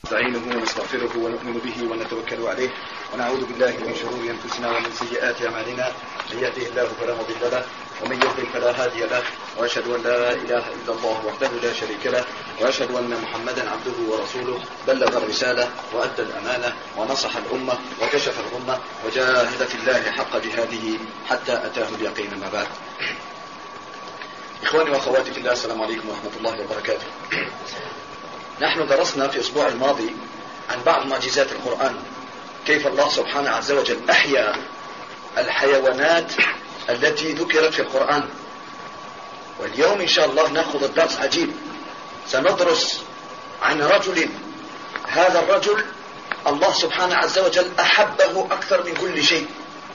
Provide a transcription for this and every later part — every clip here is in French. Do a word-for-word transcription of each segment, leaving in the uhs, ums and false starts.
نستعينه ونستغفره ونؤمن به ونتوكل عليه ونعوذ بالله من شرور أنفسنا ومن سيئات أعمالنا. من يهده الله فلا مضل له ومن يضلل فلا هادي له، وأشهد أن لا إله إلا الله وحده لا شريك له، وأشهد أن محمدا عبده ورسوله بلغ الرسالة وأدى الأمانة ونصح الأمة وكشف الغمة وجاهد في الله حق جهاده حتى أتاه اليقين. ما بعد، إخواني وأخواتي في الله، السلام عليكم ورحمة الله وبركاته. نحن درسنا في الأسبوع الماضي عن بعض معجزات القرآن، كيف الله سبحانه عز وجل أحيا الحيوانات التي ذكرت في القرآن. واليوم إن شاء الله نأخذ الدرس عجيب، سندرس عن رجل، هذا الرجل الله سبحانه عز وجل أحبه أكثر من كل شيء.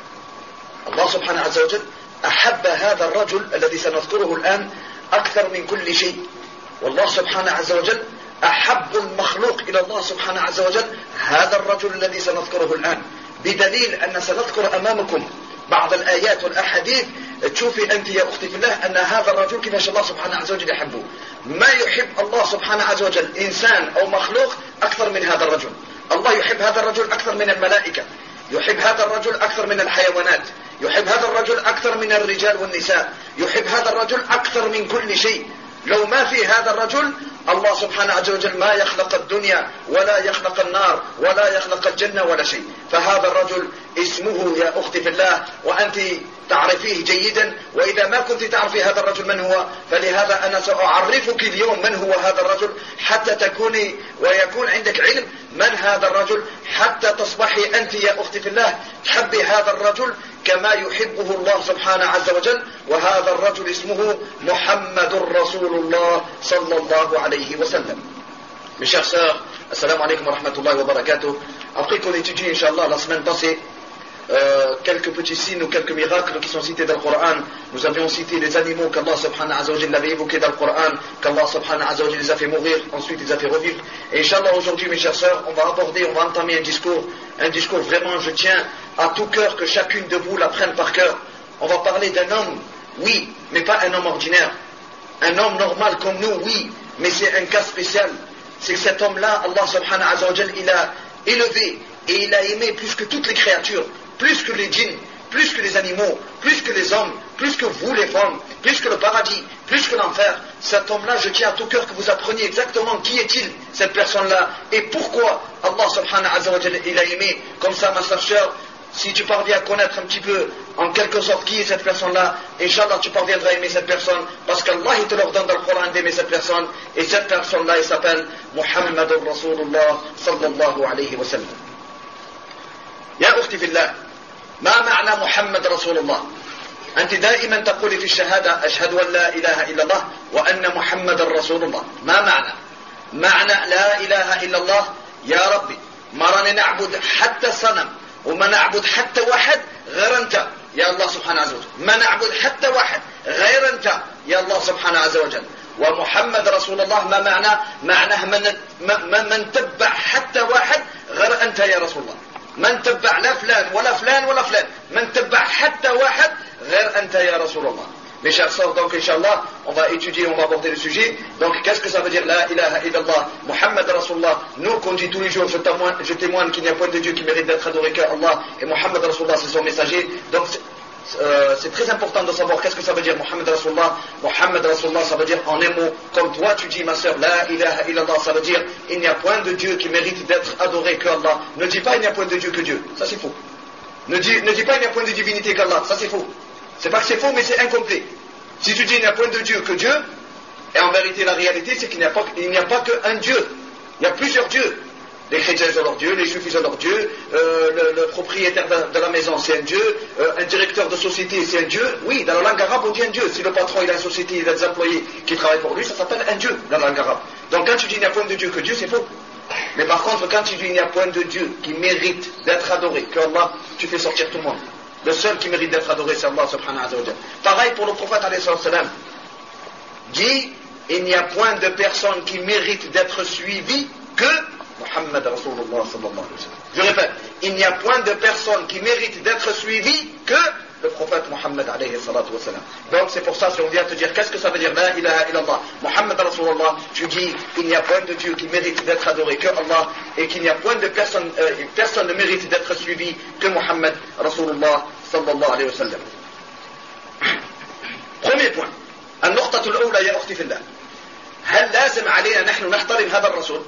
الله سبحانه عز وجل أحب هذا الرجل الذي سنذكره الآن أكثر من كل شيء. والله سبحانه عز وجل أحب المخلوق إلى الله سبحانه عز وجل هذا الرجل الذي سنذكره الآن، بدليل أن سنذكر أمامكم بعض الآيات والأحاديث تشوفي أنت يا أختي في الله أن هذا الرجل كيفاش الله سبحانه عز وجل يحبه. ما يحب الله سبحانه عز وجل إنسان أو مخلوق أكثر من هذا الرجل. الله يحب هذا الرجل أكثر من الملائكة، يحب هذا الرجل أكثر من الحيوانات، يحب هذا الرجل أكثر من الرجال والنساء، يحب هذا الرجل أكثر من كل شيء. لو ما في هذا الرجل الله سبحانه عز وجل ما يخلق الدنيا ولا يخلق النار ولا يخلق الجنة ولا شيء. فهذا الرجل اسمه يا أختي في الله، وأنت تعرفيه جيدا، وإذا ما كنت تعرفي هذا الرجل من هو، فلهذا أنا سأعرفك اليوم من هو هذا الرجل حتى تكوني ويكون عندك علم من هذا الرجل، حتى تصبحي أنت يا أختي في الله تحبي هذا الرجل كما يحبه الله سبحانه عز وجل. وهذا الرجل اسمه محمد رسول الله صلى الله عليه وسلم. Mes chers sœurs, assalamu alaikum wa rahmatullahi wa barakatuh. Après qu'on étudie, Inch'Allah, la semaine passée, euh, quelques petits signes ou quelques miracles qui sont cités dans le Coran, nous avions cité les animaux qu'Allah subhanahu wa ta'ala avait évoqués dans le Coran, qu'Allah subhanahu wa ta'ala les a fait mourir, ensuite les a fait revivre. Et Inch'Allah, aujourd'hui, mes chers sœurs, on va aborder, on va entamer un discours, un discours vraiment, je tiens à tout cœur que chacune de vous la prenne par cœur. On va parler d'un homme, oui, mais pas un homme ordinaire. Un homme normal comme nous, oui, mais c'est un cas spécial. C'est que cet homme-là, Allah subhanahu wa ta'ala, il a élevé et il a aimé plus que toutes les créatures, plus que les djinns, plus que les animaux, plus que les hommes, plus que vous les femmes, plus que le paradis, plus que l'enfer. Cet homme-là, je tiens à tout cœur que vous appreniez exactement qui est-il, cette personne-là, et pourquoi Allah subhanahu wa ta'ala, il a aimé. Comme ça, ma sœur, si tu parviens à connaître un petit peu, en quelque sorte, qui est cette personne-là, Inch'Allah, tu parviendras à aimer cette personne, parce qu'Allah, il te leur donne dans le Coran d'aimer cette personne, et cette personne-là, il s'appelle Muhammad Rasulullah sallallahu alayhi wa sallam. يا أختي في الله، ما معنى محمد رسول الله؟ أنت دائما تقولي في الشهادة أشهد أن لا إله إلا الله وأن محمد رسول الله. ما معنى؟ معنى لا إله إلا الله يا ربي ما راني نعبد حتى الصنم وما نعبد حتى واحد غير أنت يا الله سبحانه عز وجل، ما نعبد حتى واحد غير أنت يا الله سبحانه عز وجل. ومحمد رسول الله ما معنى؟ معناه من, من, من تبع حتى واحد غير أنت يا رسول الله. من تبع لا فلان ولا فلان ولا فلان، من تبع حتى واحد غير أنت يا رسول الله. Mes chers sœurs, donc Inch'Allah, on va étudier, on va aborder le sujet. Donc qu'est-ce que ça veut dire la ilaha illallah, Muhammad Rasulullah? Nous qu'on dit tous les jours, je témoigne, je témoigne qu'il n'y a point de Dieu qui mérite d'être adoré qu'Allah, et Muhammad Rasulullah c'est son messager. Donc euh, c'est très important de savoir qu'est-ce que ça veut dire Muhammad Rasulullah. Muhammad Rasulullah, ça veut dire en un mot, comme toi tu dis ma sœur, la ilaha illallah, ça veut dire il n'y a point de Dieu qui mérite d'être adoré qu'Allah. Ne dis pas il n'y a point de Dieu que Dieu, ça c'est faux. Ne dis, ne dis pas il n'y a point de divinité qu'Allah, ça c'est faux. C'est pas que c'est faux, mais c'est incomplet. Si tu dis il n'y a point de Dieu que Dieu, et en vérité la réalité c'est qu'il n'y a pas, il n'y a pas qu'un Dieu, il y a plusieurs dieux. Les chrétiens ont leur Dieu, les juifs ils ont leur Dieu, euh, le, le propriétaire de, de la maison c'est un Dieu, euh, un directeur de société c'est un Dieu. Oui, dans la langue arabe on dit un Dieu. Si le patron il a une société, il a des employés qui travaillent pour lui, ça s'appelle un Dieu dans la langue arabe. Donc quand tu dis il n'y a point de Dieu que Dieu, c'est faux. Mais par contre quand tu dis il n'y a point de Dieu qui mérite d'être adoré que Allah, tu fais sortir tout le monde. Le seul qui mérite d'être adoré, c'est Allah subhanahu wa ta'ala. Pareil pour le prophète alayhi salam. Dit, il n'y a point de personne qui mérite d'être suivie que Muhammad Rasulullah sallallahu alayhi wa sallam. Je répète, il n'y a point de personne qui mérite d'être suivie que le prophète Mohammed alayhi salatu wa salam. Donc c'est pour ça si on vient te dire qu'est-ce que ça veut dire la ilaha illallah Muhammad Rasulullah, tu dis il n'y a point de Dieu qui mérite d'être adoré que Allah et qu'il n'y a point de personne, euh, personne ne mérite d'être suivi que Muhammad Rasulullah sallallahu alayhi wa sallam. Premier point, النقطة الأولى يا أختي في الله، هل لازم علينا نحن نحترم هذا الرسول؟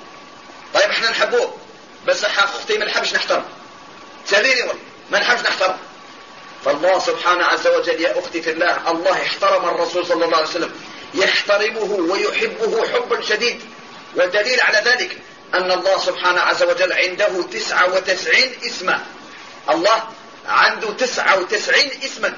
طيب احنا نحبوه بس اختي ما نحبش نحترم، سليني والله ما نحبش نحترم. فالله سبحانه عز وجل يا أختي في الله، الله احترم الرسول صلى الله عليه وسلم، يحترمه ويحبه حبا شديد، والدليل على ذلك أن الله سبحانه عز وجل عنده تسعة وتسعين اسما. الله عنده تسعة وتسعين اسما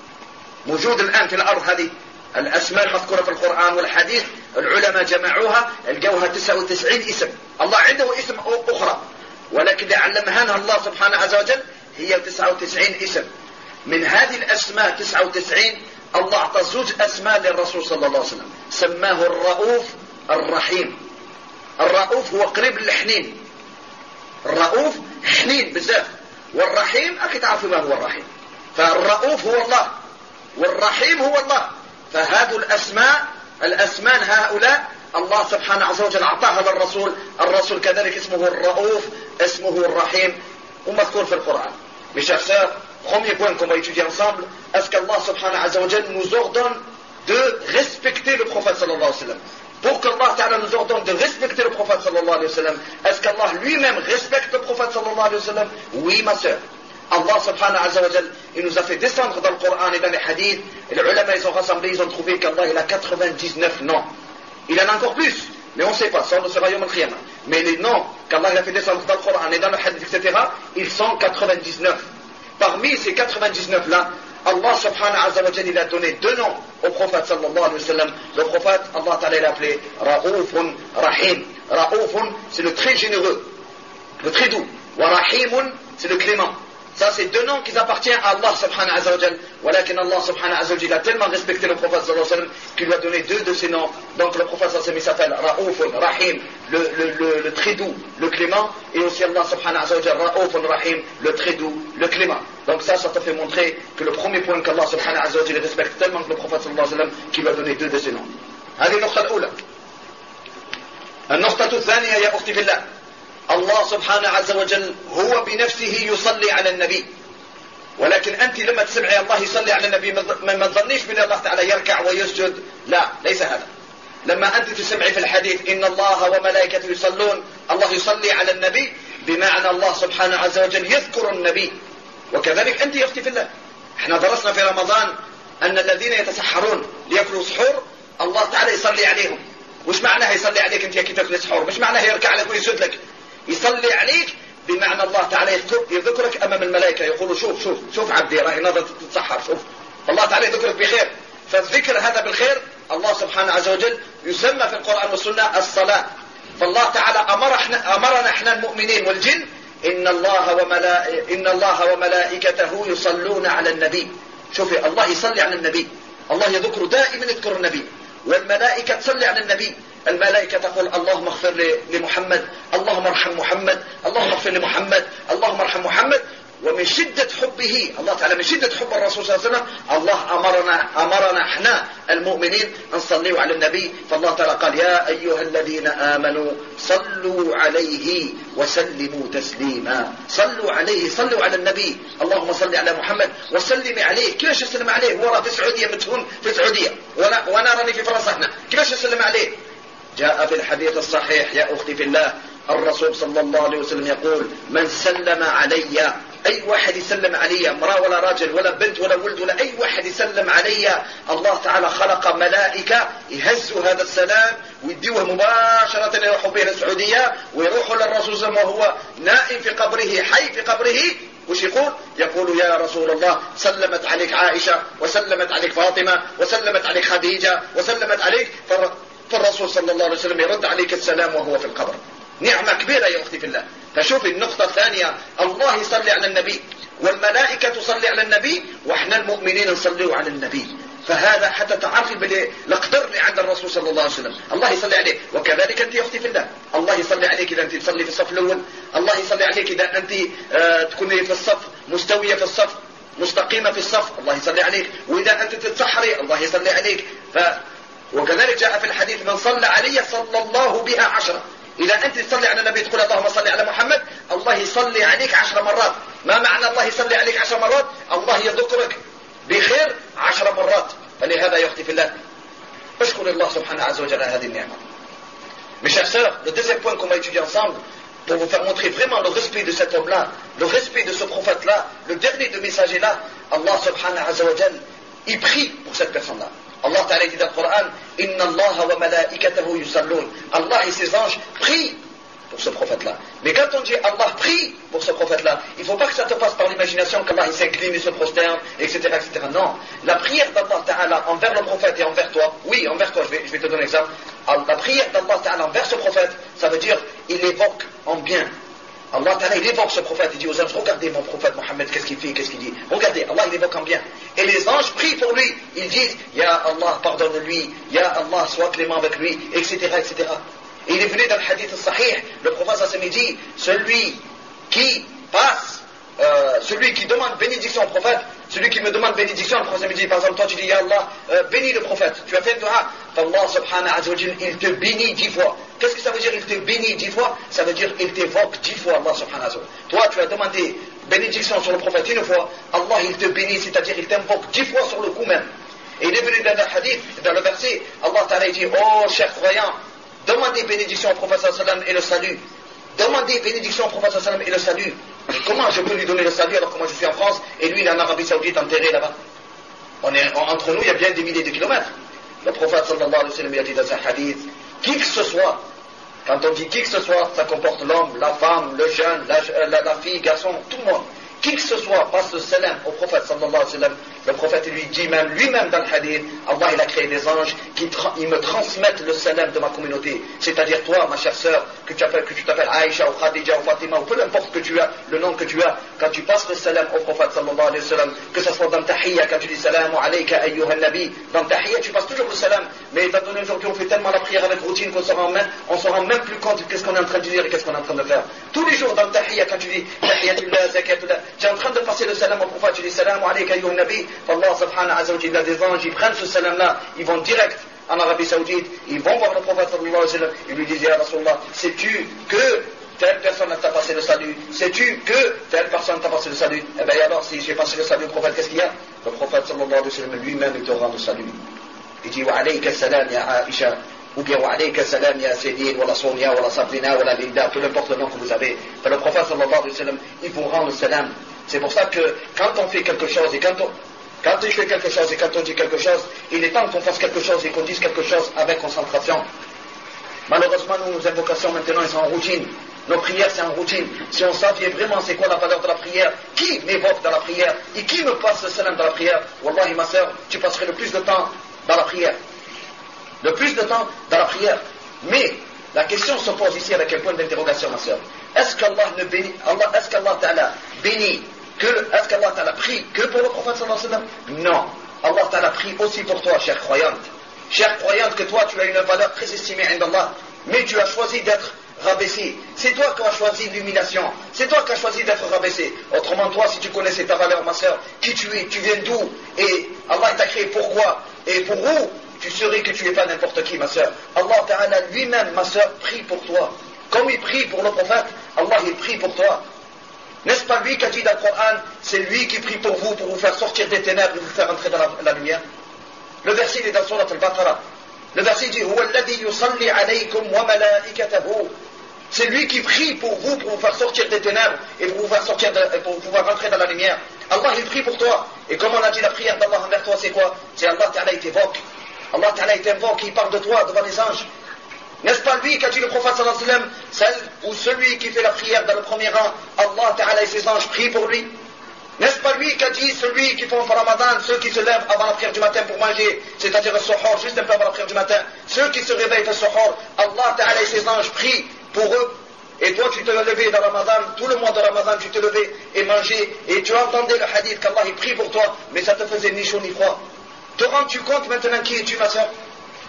موجود الآن في الأرض، هذه الأسماء المذكورة في القرآن والحديث العلماء جمعوها الجوها تسعة وتسعين اسم. الله عنده اسم أخرى ولكن علمها الله سبحانه عز وجل هي تسعة وتسعين اسم. من هذه الأسماء تسعة وتسعين الله أعطى زوج أسماء للرسول صلى الله عليه وسلم، سماه الرؤوف الرحيم. الرؤوف هو قريب للحنين، الرؤوف حنين بزاف، والرحيم أكيد تعرفوا ما هو الرحيم. فالرؤوف هو الله والرحيم هو الله، فهذه الأسماء الأسماء هؤلاء الله سبحانه عز وجل أعطاها للرسول. الرسول كذلك اسمه الرؤوف اسمه الرحيم ومذكور في القرآن. Mes chers sœurs, premier point qu'on va étudier ensemble, est-ce qu'Allah subhanahu wa ta'ala nous ordonne de respecter le prophète sallallahu alayhi wa sallam? Pour qu'Allah ta'ala nous ordonne de respecter le prophète sallallahu alayhi wa sallam, est-ce qu'Allah lui-même respecte le prophète sallallahu alayhi wa sallam? Oui ma sœur. Allah subhanahu wa ta'ala, il nous a fait descendre dans le Coran et dans les hadiths, et les ulama ils ont rassemblé, ils ont trouvé qu'Allah il a quatre-vingt-dix-neuf noms. Il en a encore plus, mais on ne sait pas, ça on le saura yom al-qiyamah. Mais les noms qu'Allah il a fait descendre dans le Coran et dans le hadith, et cetera, ils sont quatre-vingt-dix-neuf. Parmi ces quatre-vingt-dix-neuf là, Allah subhanahu wa ta'ala il a donné deux noms au prophète sallallahu alayhi wa sallam. Le prophète, Allah ta'ala l'a appelé Ra'oufun Rahim. Ra'oufun c'est le très généreux, le très doux. Wa Rahimun c'est le clément. Ça, c'est deux noms qui appartiennent à Allah subhanahu wa ta'ala. Walakin Allah subhanahu wa ta'ala a tellement respecté le prophète sallallahu alayhi wa sallam qu'il lui a donné deux de ses noms. Donc le prophète sallallahu alayhi wa sallam s'appelle Ra'oufun Rahim, le, le, le, le très doux, le clément. Et aussi Allah subhanahu wa ta'ala Ra'oufun Rahim, le très doux, le clément. Donc ça, ça te fait montrer que le premier point qu'Allah subhanahu wa ta'ala respecte tellement que le prophète sallallahu alayhi wa sallam qu'il lui a donné deux de ses noms. هذه النقطة الأولى. النقطة الثانية يا أختي في الله، الله سبحانه عز وجل هو بنفسه يصلي على النبي، ولكن أنت لما تسمعي الله يصلي على النبي ما تظنيش بأن الله تعالى يركع ويسجد، لا ليس هذا. لما أنت تسمعي في الحديث إن الله وملائكته يصلون، الله يصلي على النبي بمعنى الله سبحانه عز وجل يذكر النبي. وكذلك أنت يا أختي في الله، احنا درسنا في رمضان أن الذين يتسحرون ليأكلوا سحور الله تعالى يصلي عليهم. وش معناها يصلي عليك أنت يا كي تاكل سحور؟ مش معناها يركع لك ويسجد لك، يصلي عليك بمعنى الله تعالى يذكرك أمام الملائكة، يقول شوف شوف شوف عبدي راهي ناظر تتسحر، شوف الله تعالى يذكرك بخير. فالذكر هذا بالخير الله سبحانه عز وجل يسمى في القرآن والسنة الصلاة. فالله تعالى أمرنا أمرنا احنا المؤمنين والجن إن الله وملائكته إن الله وملائكته يصلون على النبي. شوفي الله يصلي على النبي، الله يذكر دائما يذكر النبي، والملائكة تصلي على النبي. الملائكة تقول اللهم اغفر لمحمد، اللهم ارحم محمد، اللهم اغفر لمحمد، اللهم ارحم محمد. ومن شدة حبه الله تعالى، من شدة حب الرسول صلى الله عليه وسلم، الله أمرنا أمرنا احنا المؤمنين أن نصلي على النبي. فالله تعالى قال يا أيها الذين آمنوا صلوا عليه وسلموا تسليما. صلوا عليه، صلوا على النبي، اللهم صل على محمد وسلم عليه. كيفاش نسلم عليه؟ هو راه في السعودية مدفون في السعودية وانا وانا راني في فرنسا هنا، كيفاش نسلم عليه؟ جاء في الحديث الصحيح يا أختي في الله، الرسول صلى الله عليه وسلم يقول من سلم علي، أي واحد يسلم علي، امرأة ولا راجل ولا بنت ولا ولد ولا أي واحد يسلم علي، الله تعالى خلق ملائكة يهزوا هذا السلام ويديوه مباشرة يروحوا به السعودية ويروحوا للرسول صلى الله عليه وسلم وهو نائم في قبره حي في قبره. وش يقول؟ يقول يا رسول الله سلمت عليك عائشة وسلمت عليك فاطمة وسلمت عليك خديجة وسلمت عليك. فالرسول صلى الله عليه وسلم يرد عليك السلام وهو في القبر. نعمة كبيرة يا أختي في الله. فشوفي النقطة الثانية، الله يصلي على النبي والملائكة تصلي على النبي وإحنا المؤمنين نصلي على النبي. فهذا حتى تعرفي بالقدر اللي عند الرسول صلى الله عليه وسلم، الله يصلي عليه. وكذلك أنت يا أختي في الله، الله يصلي عليك إذا أنت تصلي في الصف الأول، الله يصلي عليك إذا أنت آه تكوني في الصف مستوية في الصف. مستقيمة في الصف الله يصلي عليك، وإذا أنت تتسحري الله يصلي عليك. ف وكذلك جاء في الحديث من صلى علي صلى الله بها عشرة. إذا أنت تصلي على النبي تقول اللهم صل على محمد الله يصلي عليك عشر مرات. ما معنى الله يصلي عليك عشر مرات؟ الله يذكرك بخير عشر مرات. فلهذا يا أختي في الله اشكر الله سبحانه عز وجل على هذه النعمة. Mes chers sœurs, le deuxième point qu'on va étudier ensemble, pour vous faire montrer vraiment le respect de cet homme-là, le respect de ce prophète-là, le dernier de messagers-là, Allah subhanahu wa ta'ala, il prie pour cette personne-là. Allah ta'ala dit dans le Coran, Inna Allah wa malaikatahu yusallun. Allah et ses anges prient pour ce prophète-là. Mais quand on dit Allah prie pour ce prophète-là, il ne faut pas que ça te passe par l'imagination qu'Allah il s'incline, il se prosterne, et cetera, et cetera. Non. La prière d'Allah Ta'ala envers le prophète et envers toi, oui, envers toi, je vais, je vais te donner un exemple. La prière d'Allah Ta'ala envers ce prophète, ça veut dire, il évoque en bien. Allah Ta'ala, il évoque ce prophète, il dit aux anges, regardez mon prophète Mohammed, qu'est-ce qu'il fait, qu'est-ce qu'il dit. Regardez, Allah, il évoque en bien. Et les anges prient pour lui. Ils disent, Ya Allah, pardonne-lui, Ya Allah, sois clément avec lui, et cetera, et cetera. Et il est venu dans le hadith sahih, le prophète Sassim dit, celui qui passe, euh, celui qui demande bénédiction au prophète, celui qui me demande bénédiction, le prophète dit, par exemple, toi tu dis, Ya Allah, euh, bénis le prophète. Tu as fait un dua, Allah subhanahu wa ta'ala, il te bénit dix fois. Qu'est-ce que ça veut dire, il te bénit dix fois? Ça veut dire, il t'évoque dix fois, Allah subhanahu wa ta'ala. Toi, tu as demandé bénédiction sur le prophète une fois, Allah, il te bénit, c'est-à-dire, il t'invoque dix fois sur le coup même. Et il est venu dans le hadith, dans le verset, Allah ta'ala dit, oh, chers croyants, demandez bénédiction au prophète sallam et le salut. Demandez bénédiction au prophète sallam et le salut. Et comment je peux lui donner le salut alors que moi je suis en France et lui il est en Arabie Saoudite enterré là-bas? On est, entre nous il y a bien des milliers de kilomètres. Le prophète sallallahu alayhi wa sallam a dit dans un hadith, qui que ce soit, quand on dit qui que ce soit, ça comporte l'homme, la femme, le jeune, la, la, la fille, garçon, tout le monde. Qui que ce soit passe le salam au prophète sallallahu alayhi wa sallam, le prophète lui dit même, lui-même dans le hadith, Allah il a créé des anges qui ils me transmettent le salam de ma communauté. C'est-à-dire toi, ma chère sœur, que tu t'appelles, que tu t'appelles Aïcha ou Khadija ou Fatima ou peu importe que tu as, le nom que tu as, quand tu passes le salam au prophète sallallahu alayhi wa sallam, que ce soit dans tahiyya, quand tu dis salam alayka ayyuhan nabi, dans tahiyya tu passes toujours le salam, mais étant donné aujourd'hui on fait tellement la prière avec routine qu'on se rend même, on se rend même plus compte de qu'est-ce qu'on est en train de dire et qu'est-ce qu'on est en train de faire. Tous les jours dans tahiyya, quand tu dis tahiyatullah, zakatullah, tu es en train de passer le salam au prophète, tu dis salam alayka ayyuhan nabi, Allah subhanahu wa ta'ala, il a des anges, ils prennent ce salam-là, ils vont direct en Arabie Saoudite, ils vont voir le prophète sallallahu alayhi wa sallam, ils lui disent, Ya Rasulallah, sais-tu que telle personne t'a passé le salut? Sais-tu que telle personne t'a passé le salut? Eh bien alors, si j'ai passé le salut au prophète, qu'est-ce qu'il y a? Le prophète sallallahu alayhi wa sallam lui-même, il te rend le salut. Il dit, Wa alayka salam ya Aisha, ou bien Wa alayka salam ya Céline, ou la Sonia, ou la Sabrina, ou la Linda, peu importe le nom que vous avez. Mais le prophète sallallahu alayhi wa sallam, il vous rend le salam. C'est pour ça que quand on fait quelque chose et quand on, quand on fait quelque chose et quand on dit quelque chose, il est temps qu'on fasse quelque chose et qu'on dise quelque chose avec concentration. Malheureusement, nous, nos invocations maintenant, elles sont en routine. Nos prières, c'est en routine. Si on savait vraiment c'est quoi la valeur de la prière, qui m'évoque dans la prière et qui me passe le salam dans la prière, Wallahi, ma sœur, tu passerais le plus de temps dans la prière. Le plus de temps dans la prière. Mais la question se pose ici avec un point d'interrogation, ma sœur. Est-ce qu'Allah ne bénit, Allah, est-ce qu'Allah Ta'ala bénit que, est-ce qu'Allah Ta'ala prie que pour le prophète sallallahu alayhi wa sallam? Non. Allah Ta'ala prie aussi pour toi, chère croyante. Chère croyante, que toi tu as une valeur très estimée d'Allah, mais tu as choisi d'être rabaissé. C'est toi qui as choisi l'humiliation. C'est toi qui as choisi d'être rabaissé. Autrement, toi, si tu connaissais ta valeur, ma sœur, qui tu es, tu viens d'où, et Allah t'a créé pourquoi, et pour où, tu saurais que tu n'es pas n'importe qui, ma sœur. Allah Ta'ala lui-même, ma sœur, prie pour toi. Comme il prie pour le prophète, Allah il prie pour toi. N'est-ce pas lui qui a dit dans le Coran, c'est lui qui prie pour vous, pour vous faire sortir des ténèbres et vous faire entrer dans la, la lumière? Le verset il est dans Surat al-Baqarah. Le verset dit, Huwa alladhi yusalli alaykum wa malaikatahu. C'est lui qui prie pour vous, pour vous faire sortir des ténèbres et pour vous faire sortir de, pour pouvoir rentrer dans la lumière. Allah il prie pour toi. Et comme on a dit, la prière d'Allah envers toi, c'est quoi? C'est Allah Ta'ala il t'évoque. Allah Ta'ala il t'invoque, il parle de toi devant les anges. N'est-ce pas lui qu'a dit le prophète sallallahu alayhi wa sallam, celle ou celui qui fait la prière dans le premier rang, Allah Ta'ala et ses anges prient pour lui? N'est-ce pas lui qu'a dit celui qui font le Ramadan, ceux qui se lèvent avant la prière du matin pour manger, c'est-à-dire le suhoor, juste un peu avant la prière du matin, ceux qui se réveillent le suhoor, Allah Ta'ala et ses anges prient pour eux? Et toi tu te levais dans Ramadan, tout le mois de Ramadan tu te levais et mangeais, et tu entendais le hadith qu'Allah il prie pour toi, mais ça te faisait ni chaud ni froid. Te rends-tu compte maintenant qui es-tu, ma soeur?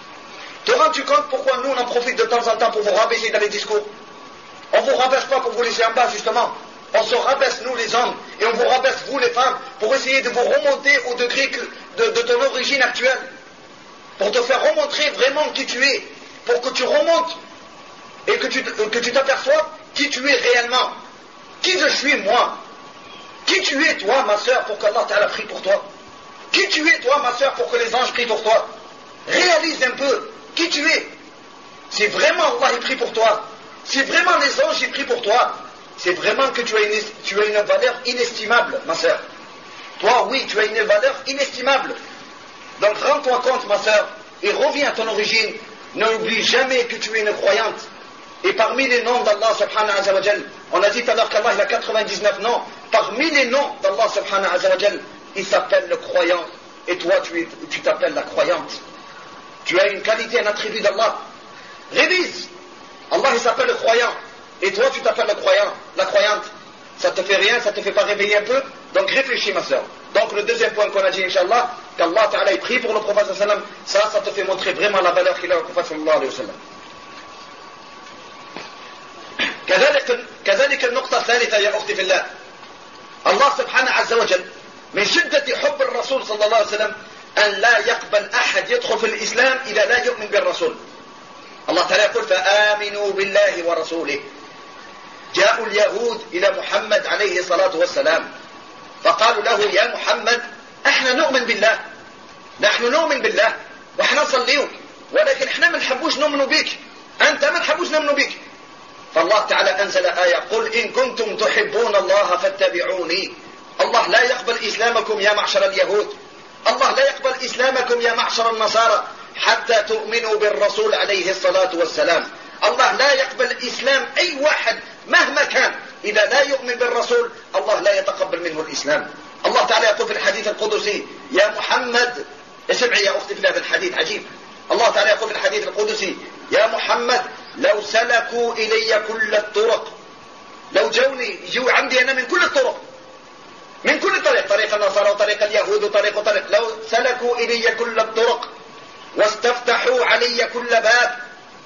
Te rends-tu compte pourquoi nous on en profite de temps en temps pour vous rabaisser dans les discours? On ne vous rabaisse pas pour vous laisser en bas, justement. On se rabaisse, nous les hommes, et on vous rabaisse, vous les femmes, pour essayer de vous remonter au degré que, de, de ton origine actuelle, pour te faire remontrer vraiment qui tu es, pour que tu remontes et que tu, que tu t'aperçoives qui tu es réellement. Qui je suis moi? Qui tu es toi, ma sœur, pour qu'Allah Ta'ala prie pour toi? Qui tu es toi, ma sœur, pour que les anges prient pour toi? Réalise un peu qui tu es. Si vraiment Allah y prie pour toi, si vraiment les anges y prient pour toi, c'est vraiment que tu as, une, tu as une valeur inestimable, ma sœur. Toi, oui, tu as une valeur inestimable. Donc rends-toi compte, ma sœur, et reviens à ton origine. N'oublie jamais que tu es une croyante. Et parmi les noms d'Allah subhanahu wa ta'ala, on a dit tout à l'heure qu'Allah il a quatre-vingt-dix-neuf noms. Parmi les noms d'Allah subhanahu wa ta'ala, il s'appelle le croyant. Et toi, tu, es, tu t'appelles la croyante. Tu as une qualité, un attribut d'Allah. Révise. Allah il s'appelle le croyant. Et toi, tu t'appelles le croyant, la croyante. Ça te fait rien, ça te fait pas réveiller un peu? Donc réfléchis, ma sœur. Donc le deuxième point qu'on a dit, Inch'Allah, qu'Allah Ta'ala est pris pour le prophète sallallahu alayhi wa sallam, ça, ça te fait montrer vraiment la valeur qu'il a au prophète sallallahu alayhi wa sallam. كذلك كذلك النقطة الثالثة يا أختي في الله. الله سبحانه عز وجل من شدة حب الرسول صلى الله عليه وسلم أن لا يقبل أحد يدخل في الإسلام إذا لا يؤمن بالرسول. الله تعالى يقول فآمنوا بالله ورسوله. جاءوا اليهود إلى محمد عليه الصلاة والسلام فقالوا له يا محمد احنا نؤمن بالله، نحن نؤمن بالله واحنا نصليوك، ولكن احنا ما نحبوش نؤمنوا بك، أنت ما نحبوش نؤمنوا بك. فالله تعالى أنزل آية قل إن كنتم تحبون الله فاتبعوني. الله لا يقبل إسلامكم يا معشر اليهود، الله لا يقبل إسلامكم يا معشر النصارى حتى تؤمنوا بالرسول عليه الصلاة والسلام. الله لا يقبل إسلام أي واحد مهما كان إذا لا يؤمن بالرسول، الله لا يتقبل منه الإسلام. الله تعالى يقول في الحديث القدسي يا محمد، اسمعي يا أختي في هذا الحديث عجيب. الله تعالى يقول في الحديث القدسي يا محمد لو سلكوا إلي كل الطرق، لو جوني يجوا عندي أنا من كل الطرق، من كل طريق، طريق النصارى وطريق اليهود وطريق وطريق، لو سلكوا إلي كل الطرق واستفتحوا علي كل باب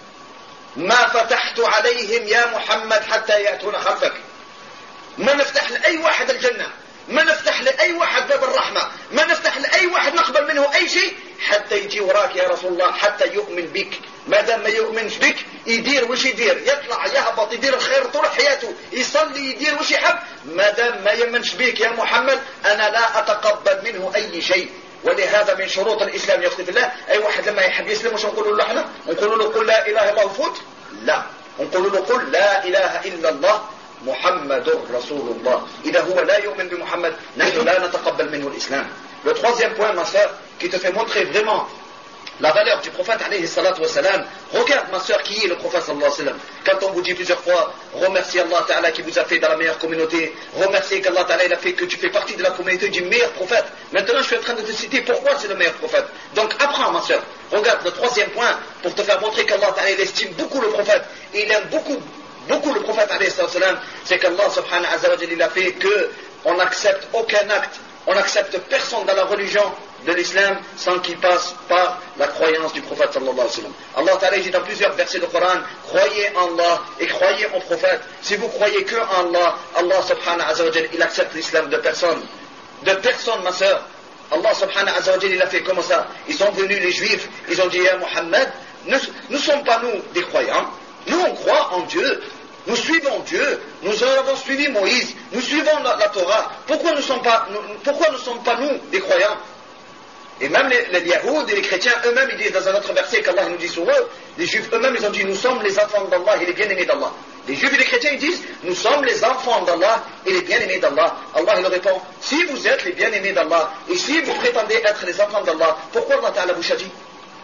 ما فتحت عليهم يا محمد حتى يأتون خلفك. ما نفتح لأي واحد الجنة، ما نفتح لأي واحد باب الرحمة، ما نفتح لأي واحد نقبل منه أي شيء حتى يجي وراك يا رسول الله، حتى يؤمن بك. ما دام ما يؤمنش بك يدير وش يدير، يطلع يهبط يدير الخير طول حياته، يصلي يدير وش يحب، ما دام ما يؤمنش بك يا محمد أنا لا أتقبل منه أي شيء. ولهذا من شروط الإسلام يا أختي في الله، أي واحد لما يحب يسلم وش نقول له احنا؟ نقول له قل لا إله إلا الله وفوت؟ لا، نقول له قل لا إله إلا الله محمد رسول الله. إذا هو لا يؤمن بمحمد نحن لا نتقبل منه الإسلام. Le troisième point, ma sœur, qui te fait montrer vraiment la valeur du prophète alayhi salatu wa salam, regarde ma sœur qui est le prophète sallallahu alayhi wa sallam. Quand on vous dit plusieurs fois remerciez Allah Ta'ala qui vous a fait dans la meilleure communauté, remerciez qu'Allah Ta'ala il a fait que tu fais partie de la communauté du meilleur prophète. Maintenant je suis en train de te citer pourquoi c'est le meilleur prophète. Donc apprends ma sœur, regarde le troisième point pour te faire montrer qu'Allah Ta'ala il estime beaucoup le prophète, il aime beaucoup beaucoup le prophète alayhi salatu wa salam, c'est qu'Allah subhanahu wa ta'ala il a fait que on n'accepte aucun acte, on n'accepte personne dans la religion de l'islam sans qu'il passe par la croyance du prophète sallallahu alayhi wa sallam. Allah Ta'ala dit dans plusieurs versets du Coran, croyez en Allah et croyez en prophète. Si vous croyez que en Allah, Allah subhanahu wa ta'ala il accepte l'islam de personne. De personne ma sœur. Allah subhanahu wa ta'ala il a fait comme ça. Ils sont venus les juifs, ils ont dit à Mohammed, ne nous sommes pas nous des croyants, nous on croit en Dieu. Nous suivons Dieu, nous avons suivi Moïse, nous suivons la, la Torah. Pourquoi ne sommes pas, nous, pourquoi ne sommes pas nous des croyants? Et même les, les Yahoud et les chrétiens eux-mêmes, ils disent dans un autre verset qu'Allah nous dit sur eux, les juifs eux-mêmes, ils ont dit nous sommes les enfants d'Allah et les bien-aimés d'Allah. Les juifs et les chrétiens, ils disent nous sommes les enfants d'Allah et les bien-aimés d'Allah. Allah il leur répond, si vous êtes les bien-aimés d'Allah et si vous prétendez être les enfants d'Allah, pourquoi Allah Ta'ala vous châtie?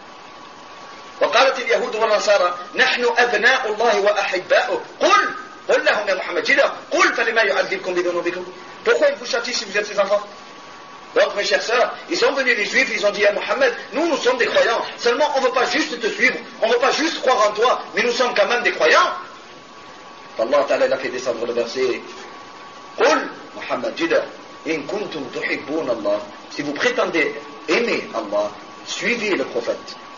وقالت اليهود والنصارى نحن أبناء الله وأحباؤه قل قل لهم يا محمد جدا قل فلما يعذبكم بذنوبكم. Pourquoi il vous châtie si vous êtes ses enfants? Donc mes chers sœurs, ils sont venus les juifs, ils ont dit à Mohammed, nous nous sommes des croyants, seulement on ne veut pas juste te suivre, on ne veut pas juste croire en toi, mais nous sommes quand même des croyants. Allah Ta'ala a fait descendre le verset قل محمد جدا إن كنتم تحبون الله. Si vous prétendez aimer Allah, suivez le prophète.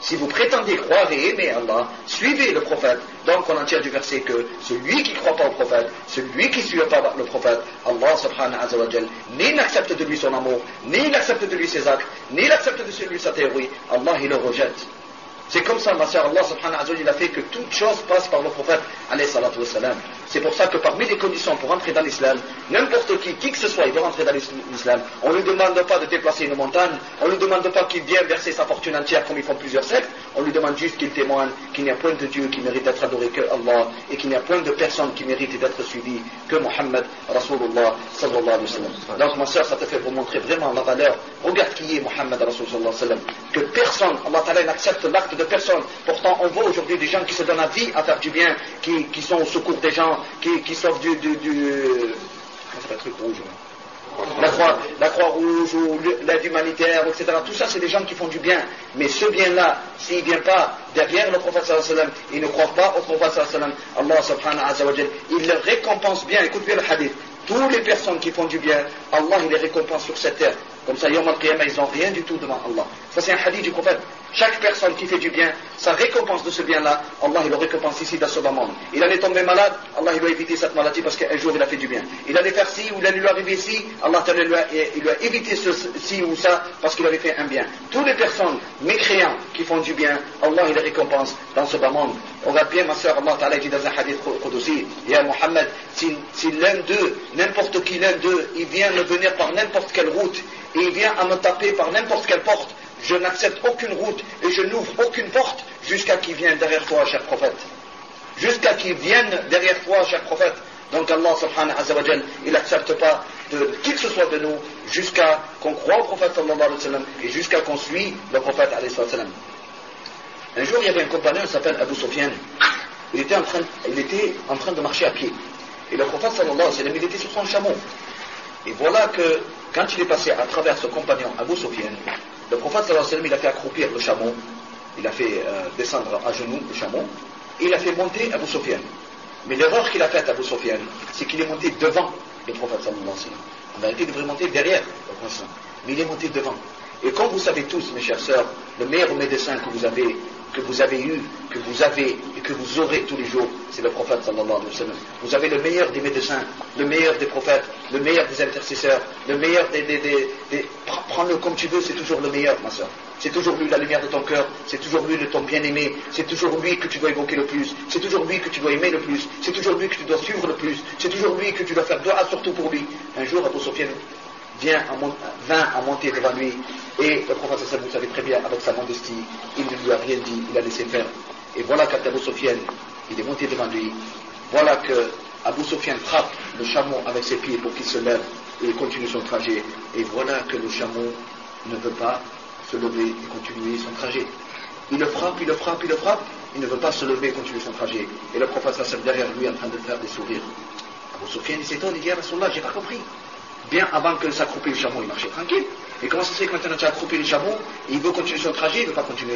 Si vous prétendez croire et aimer Allah, suivez le prophète. Donc on en tire du verset que celui qui ne croit pas au prophète, celui qui ne suit pas le prophète, Allah subhanahu wa ta'ala, ni n'accepte de lui son amour, ni n'accepte de lui ses actes, ni n'accepte de lui sa théorie, Allah il le rejette. C'est comme ça, ma soeur, Allah subhanahu wa ta'ala, il a fait que toute chose passe par le prophète, alayhi salatu wa salam. C'est pour ça que parmi les conditions pour entrer dans l'islam, n'importe qui, qui que ce soit, il veut rentrer dans l'islam. On ne lui demande pas de déplacer une montagne, on ne lui demande pas qu'il vienne verser sa fortune entière comme ils font plusieurs sectes, on lui demande juste qu'il témoigne qu'il n'y a point de Dieu qui mérite d'être adoré que Allah, et qu'il n'y a point de personne qui mérite d'être suivie que Muhammad, Rasulullah, sallallahu alayhi wa sallam. Donc ma soeur, ça te fait pour montrer vraiment la valeur. Regarde qui est Muhammad, Rasulullah, sallallahu alayhi wa sallam. Que personne, Allah ta'ala n'accepte l'acte de personne. Pourtant, on voit aujourd'hui des gens qui se donnent la vie à faire du bien, qui, qui sont au secours des gens, qui, qui sauvent du, du, du comment c'est le truc rouge, la croix, la croix rouge ou l'aide humanitaire, et cetera. Tout ça, c'est des gens qui font du bien. Mais ce bien-là, s'il ne vient pas derrière le prophète sallallahu alayhi wa sallam, il ne croit pas au prophète sallallahu alayhi wa sallam, Allah subhanahu wa ta'ala, il le récompense bien. Écoute bien le hadith. Toutes les personnes qui font du bien, Allah il les récompense sur cette terre. Comme ça, Yom al-Qiyamah, ils n'ont rien du tout devant Allah. Ça, c'est un hadith du prophète. Chaque personne qui fait du bien, sa récompense de ce bien-là, Allah il le récompense ici dans ce bas monde. Il allait tomber malade, Allah il lui a évité cette maladie parce qu'un jour il a fait du bien. Il allait faire ci ou il allait lui arriver ci, Allah lui a, il lui a évité ce, ci ou ça parce qu'il avait fait un bien. Toutes les personnes mécréants qui font du bien, Allah il les récompense dans ce bas monde. On regarde bien, ma soeur, Allah Ta'ala dit dans un hadith Qudusi, Ya Muhammad, si, si l'un d'eux, n'importe qui l'un d'eux, il vient me venir par n'importe quelle route, et il vient à me taper par n'importe quelle porte, je n'accepte aucune route et je n'ouvre aucune porte jusqu'à qu'il vienne derrière toi, cher prophète. Jusqu'à qu'il vienne derrière toi, cher prophète. Donc Allah subhanahu wa ta'ala, il n'accepte pas de qui que ce soit de nous jusqu'à qu'on croit au prophète sallallahu alayhi wa sallam et jusqu'à qu'on suit le prophète alayhi wa sallam. Un jour, il y avait un compagnon qui s'appelle Abu Sufyan. Il était en train, il était en train de marcher à pied. Et le prophète sallallahu alayhi wa sallam, il était sur son chameau. Et voilà que quand il est passé à travers ce compagnon Abu Sufyan, le prophète sallallahu alayhi wa sallam, il a fait accroupir le chameau, il a fait euh, descendre à genoux le chameau, et il a fait monter Abu Sufyan. Mais l'erreur qu'il a faite Abu Sufyan, c'est qu'il est monté devant le prophète sallallahu alayhi wa sallam. En vérité, il devrait monter derrière le prophète, mais il est monté devant. Et comme vous savez tous, mes chers sœurs, le meilleur médecin que vous avez, que vous avez eu, que vous avez et que vous aurez tous les jours, c'est le prophète sallallahu alayhi wa sallam. Vous avez le meilleur des médecins, le meilleur des prophètes, le meilleur des intercesseurs, le meilleur des... des, des, des... Prends-le comme tu veux, c'est toujours le meilleur, ma soeur. C'est toujours lui la lumière de ton cœur, c'est toujours lui le ton bien-aimé, c'est toujours lui que tu dois évoquer le plus, c'est toujours lui que tu dois aimer le plus, c'est toujours lui que tu dois suivre le plus, c'est toujours lui que tu dois faire dua surtout pour lui. Un jour, Abu Sufyan vient à mon... vint à monter devant lui, et le prophète sallallahu alayhi wa sallam, vous savez très bien, avec sa modestie, il ne lui a rien dit, il a laissé faire. Et voilà qu'Abu Sufyan, il est monté devant lui, voilà que Abu Sufyan frappe le chameau avec ses pieds pour qu'il se lève et il continue son trajet. Et voilà que le chameau ne veut pas se lever et continuer son trajet. Il le frappe, il le frappe, il le frappe, il ne veut pas se lever et continuer son trajet. Et le prophète sallallahu alayhi wa sallam derrière lui en train de faire des sourires. Abu Sufyan il s'étonne, il dit, ah Rasulallah, j'ai pas compris. Bien avant que s'accroupit le chameau, il marchait tranquille. Et comment ça se fait que maintenant tu as accroupi le chameau, et il veut continuer son trajet, il ne veut pas continuer.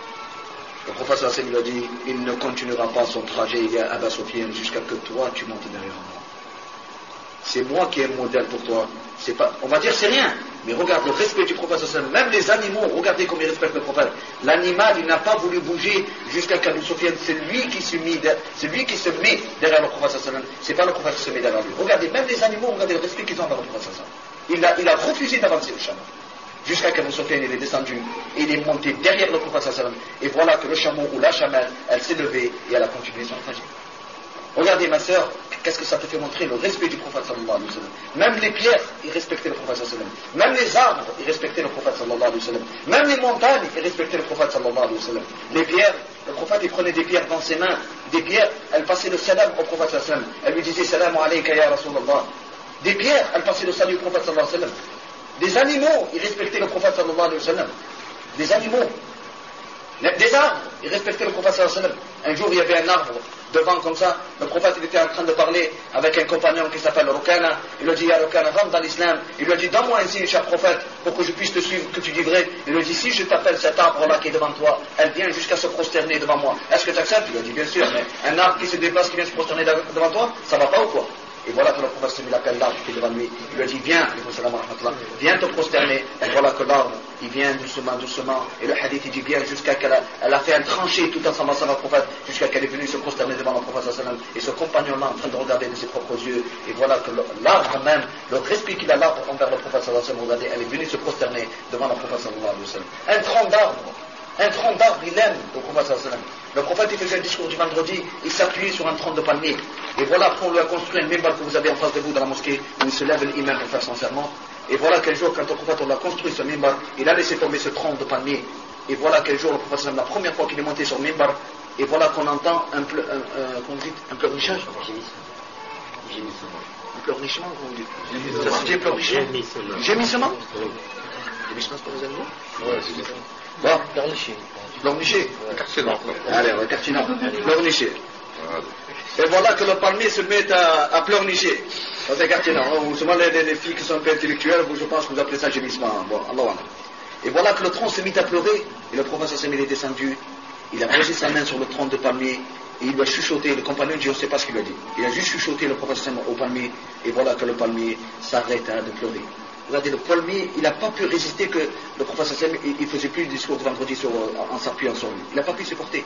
Le prophète sallallahu alayhi wa sallam lui a dit, il ne continuera pas son trajet, il y a Abu Sufyan, jusqu'à que toi tu montes derrière moi. C'est moi qui ai un modèle pour toi. C'est pas, on va dire c'est rien, mais regarde le respect du prophète sallallahu alayhi wa sallam. Même les animaux, regardez comme ils respectent le prophète. L'animal, il n'a pas voulu bouger jusqu'à qu'Abu Sufyan, c'est lui qui se met, c'est lui qui se met derrière le prophète sallallahu alayhi wa sallam. C'est pas le prophète qui se met derrière lui. Regardez, même les animaux, regardez le respect qu'ils ont dans le prophète sallallahu alayhi wa sallam. Il a, il a refusé d'avancer le chameau. Jusqu'à qu'Abu Sufyan il est descendu, et il est monté derrière le prophète sallallahu alayhi wa sallam. Et voilà que le chameau ou la chamelle, elle s'est levée et elle a continué son trajet. Regardez ma sœur, qu'est-ce que ça te fait montrer le respect du prophète sallallahu alayhi wa sallam. Même les pierres, ils respectaient le prophète sallallahu alayhi wa sallam. Même les arbres, ils respectaient le prophète sallallahu alayhi wa sallam. Même les montagnes, ils respectaient le prophète sallallahu alayhi wa sallam. Les pierres, le prophète il prenait des pierres dans ses mains, des pierres, elle passait le salam au prophète sallallahu alayhi wa sallam. Elle lui disait salam alayka ya Rasulallah. Des pierres, elle passait le salut au prophète sallallahu alayhi wa sallam. Des animaux, ils respectaient le prophète sallallahu alayhi wa sallam. Des animaux. Des arbres, ils respectaient le prophète sallallahu alayhi wa sallam. Un jour, il y avait un arbre devant comme ça. Le prophète il était en train de parler avec un compagnon qui s'appelle Rukana. Il lui a dit, ya Rukana, rentre dans l'islam. Il lui a dit, donne-moi un signe, cher prophète, pour que je puisse te suivre, que tu dis vrai. Il lui a dit, si je t'appelle cet arbre-là qui est devant toi, elle vient jusqu'à se prosterner devant moi. Est-ce que tu acceptes? Il lui a dit, bien sûr, mais un arbre qui se déplace, qui vient se prosterner devant toi, ça va pas ou quoi? Et voilà que le prophète il appelle l'arbre qui est devant lui. Il lui dit viens, viens te prosterner. Et voilà que l'arbre il vient doucement, doucement. Et le hadith il dit bien jusqu'à qu'elle a, elle a fait un tranché tout ensemble à le prophète, jusqu'à qu'elle est venue se prosterner devant le prophète. Et ce compagnon-là en train de regarder de ses propres yeux. Et voilà que l'arbre même, le respect qu'il a l'arbre envers le prophète, regardez, elle est venue se prosterner devant le prophète. Un tronc d'arbre. Un tronc d'arbre, il aime le prophète. Le prophète, il faisait un discours du vendredi, il s'appuyait sur un tronc de palmier. Et voilà, après, on lui a construit un minbar que vous avez en face de vous dans la mosquée, où il se lève l'imam pour faire son serment. Et voilà quel jour, quand le prophète, on l'a construit ce minbar, il a laissé tomber ce tronc de palmier. Et voilà quel jour, le prophète, la première fois qu'il est monté sur le minbar, et voilà qu'on entend un, pleu, un, un, comment dit, un pleurnichage. Un pleurnichement, comment on dit. Ça se dit un pleurnichement. Gémissement. Gémissement, c'est pour les animaux. Ouais, c'est ça. Bon, pleurnicher. Pleurnicher. Allez, on va cartiner. Pleurnicher. Et voilà que le palmier se met à, à pleurnicher. Ça c'est cartinant. Souvent les, les, les filles qui sont un peu intellectuelles, je pense que vous appelez ça gémissement. Bon, Allah. Et voilà que le tronc se mit à pleurer. Et le prophète Sassam est descendu. Il a posé sa main sur le tronc de palmier. Et il lui a chuchoté. Le compagnon dit, on ne sait pas ce qu'il a dit. Il a juste chuchoté le prophète Sassam au palmier. Et voilà que le palmier s'arrêta de pleurer. Regardez, le palmier, il n'a pas pu résister que le prophète Sassam, il ne faisait plus le discours de vendredi sur, en s'appuyant sur lui. Il n'a pas pu supporter.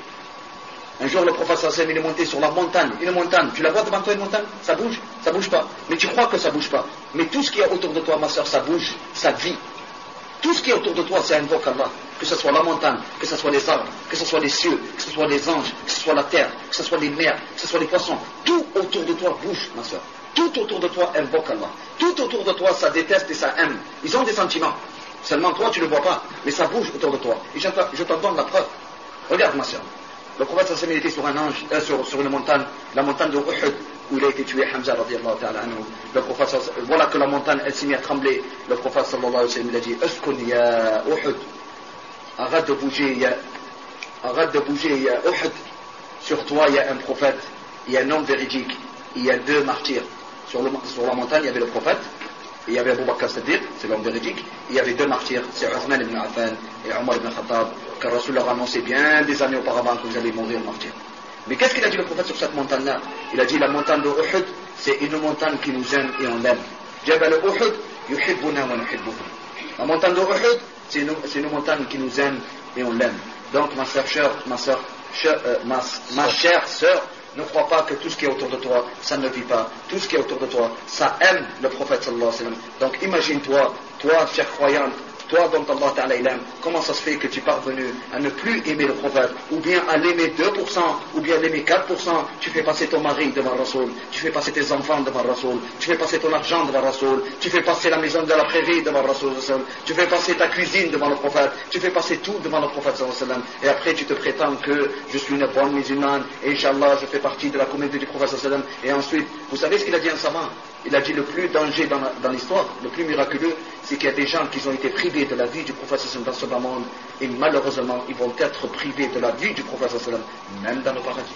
Un jour, le prophète Sassam, il est monté sur la montagne. Une montagne, tu la vois devant toi, une montagne? Ça bouge? Ça bouge pas. Mais tu crois que ça bouge pas. Mais tout ce qui est autour de toi, ma soeur, ça bouge, ça vit. Tout ce qui est autour de toi, c'est invoque Allah. Que ce soit la montagne, que ce soit les arbres, que ce soit les cieux, que ce soit les anges, que ce soit la terre, que ce soit les mers, que ce soit les poissons. Tout autour de toi bouge, ma soeur. Tout autour de toi invoque Allah. Tout autour de toi, ça déteste et ça aime. Ils ont des sentiments. Seulement toi, tu ne le vois pas. Mais ça bouge autour de toi. Et je t'en donne la preuve. Regarde, ma soeur. Le prophète sallallahu alayhi wa sallam était sur un ange, euh, sur, sur une montagne, la montagne de Uhud, où il a été tué, Hamza radiyallahu ta'ala anhu. Le prophète, voilà que la montagne, elle s'est mise à trembler. Le prophète sallallahu alayhi wa sallam, il a dit, Uskun ya Uhud. Arrête de bouger, ya, arrête de bouger, ya Uhud. Sur toi, il y a un prophète, il y a un homme véridique, il y a deux martyrs. Sur, le, sur la montagne, il y avait le prophète, et il y avait Abu Bakr Siddiq, c'est l'homme véridique, et il y avait deux martyrs, c'est Uthman ibn Affan et Omar ibn Khattab, car Rasul leur a annoncé bien des années auparavant que vous allez mourir martyr. Mais qu'est-ce qu'il a dit le prophète sur cette montagne-là? Il a dit la montagne de Uhud, c'est une montagne qui nous aime et on l'aime. Jabal Uhud, yuhibbuna wa nuhibbuhu. La montagne de Uhud, c'est une, c'est une montagne qui nous aime et on l'aime. Donc ma soeur, chère, ma soeur, chère, euh, ma, ma chère sœur, ne crois pas que tout ce qui est autour de toi, ça ne vit pas. Tout ce qui est autour de toi, ça aime le prophète sallallahu alayhi wa sallam. Donc imagine-toi, toi, chère croyante, toi dont Allah Ta'ala il aime, comment ça se fait que tu es parvenu à ne plus aimer le prophète, ou bien à l'aimer deux pour cent, ou bien à l'aimer quatre pour cent, tu fais passer ton mari devant Rasoul, tu fais passer tes enfants devant Rasoul, tu fais passer ton argent devant Rasoul, tu fais passer la maison de la prairie devant Rasoul, tu fais passer ta cuisine devant le prophète, tu fais passer tout devant le prophète sallallahu alayhi wa sallam, et après tu te prétends que je suis une bonne musulmane, et Inch'Allah je fais partie de la communauté du prophète sallallahu alayhi wa sallam, et ensuite, vous savez ce qu'il a dit un savant? Il a dit le plus danger dans, dans l'histoire, le plus miraculeux, c'est qu'il y a des gens qui ont été privés de la vie du prophète dans ce bas monde, et malheureusement, ils vont être privés de la vie du prophète même dans le paradis.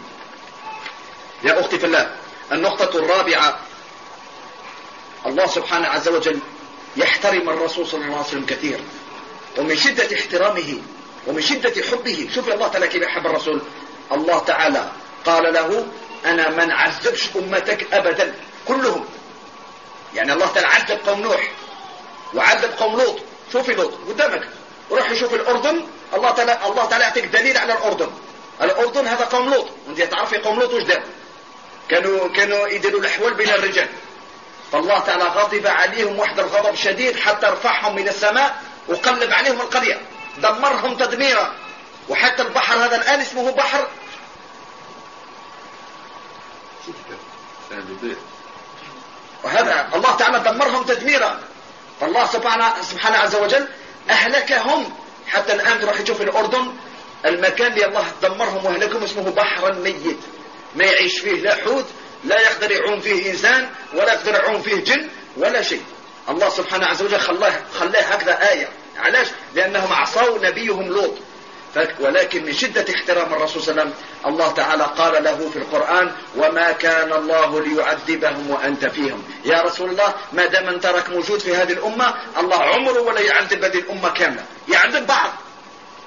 يا أختي في الله النقطة الرابعة الله سبحانه عز وجل يحترم الرسول صلى الله عليه وسلم كثير ومن شدة احترامه ومن شدة حبه شوف الله تعالى كيف يحب الرسول الله تعالى قال له أنا من عذبش أمتك أبدا كلهم يعني الله تعالى عذب قوم نوح وعذب قوم لوط شوفي لوط قدامك روحي شوفي الأردن الله تعالى الله تعالى يعطيك دليل على الأردن الأردن هذا قوم لوط أنت تعرفي قوم لوط وش دار كانوا كانوا يديروا الأحوال بين الرجال فالله تعالى غضب عليهم وحد الغضب شديد حتى رفعهم من السماء وقلب عليهم القرية دمرهم تدميرا وحتى البحر هذا الآن اسمه بحر وهذا الله تعالى دمرهم تدميرا فالله سبحانه سبحانه عز وجل أهلكهم حتى الآن تروح تشوف الأردن المكان اللي الله دمرهم وأهلكهم اسمه بحر ميت ما يعيش فيه لا حوت لا يقدر يعوم فيه إنسان ولا يقدر يعوم فيه جن ولا شيء الله سبحانه عز وجل خلاه خلاه هكذا آية علاش؟ لأنهم عصوا نبيهم لوط ولكن من شدة احترام الرسول صلى الله عليه وسلم الله تعالى قال له في القرآن وما كان الله ليعذبهم وأنت فيهم يا رسول الله ما دام انت راك موجود في هذه الأمة الله عمره ولا يعذب هذه الأمة كاملة يعذب بعض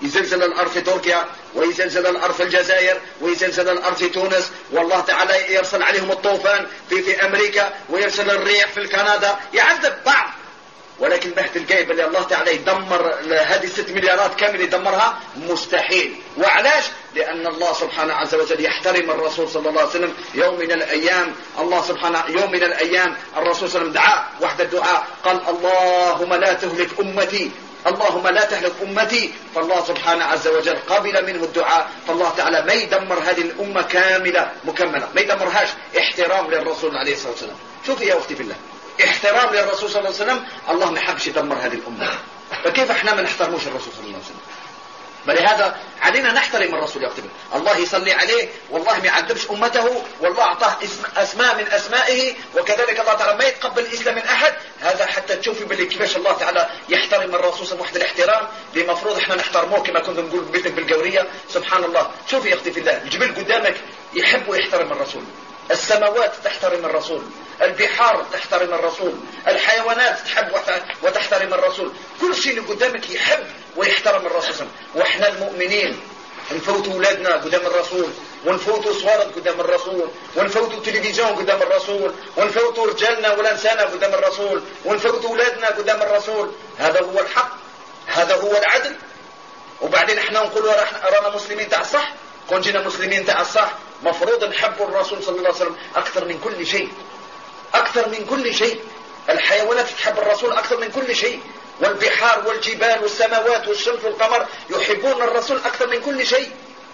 يزلزل الأرض في تركيا ويزلزل الأرض في الجزائر ويزلزل الأرض في تونس، والله تعالى يرسل عليهم الطوفان في, في أمريكا ويرسل الريح في كندا، يعذب بعض. ولكن بهت الجايب اللي الله تعالى يدمر هذه الست مليارات كامل يدمرها مستحيل. وعلاش؟ لأن الله سبحانه عز وجل يحترم الرسول صلى الله عليه وسلم. يوم من الأيام الله سبحانه يوم من الأيام الرسول صلى الله عليه وسلم دعا وحد الدعاء، قال اللهم لا تهلك أمتي، اللهم لا تهلك أمتي. فالله سبحانه عز وجل قبل منه الدعاء، فالله تعالى ما يدمر هذه الأمة كاملة مكملة، ما يدمرهاش، احترام للرسول عليه الصلاة والسلام. شوفي يا أختي بالله، احترام للرسول صلى الله عليه وسلم، الله ما حبش يدمر هذه الأمة. فكيف احنا ما نحترموش الرسول صلى الله عليه وسلم؟ فلهذا علينا نحترم الرسول يا أختي. الله يصلي عليه، والله ما يعذبش أمته، والله أعطاه اسم أسماء من أسمائه، وكذلك الله تعالى ما يتقبل الإسلام من أحد. هذا حتى تشوفي باللي كيفاش الله تعالى يحترم الرسول صلى الله عليه وسلم، واحد الاحترام اللي مفروض احنا نحترموه كما كنت نقول بيتك بالقورية. سبحان الله. شوفي يا أختي في الله، الجبل قدامك يحب ويحترم الرسول، السماوات تحترم الرسول، البحار تحترم الرسول، الحيوانات تحب وتحترم الرسول، كل شيء اللي قدامك يحب ويحترم الرسول. واحنا المؤمنين نفوتوا اولادنا قدام الرسول، ونفوتوا صوارد قدام الرسول، ونفوتوا تلفزيون قدام الرسول، ونفوتوا رجالنا ولا نسانا قدام الرسول، ونفوتوا اولادنا قدام الرسول. هذا هو الحق، هذا هو العدل. وبعدين احنا نقولوا رانا مسلمين تاع الصح، كون جينا مسلمين تاع الصح مفروض نحبوا الرسول صلى الله عليه وسلم اكثر من كل شيء، اكثر من كل شيء. الحيوانات تحب الرسول اكثر من كل شيء، والبحار والجبال والسماوات والشمس والقمر يحبون الرسول اكثر من كل شيء.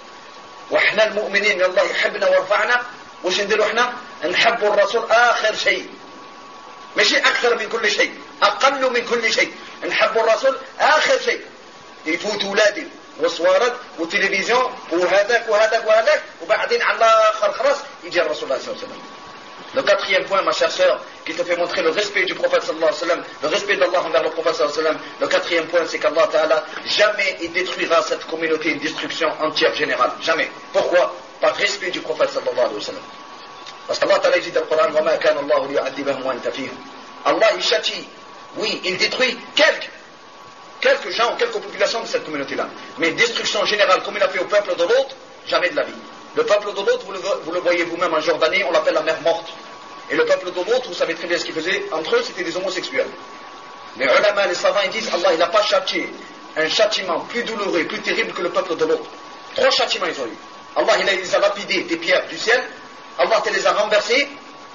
واحنا المؤمنين الله يحبنا ويرفعنا، وش نديروا احنا؟ نحب الرسول اخر شيء، ماشي اكثر من كل شيء، اقل من كل شيء. نحب الرسول اخر شيء. يفوت ولادي وصوارد وتلفزيون وهذاك وهذاك وهذاك، وبعدين على الاخر خلاص يجي الرسول صلى الله عليه وسلم. Le quatrième point, ma chère sœur, qui te fait montrer le respect du prophète sallallahu alayhi wa sallam, le respect d'Allah envers le prophète sallallahu alayhi wa sallam, le quatrième point, c'est qu'Allah ta'ala jamais il détruira cette communauté, une destruction entière générale. Jamais. Pourquoi? Par respect du prophète sallallahu alayhi wa sallam. Parce qu'Allah ta'ala dit dans le Coran, وَمَا كَانَ اللَّهُ لِيُعَذِّبَهُمْ وَأَنْتَ فِيهِمْ. Allah il châtie, oui, il détruit quelques quelques gens, quelques populations de cette communauté-là. Mais destruction générale, comme il a fait au peuple de l'autre, jamais de la vie. Le peuple de l'autre, vous le, vous le voyez vous-même en Jordanie, on l'appelle la mer morte. Et le peuple de l'autre, vous savez très bien ce qu'ils faisaient entre eux, c'était des homosexuels. Les ulama, les savants, ils disent, Allah, il n'a pas châtié un châtiment plus douloureux, plus terrible que le peuple de l'autre. Trois châtiments ils ont eu. Allah, il, a, il les a lapidés des pierres du ciel. Allah, il les a renversés.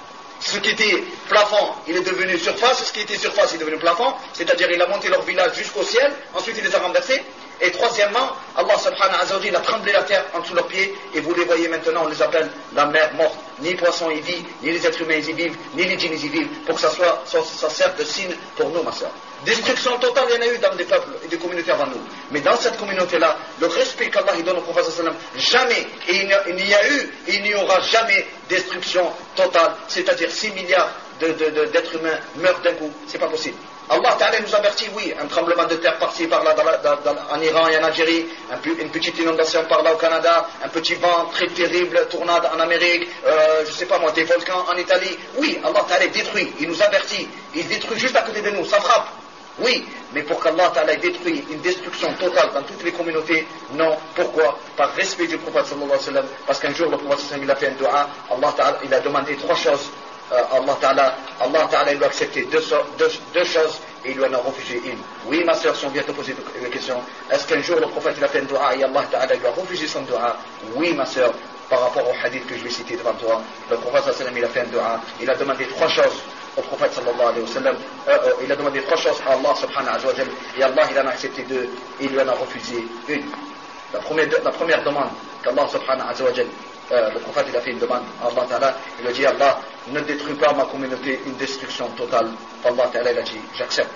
Ce qui était plafond, il est devenu surface. Ce qui était surface, il est devenu plafond. C'est-à-dire, il a monté leur village jusqu'au ciel. Ensuite, il les a renversés. Et troisièmement, Allah subhanahu wa ta'ala a tremblé la terre en dessous leurs pieds. Et vous les voyez maintenant, on les appelle la mer morte. Ni les poissons y vivent, ni les êtres humains y vivent, ni les djinns y vivent. Pour que ça, soit, ça, ça serve de signe pour nous, ma soeur. Destruction totale, il y en a eu dans des peuples et des communautés avant nous. Mais dans cette communauté-là, le respect qu'Allah donne au prophète sallam, jamais, et il n'y a eu, et il n'y aura jamais destruction totale. C'est-à-dire six milliards de, de, de, d'êtres humains meurent d'un coup. C'est pas possible. Allah Ta'ala nous avertit, oui, un tremblement de terre par-ci, par-là, dans la, dans, dans, en Iran et en Algérie, un, une petite inondation par-là au Canada, un petit vent très terrible, tornade en Amérique, euh, je sais pas moi, des volcans en Italie. Oui, Allah Ta'ala détruit, il nous avertit, il détruit juste à côté de nous, ça frappe. Oui, mais pour qu'Allah Ta'ala détruit une destruction totale dans toutes les communautés, non. Pourquoi? Par respect du prophète sallallahu alayhi wa sallam, parce qu'un jour le prophète sallallahu alayhi wa sallam il a fait un dua, Allah Ta'ala il a demandé trois choses. Euh, Allah Ta'ala, Allah Ta'ala il lui a accepté deux, deux, deux choses et il lui en a refusé une. Oui ma soeur, si on vient te poser la question, est-ce qu'un jour le prophète il a fait un dua et Allah Ta'ala lui a refusé son dua? Oui ma soeur, par rapport au hadith que je vais citer devant toi, le prophète sallallahu alayhi wa sallam il a fait un dua, il a demandé trois choses au prophète sallallahu alayhi wa sallam, euh, euh, il a demandé trois choses à Allah subhanahu wa ta'ala et Allah il en a accepté deux et il lui en a refusé une. La première, la première demande qu'Allah subhanahu wa ta'ala, euh, le prophète il a fait une demande à Allah Ta'ala, il a dit Allah ne détruis pas ma communauté, une destruction totale. Allah Ta'ala il a dit j'accepte.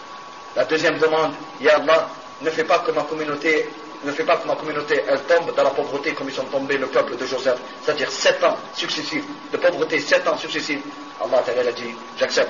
La deuxième demande, Ya Allah, ne fais pas que ma communauté ne fais pas que ma communauté elle tombe dans la pauvreté comme ils sont tombés le peuple de Joseph, c'est-à-dire sept ans successifs de pauvreté, sept ans successifs. Allah Ta'ala a dit j'accepte.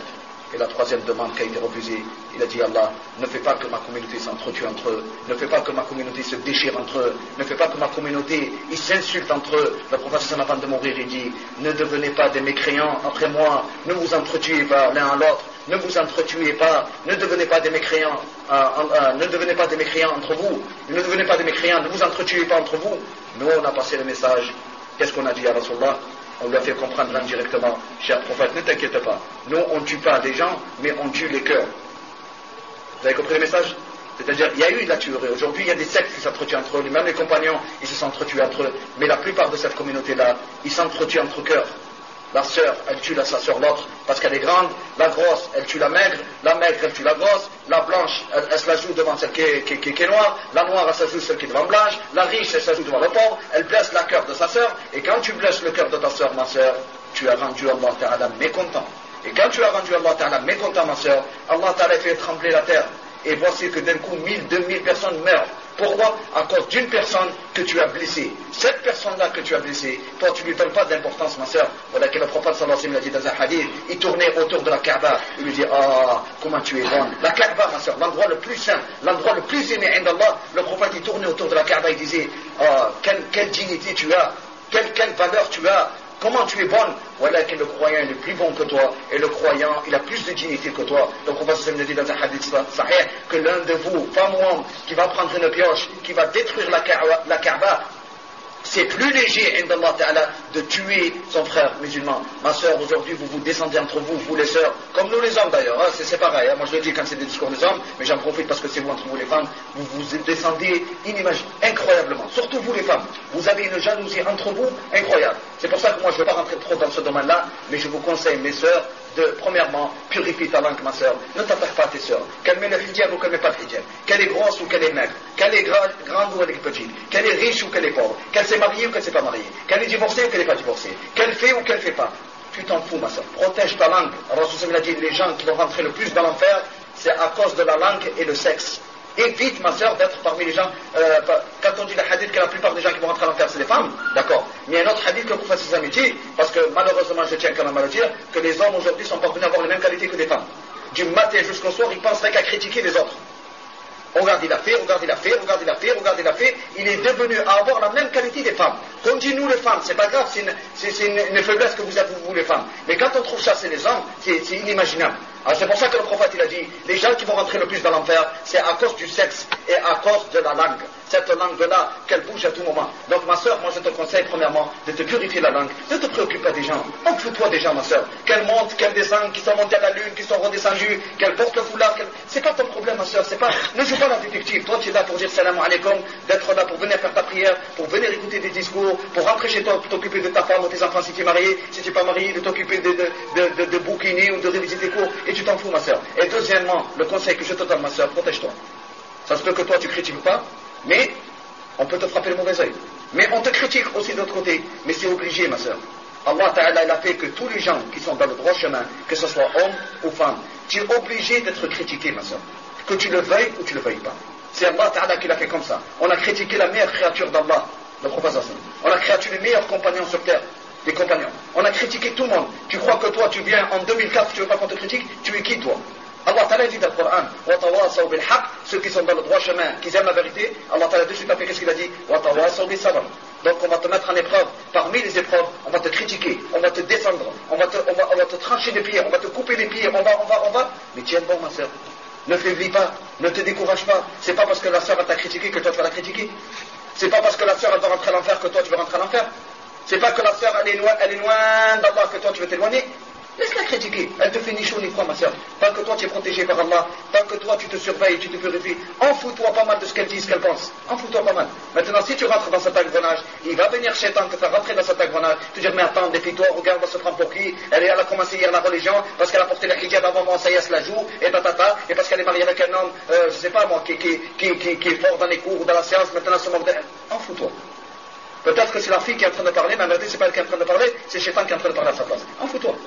Et la troisième demande qui a été refusée, il a dit Allah, ne fais pas que ma communauté s'entretue entre eux, ne fais pas que ma communauté se déchire entre eux, ne fais pas que ma communauté ils s'insultent entre eux. Le prophète avant de mourir, il dit, ne devenez pas des mécréants après moi, ne vous entretuez pas l'un à l'autre, ne vous entretuez pas, ne devenez pas des mécréants, euh, euh, ne devenez pas des mécréants entre vous, ne devenez pas des mécréants, ne vous entretuez pas entre vous. Nous on a passé le message. Qu'est-ce qu'on a dit à Rasulullah? On lui a fait comprendre indirectement, cher prophète, ne t'inquiète pas, nous on ne tue pas des gens, mais on tue les cœurs. Vous avez compris le message? C'est-à-dire, il y a eu de la tuerie. Aujourd'hui, il y a des sectes qui s'entretuent entre eux, même les compagnons, ils se sont entretués entre eux, mais la plupart de cette communauté-là, ils s'entretuent entre cœurs. La sœur, elle tue la, sa sœur l'autre parce qu'elle est grande, la grosse, elle tue la maigre, la maigre, elle tue la grosse, la blanche, elle, elle se la joue devant celle qui est, qui, qui, qui est noire, la noire, elle se la joue celle qui est devant blanche, la riche, elle se la joue devant le pauvre, elle blesse le cœur de sa sœur, et quand tu blesses le cœur de ta sœur, ma sœur, tu as rendu Allah Ta'ala mécontent. Et quand tu as rendu Allah Ta'ala mécontent, ma sœur, Allah Ta'ala fait trembler la terre. Et voici que d'un coup, mille, deux mille personnes meurent. Pourquoi? À cause d'une personne que tu as blessée. Cette personne-là que tu as blessée, toi tu ne lui donnes pas d'importance, ma sœur. Voilà que le prophète sallallahu alayhi wa sallam l'a dit dans un hadith, il tournait autour de la Kaaba, il lui dit, ah, comment tu es bonne. La Kaaba, ma sœur, l'endroit le plus saint, l'endroit le plus aimé d'Allah, le prophète il tournait autour de la Kaaba, il disait, ah, quelle, quelle dignité tu as, quelle, quelle valeur tu as. Comment tu es bonne? Voilà que le croyant est plus bon que toi, et le croyant, il a plus de dignité que toi. Donc on va se dire dans un hadith sahih que l'un de vous, femme ou homme, qui va prendre une pioche, qui va détruire la Kaaba, la Kaaba, c'est plus léger, indallah ta'ala, de tuer son frère musulman. Ma soeur, aujourd'hui, vous vous descendez entre vous, vous les sœurs, comme nous les hommes d'ailleurs, hein, c'est pareil, hein, moi je le dis quand c'est des discours des hommes, mais j'en profite parce que c'est vous entre vous les femmes, vous vous descendez inimaginable, incroyablement, surtout vous les femmes, vous avez une jalousie entre vous incroyable. C'est pour ça que moi je ne veux pas rentrer trop dans ce domaine-là, mais je vous conseille, mes sœurs, de, premièrement, purifie ta langue, ma sœur. Ne t'attaque pas à tes sœurs. Qu'elle met le hijab ou qu'elle ne met pas le hijab. Qu'elle est grosse ou qu'elle est maigre. Qu'elle est gra grande ou elle est petite. Qu'elle est riche ou qu'elle est pauvre. Qu'elle s'est mariée ou qu'elle ne s'est pas mariée. Qu'elle est divorcée ou qu'elle n'est pas divorcée. Qu'elle fait ou qu'elle ne fait pas. Tu t'en fous, ma sœur. Protège ta langue. Rasul a dit, les gens qui vont rentrer le plus dans l'enfer, c'est à cause de la langue et le sexe. Évite, ma sœur, d'être parmi les gens, euh, quand on dit le hadith que la plupart des gens qui vont rentrer à l'enfer, c'est les femmes, d'accord. Mais il y a un autre hadith que le prophète Sazam dit, parce que malheureusement, je tiens quand même à le dire, que les hommes aujourd'hui sont parvenus à avoir les mêmes qualités que les femmes. Du matin jusqu'au soir, ils penseraient qu'à critiquer les autres. Regarde, il a fait, regarde, il a fait, regarde, il a fait, regarde, il a fait, il est devenu à avoir la même qualité des femmes. Qu'on dit nous les femmes, c'est pas grave, c'est une, une, une faiblesse que vous avez vous les femmes. Mais quand on trouve ça chez les hommes, c'est inimaginable. Alors c'est pour ça que le prophète il a dit, les gens qui vont rentrer le plus dans l'enfer, c'est à cause du sexe et à cause de la langue. Cette langue-là, qu'elle bouge à tout moment. Donc ma soeur, moi je te conseille premièrement de te purifier la langue, ne te préoccupe pas des gens, en fous-toi des gens ma soeur. Qu'elle monte, qu'elle descende, qu'ils sont montés à la lune, qu'ils sont redescendus, qu'elle porte le foulard, qu c'est pas ton problème ma soeur, c'est pas, ne joue pas la détective. Toi tu es là pour dire salam alaikum, d'être là pour venir faire ta prière, pour venir écouter des discours, pour rentrer chez toi, pour t'occuper de ta femme ou tes enfants si tu es marié, si tu n'es pas marié, de t'occuper de, de, de, de, de bouquiner ou de réviser tes cours, et tu t'en fous ma soeur. Et deuxièmement, le conseil que je te donne ma soeur, protège-toi. Ça se peut que toi tu critiques pas, mais on peut te frapper le mauvais œil. Mais on te critique aussi de l'autre côté. Mais c'est obligé, ma soeur. Allah Ta'ala, il a fait que tous les gens qui sont dans le droit chemin, que ce soit homme ou femme, tu es obligé d'être critiqué, ma soeur. Que tu le veuilles ou tu le veuilles pas. C'est Allah Ta'ala qui l'a fait comme ça. On a critiqué la meilleure créature d'Allah, le prophète. On a critiqué les meilleurs compagnons sur terre, les compagnons. On a critiqué tout le monde. Tu crois que toi, tu viens en deux mille quatre, tu veux pas qu'on te critique? Tu es qui, toi? Allah Ta'ala dit dans le Coran, وَتَوَاصَوْا بِالْحَقِّ, ceux qui sont dans le droit chemin, qui aiment la vérité, Allah Ta'ala de suite après, qu'est-ce qu'il a dit? وَتَوَاصَوْا بِالصَّبْرِ. Donc on va te mettre en épreuve, parmi les épreuves, on va te critiquer, on va te descendre, on va te, on va, on va te trancher les pieds, on va te couper les pieds, on va, on va, on va, mais tiens bon ma soeur, ne faiblis pas, ne te décourage pas, c'est pas parce que la soeur t'a critiqué que toi tu vas la critiquer, c'est pas parce que la soeur elle va rentrer à l'enfer que toi tu vas rentrer à l'enfer, c'est pas que la soeur elle est loin, elle est loin d'Allah que toi tu veux t'éloigner. Laisse-la critiquer, elle te fait ni chaud ni froid ma soeur. Tant que toi tu es protégé par Allah, tant que toi tu te surveilles, tu te purifies, en fous-toi pas mal de ce qu'elle dit, ce qu'elle pense. En fous-toi pas mal. Maintenant si tu rentres dans cet engrenage, il va venir Shaitan te faire rentrer dans cet engrenage, te dire mais attends, défie-toi, regarde, on se prend pour qui, elle, est, elle a commencé hier la religion, parce qu'elle a porté le hijab avant moi, ça y est, elle se la joue, et tatata, et parce qu'elle est mariée avec un homme, euh, je sais pas moi, qui, qui, qui, qui, qui est fort dans les cours ou dans la science, maintenant se moque d'elle. En fous-toi. Peut-être que c'est la fille qui est en train de parler, mais en réalité c'est pas elle qui est en train de parler, c'est Shaitan qui est en train de parler à sa place. En fous-toi.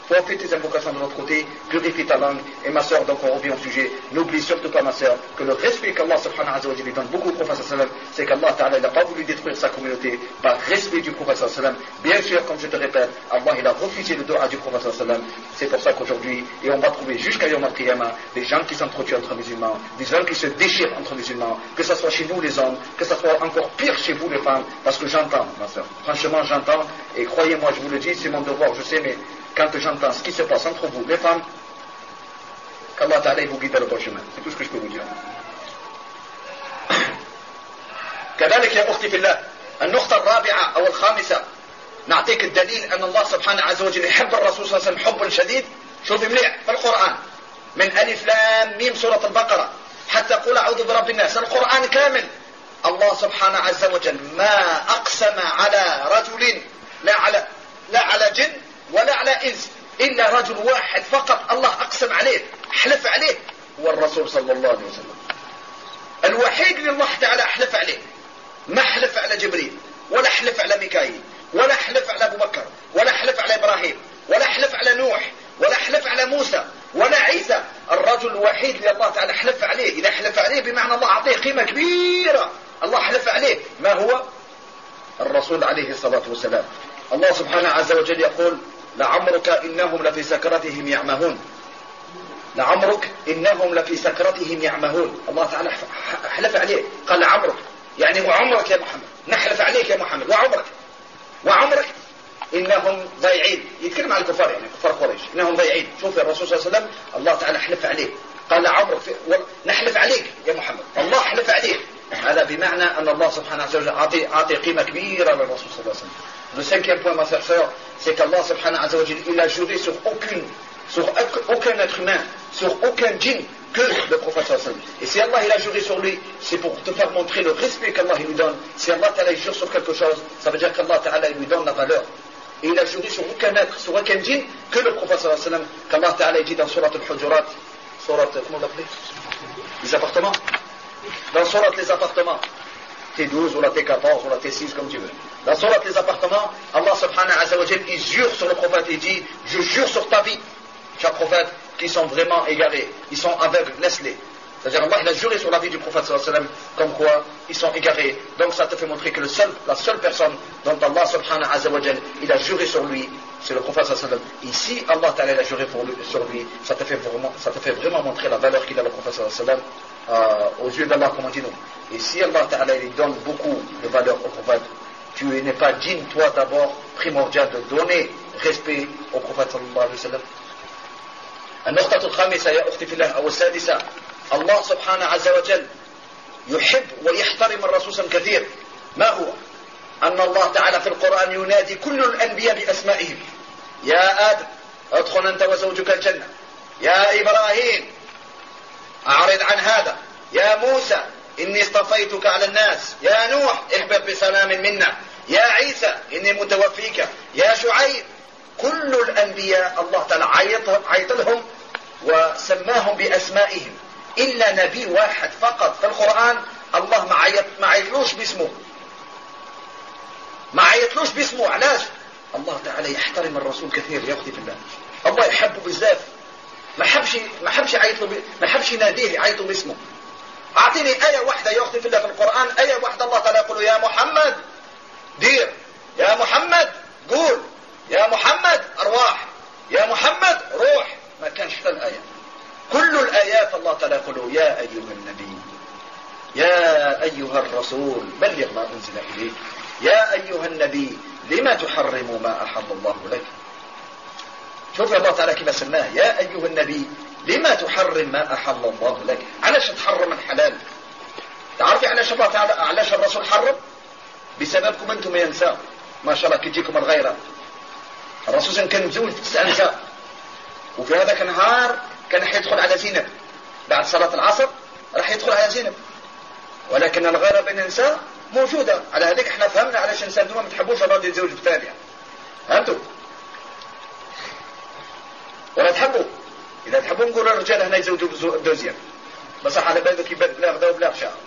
Faut faire tes invocations de l'autre côté, purifie ta langue. Et ma soeur, donc on revient au sujet, n'oublie surtout pas ma soeur, que le respect qu'Allah subhanahu wa ta'ala lui donne beaucoup au prophète sallam, c'est qu'Allah ta'ala n'a pas voulu détruire sa communauté par respect du prophète sallam. Bien sûr, comme je te répète, Allah il a refusé le dua du prophète sallam. C'est pour ça qu'aujourd'hui, et on va trouver jusqu'à Yom al-Qiyamah, des gens qui s'entretuent entre musulmans, des hommes qui se déchirent entre musulmans, que ce soit chez nous les hommes, que ce soit encore pire chez vous les femmes, parce que j'entends, ma soeur, franchement j'entends, et croyez-moi, je vous le dis, c'est mon devoir, je sais, mais quand j'entends ce qui se passe entre vous, les femmes, qu'Allah Ta'ala vous guide dans le bon chemin. C'est tout ce que je peux vous dire. كذلك يا أختي في الله النقطة الرابعة أو الخامسة نعطيك الدليل أن الله سبحانه عز وجل يحب الرسول صلى الله عليه وسلم حبا شديد. شوف مليح في القرآن من ألف لام ميم سورة البقرة حتى قل أعوذ برب الناس القرآن كامل. الله سبحانه عز وجل ما أقسم على رجل لا على لا على جن ولا على إنس إلا رجل واحد فقط الله أقسم عليه حلف عليه هو الرسول صلى الله عليه وسلم. الوحيد اللي الله تعالى حلف عليه ما حلف على جبريل ولا حلف على ميكائيل ولا حلف على أبو بكر ولا حلف على إبراهيم ولا حلف على نوح ولا حلف على موسى ولا عيسى. الرجل الوحيد اللي الله تعالى حلف عليه إذا حلف عليه بمعنى الله أعطيه قيمة كبيرة الله حلف عليه ما هو الرسول عليه الصلاة والسلام. الله سبحانه عز وجل يقول لعمرك إنهم لفي سكرتهم يعمهون لعمرك إنهم لفي سكرتهم يعمهون. الله تعالى حلف عليه قال لعمرك يعني وعمرك يا محمد نحلف عليك يا محمد وعمرك وعمرك إنهم ضيعين يتكلم عن الكفار يعني كفار قريش إنهم ضيعين. شوف يا الرسول صلى الله عليه وسلم الله تعالى حلف عليه قال لعمرك نحلف عليك يا محمد الله حلف عليه. هذا بمعنى أن الله سبحانه وتعالى أعطي أعطي قيمة كبيرة للرسول صلى الله عليه وسلم. Le cinquième point, ma sœur, c'est qu'Allah subhanahu wa ta'ala, il a juré sur aucune, sur aucun être humain, sur aucun djinn que le prophète sallallahu alayhi wa sallam. Et si Allah il a juré sur lui, c'est pour te faire montrer le respect qu'Allah lui donne. Si Allah ta'ala jure sur quelque chose, ça veut dire qu'Allah ta'ala lui donne la valeur. Et il a juré sur aucun être, sur aucun djinn que le prophète sallallahu alayhi wa sallam, qu'Allah ta'ala dit dans Surat al-Hujurat, Surat, comment l'appelez les appartements. Dans Surat les appartements. T douze ou la T quatorze ou la T six comme tu veux. Dans Surat les appartements, Allah subhanahu wa ta'ala il jure sur le prophète et dit je jure sur ta vie, chers prophètes qui sont vraiment égarés, ils sont aveugles, laisse-les. C'est-à-dire Allah il a juré sur la vie du prophète sallallahu alayhi wa sallam comme quoi ils sont égarés. Donc ça te fait montrer que le seul, la seule personne dont Allah subhanahu wa ta'ala il a juré sur lui, c'est le prophète sallallahu alayhi wa sallam. Ici Allah ta'ala il a juré pour lui, sur lui, ça te fait vraiment, ça te fait vraiment montrer la valeur qu'il a le prophète sallallahu alayhi wa sallam. Euh, aux yeux d'Allah, comme on dit nous. Et si Allah Ta'ala lui donne beaucoup de valeur au prophète, tu n'es pas digne, toi d'abord, primordial de donner respect au prophète sallallahu alayhi wa sallam. النقطة الخامسة يا أختي في الله أو السادسة الله سبحانه عز وجل يحب ويحترم الرسول صلى الله عليه وسلم كثير. ما هو؟ أن الله تعالى في القرآن ينادي كل الأنبياء بأسمائهم يا آدم ادخل أنت وزوجك الجنة يا إبراهيم أعرض عن هذا يا موسى إني اصطفيتك على الناس يا نوح اهبط بسلام منا يا عيسى إني متوفيك يا شعيب. كل الأنبياء الله تعالى عيط لهم وسماهم بأسمائهم إلا نبي واحد فقط في القرآن الله ما عيط ما عيطلوش باسمه ما عيطلوش باسمه. علاش؟ الله تعالى يحترم الرسول كثير يا أختي في الله. الله يحبه بزاف ما حبش ما حبش يعيطوا ما حبش يناديه يعيطوا باسمه. اعطيني ايه واحده يا اختي في الله في القران ايه واحده الله تعالى يقول يا محمد دير يا محمد قول يا محمد ارواح يا محمد روح. ما كانش حتى الايه. كل الايات الله تعالى يقول يا ايها النبي يا ايها الرسول بلغ ما انزل اليك يا ايها النبي لما تحرم ما احل الله لك. شوف الله تعالى كيف سماه يا أيها النبي لما تحرم ما أحل الله لك. علاش تحرم الحلال؟ تعرفي علاش الله تعالى علاش الرسول حرم؟ بسببكم أنتم يا نساء ما شاء الله كيجيكم الغيرة. الرسول كان مزوج تسع نساء وفي هذاك النهار كان حيدخل على زينب بعد صلاة العصر راح يدخل على زينب ولكن الغيرة بين النساء موجودة. على هذيك احنا فهمنا علاش النساء ما تحبوش الراجل يتزوج بالثانية. فهمتوا؟ ولا تحبوا إذا تحبوا نقول الرجال هنا يزوجوا دوزيام بس على بالك يبان بلاغ ده وبلاغ شعر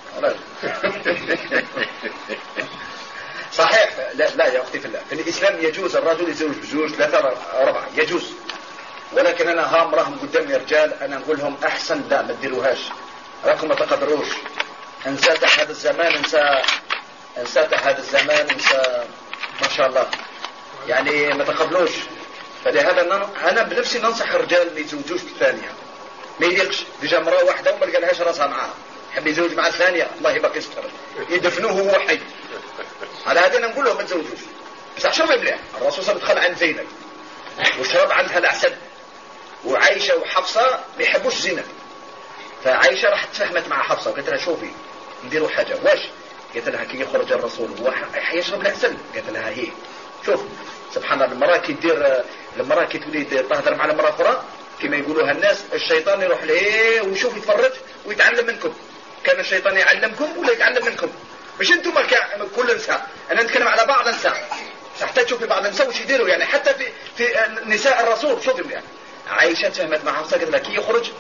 صحيح. لا, لا يا أختي في الله في الإسلام يجوز الرجل يزوج بزوج ثلاثة أربعة يجوز ولكن انا هام راهم قدامي رجال، انا نقول لهم احسن لا ما تديروهاش، راكم ما تقدروش. انسى هذا الزمان، انسى انسى هذا الزمان، انسى ما شاء الله، يعني ما تقبلوش. فلهذا انا انا بنفسي ننصح الرجال ما يتزوجوش بالثانيه، ما يليقش ديجا مراه واحده وما لقالهاش راسها معاها، يحب يتزوج مع الثانيه الله يبقى يستر، يدفنوه وهو حي. على هذا نقول لهم ما تزوجوش، بس عشان ما يبلع. الرسول صلى الله عليه وسلم دخل عند زينب وشرب عندها العسل، وعائشه وحفصه ما يحبوش زينب، فعائشه راحت تفهمت مع حفصه وقالت لها شوفي نديروا حاجه. واش؟ قالت لها كي يخرج الرسول هو حيشرب العسل، قالت لها هي شوف سبحان الله، المراه كي دير المراه كي تولي تهضر مع المراه اخرى كما يقولوها الناس، الشيطان يروح ليه ويشوف يتفرج ويتعلم منكم. كان الشيطان يعلمكم ولا يتعلم منكم، مش انتم كل نساء، انا نتكلم على بعض النساء. حتى تشوفي بعض النساء وش يديروا، يعني حتى في في نساء الرسول. شوفي يعني عائشه تفهمت مع حفصه قالت لها كي يخرج،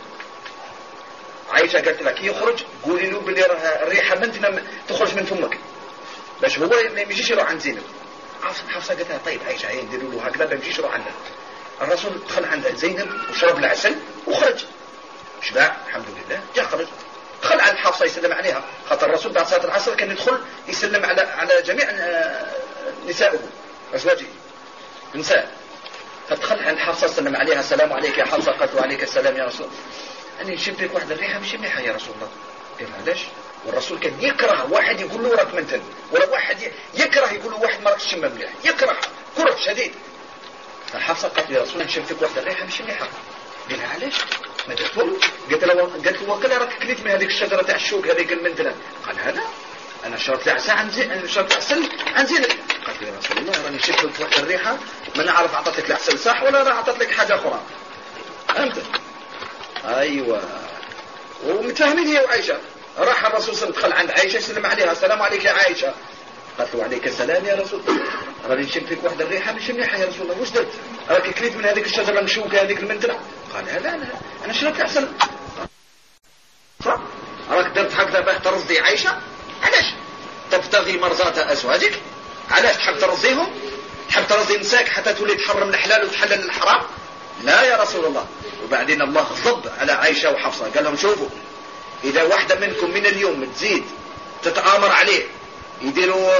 عائشه قالت لها كي يخرج قولي له بلي راه الريحه منتنا تخرج من فمك، باش هو ما يمشيش يروح عند زينب. حفصه قالت لها طيب عائشه هي نديروا له هكذا ما يمشيش يروح عندها. الرسول دخل عند زينب وشرب العسل وخرج، شبع الحمد لله، جاء خرج دخل عند حفصه يسلم عليها، خاطر الرسول بعد صلاه العصر كان يدخل يسلم على على جميع نسائه ازواجه نساء. فدخل عند حفصه سلم عليها السلام عليك يا حفصه، قالت له عليك السلام يا رسول الله، اني نشم فيك واحد الريحه مش مليحه يا رسول الله. قال علاش؟ والرسول كان يكره واحد يقول له راك منتن، ولا واحد يكره يقول له واحد ما راكش تشم مليح، يكره كره شديد. فحفصه قالت يا رسول الله نشم فيك واحد الريحه مش مليحه. قال لها علاش؟ ما درتو؟ قالت له قالت له وكلا راك كليت من هذيك الشجره تاع الشوك هذيك المنتنه. قال هذا انا شربت العسل عن زين، انا شربت العسل عن زينب. قالت يا رسول الله راني شفت لك واحد الريحه ما نعرف عطت لك العسل صح ولا راه عطت لك حاجه اخرى. فهمت؟ ايوه. ومتفاهمين هي وعائشه. راح الرسول صلى الله عليه وسلم دخل عند عائشه يسلم عليها السلام عليك يا عائشه. قالت له عليك السلام يا رسول الله، راني نشم فيك واحد الريحه مش مليحه يا رسول الله، واش درت؟ راك كليت من هذيك الشجره المشوكه هذيك المنتنه. قال لا لا انا شربت عسل. راك درت هكذا باه ترضي عائشه؟ علاش؟ تبتغي مرضات ازواجك؟ علاش تحب ترضيهم؟ تحب ترضي نساك حتى تولي تحرم الحلال وتحلل الحرام؟ لا يا رسول الله. وبعدين الله غضب على عائشه وحفصه قال لهم شوفوا اذا واحده منكم من اليوم تزيد تتآمر عليه يديروا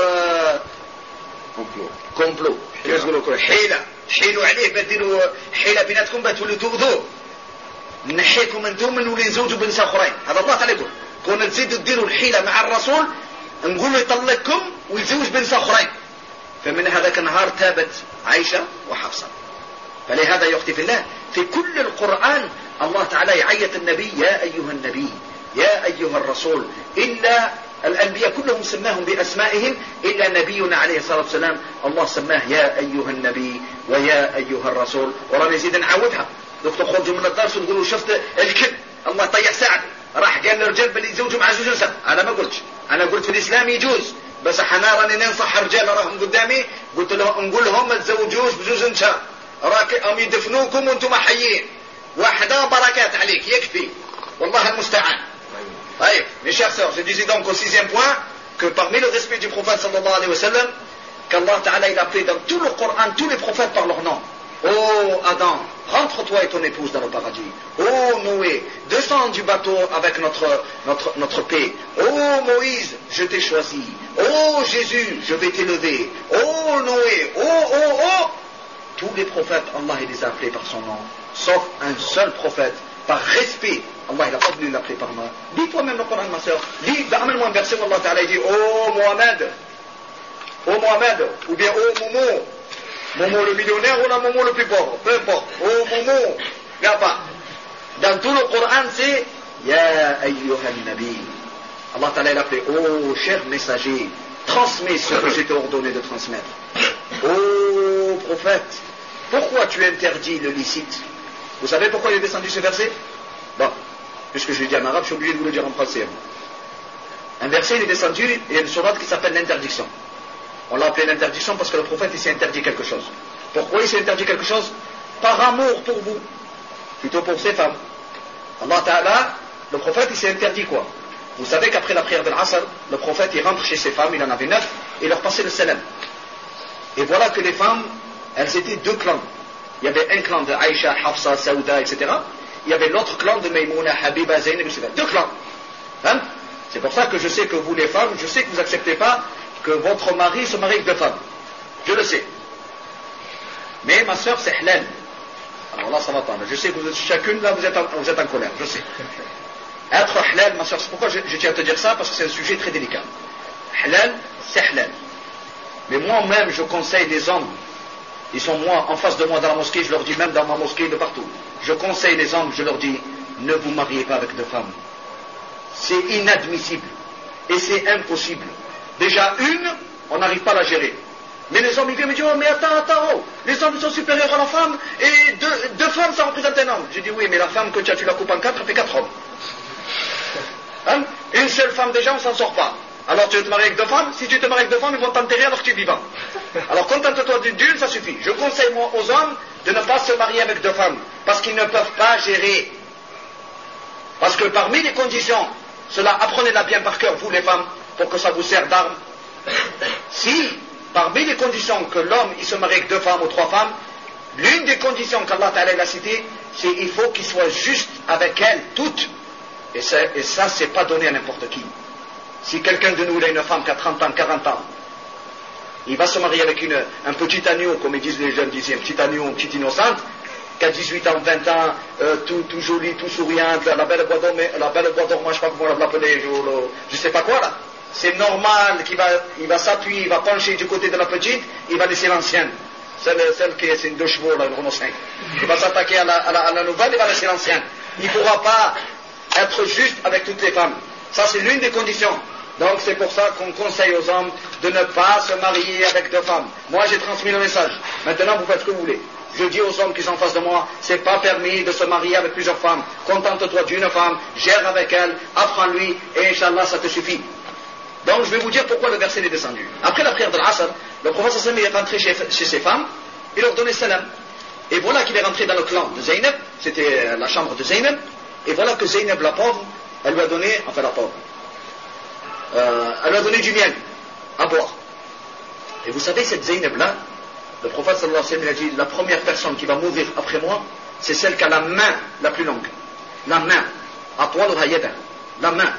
كومبلو كومبلو يقولوا حيله حيلوا عليه بديروا حيله بيناتكم بتولوا تؤذوه، نحيكم انتم نولي نزوجوا بنساء اخرين. هذا الله تعالى يقول كون تزيدوا ديروا الحيله مع الرسول نقول له يطلقكم ويتزوج بنساء اخرين. فمن هذاك النهار تابت عائشه وحفصه. فلهذا يا اختي في الله في كل القران الله تعالى يعيط النبي يا ايها النبي يا ايها الرسول، الا الأنبياء كلهم سماهم بأسمائهم إلا نبينا عليه الصلاة والسلام الله سماه يا أيها النبي ويا أيها الرسول. ورانا نزيد نعودها دوك تخرجوا من الدرس وتقولوا شفت الكذب الله طيح سعد راح قال للرجال بل يتزوجوا مع زوج نساء. أنا ما قلتش، أنا قلت في الإسلام يجوز، بس أنا راني ننصح الرجال راهم قدامي قلت لهم نقول لهم ما تزوجوش بزوج نساء، راك أم يدفنوكم وانتم حيين واحدة بركات عليك يكفي والله المستعان. Oui, mes chers sœurs, je disais donc au sixième point que parmi le respect du prophète sallallahu alayhi wa sallam, qu'Allah Ta'ala il a appelé dans tout le Coran tous les prophètes par leur nom. Oh Adam, rentre-toi et ton épouse dans le paradis. Oh Noé, descends du bateau avec notre, notre, notre paix. Oh Moïse, je t'ai choisi. Oh Jésus, je vais t'élever. Oh Noé, oh, oh, oh. Tous les prophètes, Allah il les a appelés par son nom, sauf un seul prophète. Par respect, Allah il a pas voulu l'appeler par nom. Lis toi-même le Coran ma soeur. Lis, amène-moi un verset où Allah Ta'ala dit oh Mohamed, oh Mohamed, ou bien oh Momo, Momo le millionnaire ou la Momo le plus pauvre, peu importe. Oh Momo, regarde pas. Dans tout le Coran c'est Ya ayyuhan nabi. Allah Ta'ala il a appelé oh cher messager, transmets ce que j'ai été ordonné de transmettre. Oh prophète, pourquoi tu interdis le licite? Vous savez pourquoi il est descendu ce verset? Bon, puisque je l'ai dit en arabe, je suis obligé de vous le dire en français. Un verset, il est descendu, il y a une sourate qui s'appelle l'interdiction. On l'a appelé l'interdiction parce que le prophète, il s'est interdit quelque chose. Pourquoi il s'est interdit quelque chose? Par amour pour vous, plutôt pour ses femmes. Allah Ta'ala, le prophète, il s'est interdit quoi? Vous savez qu'après la prière de l'Asr, le prophète, il rentre chez ses femmes, il en avait neuf, et il leur passait le salam. Et voilà que les femmes, elles étaient deux clans. Il y avait un clan de Aïcha, Hafsa, Saouda, et cetera. Il y avait l'autre clan de Maïmouna, Habiba, Zaynab, et cetera. Deux clans. Hein? C'est pour ça que je sais que vous les femmes, je sais que vous n'acceptez pas que votre mari se marie avec deux femmes. Je le sais. Mais ma soeur, c'est halal. Alors là, ça va pas. Je sais que vous êtes chacune, là, vous êtes en, vous êtes en colère. Je sais. Être halal, ma soeur, c'est pourquoi je, je tiens à te dire ça, parce que c'est un sujet très délicat. Halal, c'est halal. Mais moi-même, je conseille les hommes, ils sont moi, en face de moi dans la mosquée, je leur dis, même dans ma mosquée, de partout. Je conseille les hommes, je leur dis, ne vous mariez pas avec deux femmes. C'est inadmissible. Et c'est impossible. Déjà, une, on n'arrive pas à la gérer. Mais les hommes, ils viennent me dire, oh, mais attends, attends, oh, les hommes sont supérieurs à la femme, et deux, deux femmes, ça représente un homme. Je dis, oui, mais la femme, que tu, as, tu la coupes en quatre, elle fait quatre hommes. Hein? Une seule femme, déjà, on ne s'en sort pas. Alors tu veux te marier avec deux femmes? Si tu te maries avec deux femmes, ils vont t'enterrer alors que tu es vivant. Alors contente-toi d'une, ça suffit. Je conseille moi aux hommes de ne pas se marier avec deux femmes, parce qu'ils ne peuvent pas gérer. Parce que parmi les conditions, cela apprenez-la bien par cœur, vous les femmes, pour que ça vous serve d'arme. Si, parmi les conditions que l'homme il se marie avec deux femmes ou trois femmes, l'une des conditions qu'Allah Ta'ala l'a citée, c'est qu'il faut qu'il soit juste avec elles toutes. Et ça, et ça c'est pas donné à n'importe qui. Si quelqu'un de nous il a une femme qui a trente ans, quarante ans, il va se marier avec une, un petit agneau, comme ils disent les jeunes d'ici, un petit agneau, une petite innocente, qui a dix-huit ans, vingt ans, euh, tout, tout joli, tout souriante, la belle bois d'or, la belle bois d'or, moi je sais pas comment l'appeler, je, je sais pas quoi là. C'est normal qu'il va, il va s'appuyer, il va pencher du côté de la petite, il va laisser l'ancienne. Celle, celle qui est, c'est une deux chevaux, là, une Renault cinq. Il va s'attaquer à la, à, la, à la nouvelle, il va laisser l'ancienne. Il ne pourra pas être juste avec toutes les femmes. Ça, c'est l'une des conditions. Donc, c'est pour ça qu'on conseille aux hommes de ne pas se marier avec deux femmes. Moi, j'ai transmis le message. Maintenant, vous faites ce que vous voulez. Je dis aux hommes qui sont en face de moi, c'est pas permis de se marier avec plusieurs femmes. Contente-toi d'une femme, gère avec elle, apprends-lui, et Inch'Allah, ça te suffit. Donc, je vais vous dire pourquoi le verset est descendu. Après la prière de l'Asr, le prophète sallam est rentré chez, chez ses femmes, il leur donnait salam. Et voilà qu'il est rentré dans le clan de Zaynab, c'était la chambre de Zaynab, et voilà que Zaynab, la pauvre, elle lui a donné, enfin la pauvre, euh, elle lui a donné du miel à boire. Et vous savez, cette Zaynab-là, le prophète sallallahu alayhi wa sallam a dit, la première personne qui va mourir après moi, c'est celle qui a la main la plus longue. La main. Atwal hayada. La main.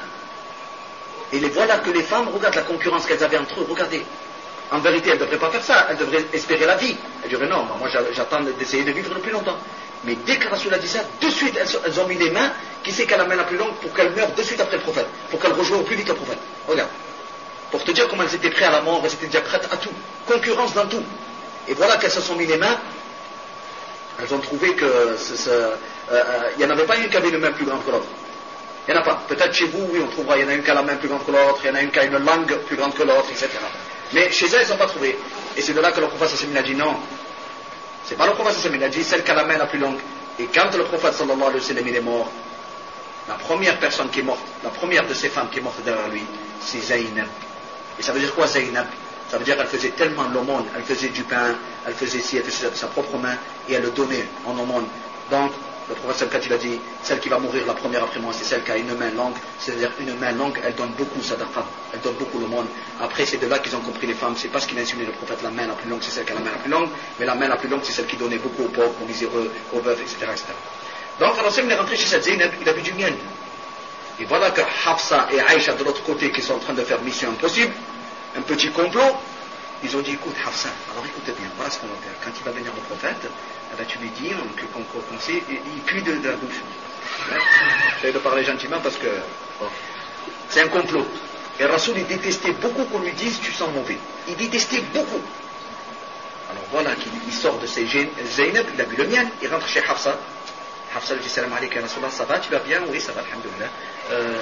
Et les voilà que les femmes, regardent la concurrence qu'elles avaient entre eux, regardez. En vérité, elles ne devraient pas faire ça, elles devraient espérer la vie. Elles diraient non, moi j'attends d'essayer de vivre le plus longtemps. Mais dès que Rasoul a dit ça, de suite elles, elles ont mis les mains, qui sait qu'elle a la main la plus longue pour qu'elle meure de suite après le prophète, pour qu'elle rejoigne au plus vite le prophète. Regarde. Pour te dire comment elles étaient prêtes à la mort, elles étaient déjà prêtes à tout. Concurrence dans tout. Et voilà qu'elles se sont mis les mains, elles ont trouvé que il euh, n'y euh, en avait pas une qui avait une main plus grande que l'autre. Il n'y en a pas. Peut-être chez vous, oui, on trouvera, il y en a une qui a la main plus grande que l'autre, il y en a une qui a une langue plus grande que l'autre, et cetera. Mais chez elles, ils n'ont pas trouvé. Et c'est de là que le prophète sallallahu alayhi wa sallam a dit non. C'est pas le prophète sallallahu alayhi wa sallam, il a dit celle qui a la main la plus longue. Et quand le prophète sallallahu alayhi wa sallam il est mort, la première personne qui est morte, la première de ces femmes qui est morte derrière lui, c'est Zaynab. Et ça veut dire quoi Zaynab? Ça veut dire qu'elle faisait tellement l'aumône, elle faisait du pain, elle faisait ci, elle faisait de sa propre main, et elle le donnait en aumône. Donc, le prophète quand il a dit, celle qui va mourir la première après moi, c'est celle qui a une main longue, c'est-à-dire une main longue, elle donne beaucoup sadaqa, elle donne beaucoup l'aumône. Après, c'est de là qu'ils ont compris les femmes, c'est pas ce qu'il a insinué le prophète, la main la plus longue, c'est celle qui a la main la plus longue, mais la main la plus longue, c'est celle qui donnait beaucoup aux pauvres, aux miséreux, aux veufs, et cetera, et cetera. Donc, alors, il est rentré chez cette Zaynab, il a vu du miel. Et voilà que Hafsa et Aïcha de l'autre côté, qui sont en train de faire mission impossible, un petit complot, ils ont dit, écoute Hafsa, alors écoute bien, voilà ce qu'on va faire. Quand il va venir le prophète, eh ben, tu lui dis qu'on qu qu sait, il pue de, de la bouche. J'essaie de parler gentiment parce que bon, c'est un complot. Et Rasoul, il détestait beaucoup qu'on lui dise tu sens mauvais. Il détestait beaucoup. Alors voilà qu'il sort de ses Zaynab, il a bu le miel, il rentre chez Hafsa. Hafsa lui dit salam alayka Rasulullah, ça va, tu vas bien? Oui, ça va, alhamdoulilah. Euh,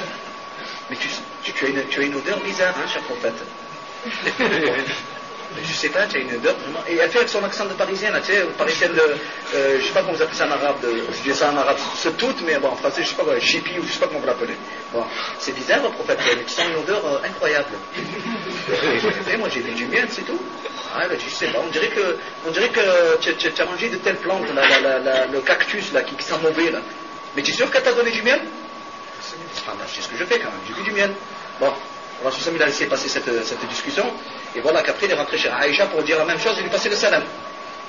mais tu, tu, tu, as une, tu as une odeur bizarre, hein, cher prophète. Je sais pas, tu as une odeur vraiment. Et elle fait avec son accent de parisienne, tu sais, parisienne de. Euh, je sais pas comment vous appelez ça en arabe, de, je dis ça en arabe, ce tout, mais bon, en français, je sais pas quoi, chipi ou je sais pas comment vous l'appelez. Bon, c'est bizarre, le prophète, mais tu sens une odeur euh, incroyable. Et moi, j'ai vu du miel, c'est tout. Ah, ben, je sais pas, on dirait que, on dirait que tu, tu, tu as mangé de telles plantes, la, la, la, la, le cactus, là, qui, qui sent mauvais, là. Mais tu es sûr qu'elle t'a donné du miel? C'est ce que je fais quand même, j'ai vu du miel. Bon. Alors, il a laissé passer cette, cette discussion, et voilà qu'après il est rentré chez Aïcha pour dire la même chose et lui passer le salam.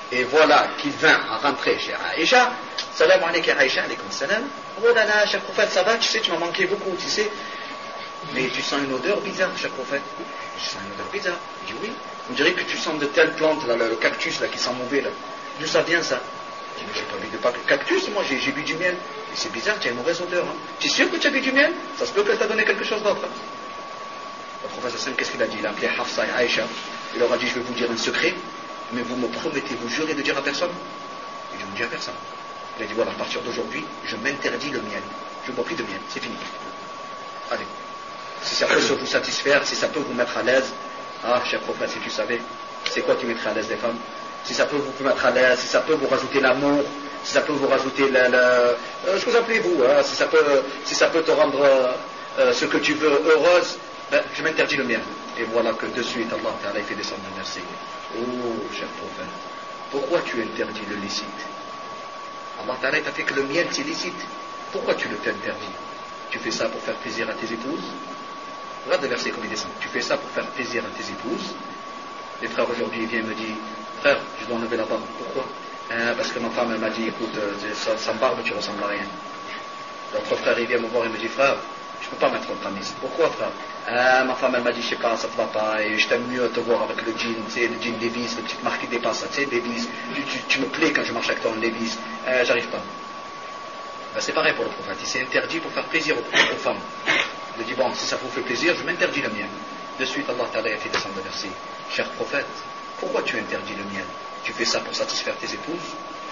Et voilà qu'il vint à rentrer chez Aïcha. Salam alaykum Aïcha, alaykum salam. Oh là là, cher prophète, ça va, tu sais, tu m'as manqué beaucoup, tu sais. Mais tu sens une odeur bizarre, cher prophète. Je sens une odeur bizarre. Il dit oui. On dirait que tu sens de telles plantes, là, le, le cactus là, qui sent mauvais là. D'où ça vient ça? Je dis, mais j'ai pas bu de pas cactus, moi j'ai, j'ai bu du miel. Mais c'est bizarre, tu as une mauvaise odeur. Hein. Tu es sûr que tu as bu du miel? Ça se peut qu'elle t'a donné quelque chose d'autre. Hein. Le prophète Hassan, qu'est-ce qu'il a dit? Il a appelé Hafsa et Aïcha. Il leur a dit, je vais vous dire un secret, mais vous me promettez, vous jurez de dire à personne? Et je ne dis à personne. Il a dit, voilà, à partir d'aujourd'hui, je m'interdis le miel. Je ne bois plus de miel, c'est fini. Allez. Si ça peut vous satisfaire, si ça peut vous mettre à l'aise, ah, cher prophète, si tu savais, c'est quoi qui mettrait à l'aise les femmes? Si ça peut vous mettre à l'aise, si ça peut vous rajouter l'amour, si ça peut vous rajouter la, la, euh, ce que vous appelez vous, hein, si, ça peut, si ça peut te rendre euh, euh, ce que tu veux heureuse, ben, je m'interdis le miel. Et voilà que de suite, Allah Ta'ala fait descendre un verset. Oh, cher prophète, pourquoi tu interdis le licite? Allah Ta'ala t'a fait que le miel c'est licite. Pourquoi tu le t'interdis? Tu fais ça pour faire plaisir à tes épouses? Regarde le verset comme il descend. Tu fais ça pour faire plaisir à tes épouses? Les frères aujourd'hui viennent me dire, frère, je dois enlever la barbe. Pourquoi? euh, Parce que ma femme elle m'a dit, écoute, euh, sans, sans barbe tu ressembles à rien. L'autre frère il vient me voir et me dit, frère, je ne peux pas mettre le tamis. Pourquoi, frère? euh, Ma femme elle m'a dit, je sais pas, ça te va pas, et je t'aime mieux te voir avec le jean, tu sais, le jean Levi's, le petite marque qui dépasse, tu sais, Levi's. Tu, tu, tu me plais quand je marche avec toi en Levi's. Euh, j'arrive pas. Ben, c'est pareil pour le prophète, il s'est interdit pour faire plaisir aux, aux femmes. Il dit, bon, si ça vous fait plaisir, je m'interdis le miel. De suite, Allah Ta'ala a fait descendre le verset. Cher prophète, pourquoi tu interdis le miel? Tu fais ça pour satisfaire tes épouses?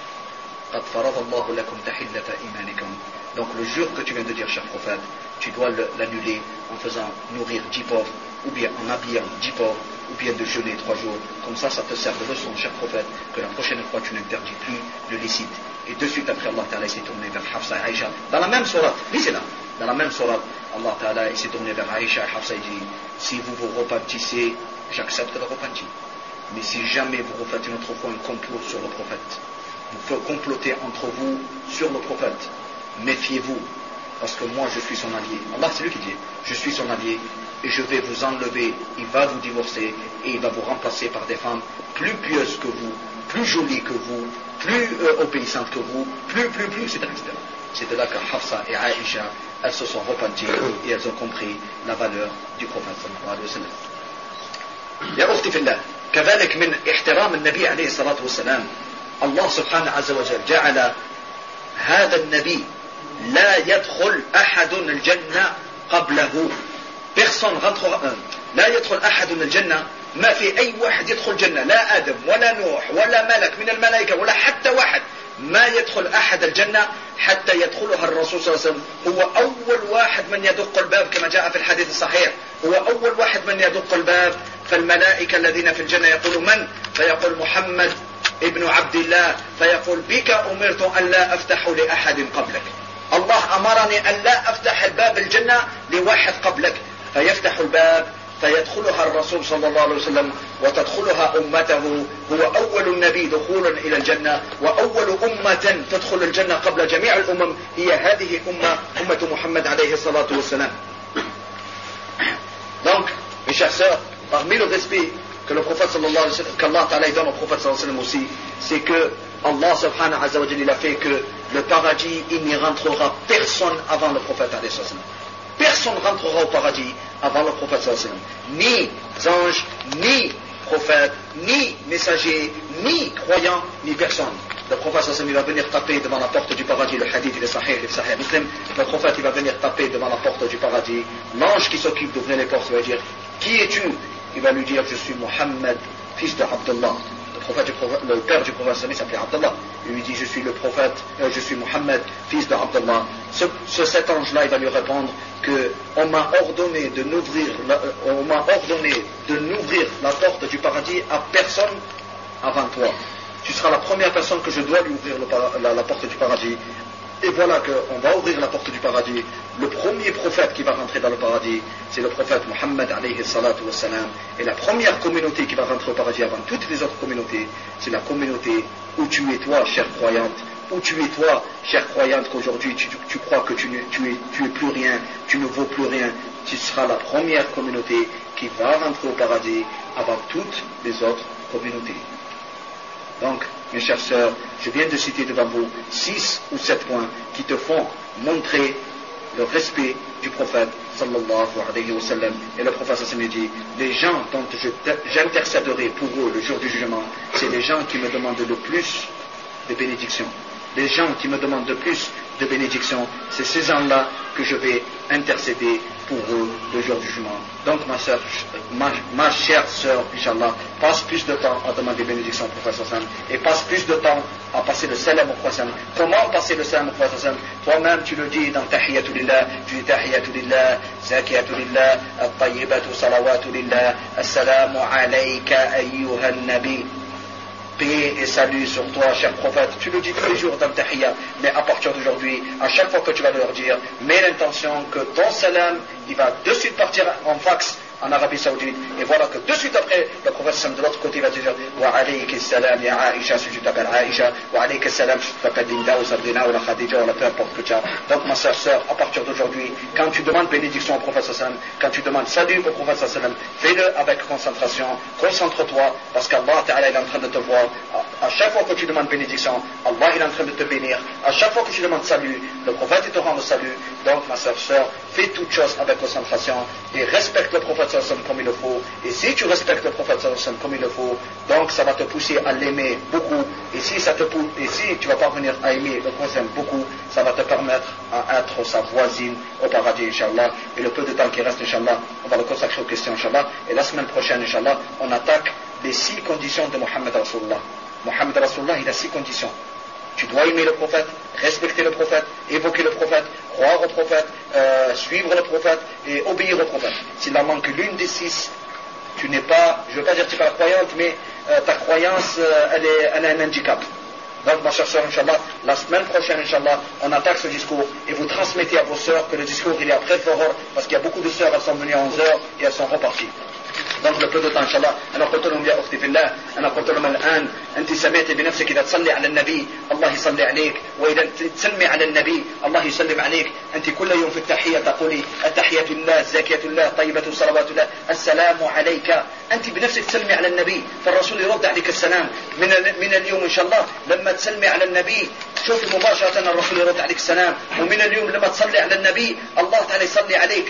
Donc le jour que tu viens de dire, cher prophète, tu dois l'annuler en faisant nourrir dix pauvres, ou bien en habillant dix pauvres, ou bien de jeûner trois jours. Comme ça, ça te sert de leçon, cher prophète, que la prochaine fois tu n'interdis plus le licite. Et de suite après, Allah Ta'ala s'est tourné vers Hafsa et Aïcha. Dans la même sourate, lisez là, dans la même sourate, Allah Ta'ala s'est tourné vers Aïcha et Hafsa et dit, si vous vous repentissez, j'accepte le repentir. Mais si jamais vous refaites une autre fois un complot sur le prophète, vous faites comploter entre vous sur le prophète, méfiez-vous, parce que moi je suis son allié. Allah c'est lui qui dit, je suis son allié, et je vais vous enlever, il va vous divorcer, et il va vous remplacer par des femmes plus pieuses que vous, plus jolies que vous, plus euh, obéissantes que vous, plus, plus, plus, et cetera et cetera. C'est de là que Hafsa et Aïcha, elles se sont repenties, et elles ont compris la valeur du prophète sallallahu alayhi wa sallam. Ya ukhti fillah, كذلك من احترام النبي عليه الصلاة والسلام الله سبحانه عز وجل جعل هذا النبي لا يدخل أحد الجنة قبله. Personne rentrera, لا يدخل أحد الجنة، ما في أي واحد يدخل الجنة، لا آدم ولا نوح ولا ملك من الملائكة ولا حتى واحد ما يدخل أحد الجنة حتى يدخلها الرسول صلى الله عليه وسلم. هو أول واحد من يدق الباب كما جاء في الحديث الصحيح، هو أول واحد من يدق الباب. فالملائكة الذين في الجنة يقول من؟ فيقول محمد ابن عبد الله، فيقول بك أمرت أن لا أفتح لأحد قبلك. الله أمرني أن لا أفتح الباب الجنة لواحد قبلك، فيفتح الباب فيدخلها الرسول صلى الله عليه وسلم وتدخلها أمته. هو أول النبي دخولا إلى الجنة، وأول أمة تدخل الجنة قبل جميع الأمم هي هذه أمة أمة محمد عليه الصلاة والسلام. Donc, mes chers sœurs, parmi le respect que le prophète sallallahu alayhi wa sallam, qu'Allah ta'ala donne au prophète sallallahu alayhi wa sallam aussi, c'est que Allah subhanahu wa ta'ala il a fait que le paradis, il n'y rentrera personne avant le prophète alayhi wa sallam. Personne rentrera au paradis avant le prophète sallallahu alayhi wa sallam. Ni anges, ni prophètes, ni messagers, ni croyants, ni personne. Le prophète sallallahu alayhi wa sallam il va venir taper devant la porte du paradis. Le hadith il est sahih, il est sahih muslim. Le prophète il va venir taper devant la porte du paradis. L'ange qui s'occupe d'ouvrir les portes va dire, qui es-tu? Il va lui dire, je suis Mohammed, fils de Abdullah. Le, prophète, le père du prophète s'appelait Abdullah. Il lui dit, je suis le prophète, euh, je suis Mohammed, fils de Abdullah. Ce, ce, cet ange-là, il va lui répondre que on m'a ordonné de n'ouvrir, la, on m'a ordonné de n'ouvrir la porte du paradis à personne avant toi. Tu seras la première personne que je dois lui ouvrir le, la, la porte du paradis. Et voilà qu'on va ouvrir la porte du paradis. Le premier prophète qui va rentrer dans le paradis, c'est le prophète Mohammed alayhi salatu wa salam. Et la première communauté qui va rentrer au paradis avant toutes les autres communautés, c'est la communauté où tu es toi, chère croyante. Où tu es toi, chère croyante, qu'aujourd'hui tu, tu, tu crois que tu, tu, es, tu es plus rien, tu ne vaux plus rien. Tu seras la première communauté qui va rentrer au paradis avant toutes les autres communautés. Donc, mes chères sœurs, je viens de citer devant vous six ou sept points qui te font montrer le respect du prophète sallallahu alayhi wa sallam. Et le prophète sallallahu alayhi wa sallam dit, les gens dont j'intercéderai pour eux le jour du jugement, c'est les gens qui me demandent le plus de bénédictions. Les gens qui me demandent le plus de bénédictions, c'est ces gens-là que je vais intercéder pour eux le jour du jugement. Donc ma, soeur, ma, ma chère sœur, Inch'Allah, passe plus de temps à demander bénédiction au prophète sallallahu alayhi wa sallam et passe plus de temps à passer le salam au prophète sallallahu alayhi wa sallam. Comment passer le salam au prophète sallallahu alayhi wa sallam? Toi-même tu le dis dans Tahiyatu Lillah, tu dis Tahiyatu Lillah, Zakiyatu Lillah, At-Tayyibatu Salawatu Lillah, Assalamu alayka ayyuhan nabi. Paix et salut sur toi, cher prophète. Tu le dis tous les jours dans ta tahiyya, mais à partir d'aujourd'hui, à chaque fois que tu vas leur dire, mets l'intention que ton salam, il va de suite partir en fax en Arabie Saoudite, et voilà que de suite après, le prophète de l'autre côté va te dire, wa alayka salam ya Aïcha, si tu t'appelles Aïcha, wa alayka salam si tu t'appelles Linda ou Sabrina ou la Khadija ou la peu importe que tu as. Donc ma sœur, sœur, à partir d'aujourd'hui, quand tu demandes bénédiction au prophète sallam, quand tu demandes salut au prophète sallam, fais-le avec concentration, concentre-toi, parce qu'Allah Ta'ala est en train de te voir. À chaque fois que tu demandes bénédiction, Allah est en train de te bénir. À chaque fois que tu demandes salut, le prophète il te rend le salut. Donc ma sœur, sœur, fais toutes choses avec concentration et respecte le prophète comme il le faut. Et si tu respectes le prophète comme il le faut, donc ça va te pousser à l'aimer beaucoup. Et si ça te pousse, et si tu vas parvenir à aimer le prophète beaucoup, ça va te permettre à être sa voisine au paradis, Inch'Allah. Et le peu de temps qui reste, Inch'Allah, on va le consacrer aux questions, Inch'Allah. Et la semaine prochaine, Inch'Allah, on attaque les six conditions de Mohammed Rasulullah. Mohammed Rasulullah, il a six conditions. Tu dois aimer le prophète, respecter le prophète, évoquer le prophète, croire au prophète, euh, suivre le prophète et obéir au prophète. S'il en manque l'une des six, tu n'es pas, je ne veux pas dire que tu n'es pas croyante, mais euh, ta croyance, euh, elle, est, elle a un handicap. Donc ma chère sœur, Inch'Allah, la semaine prochaine, Inch'Allah, on attaque ce discours et vous transmettez à vos sœurs que le discours il est après Dhuhr, parce qu'il y a beaucoup de sœurs, elles sont venues à onze heures et elles sont reparties. Donc le peu de temps إن شاء الله أنا قلت لهم يا أختي في الله أنا قلت لهم الآن أنت سمعت بنفسك إذا تصلي على النبي الله يصلي عليك وإذا تسلمي على النبي الله يسلم عليك أنت كل يوم في التحية تقولي التحية لله زاكية الله طيبة صلوات الله السلام عليك أنت بنفسك تسلمي على النبي فالرسول يرد عليك السلام من من اليوم إن شاء الله لما تسلمي على النبي شوفي مباشرة الرسول يرد عليك السلام ومن اليوم لما تصلي على النبي الله تعالى يصلي عليك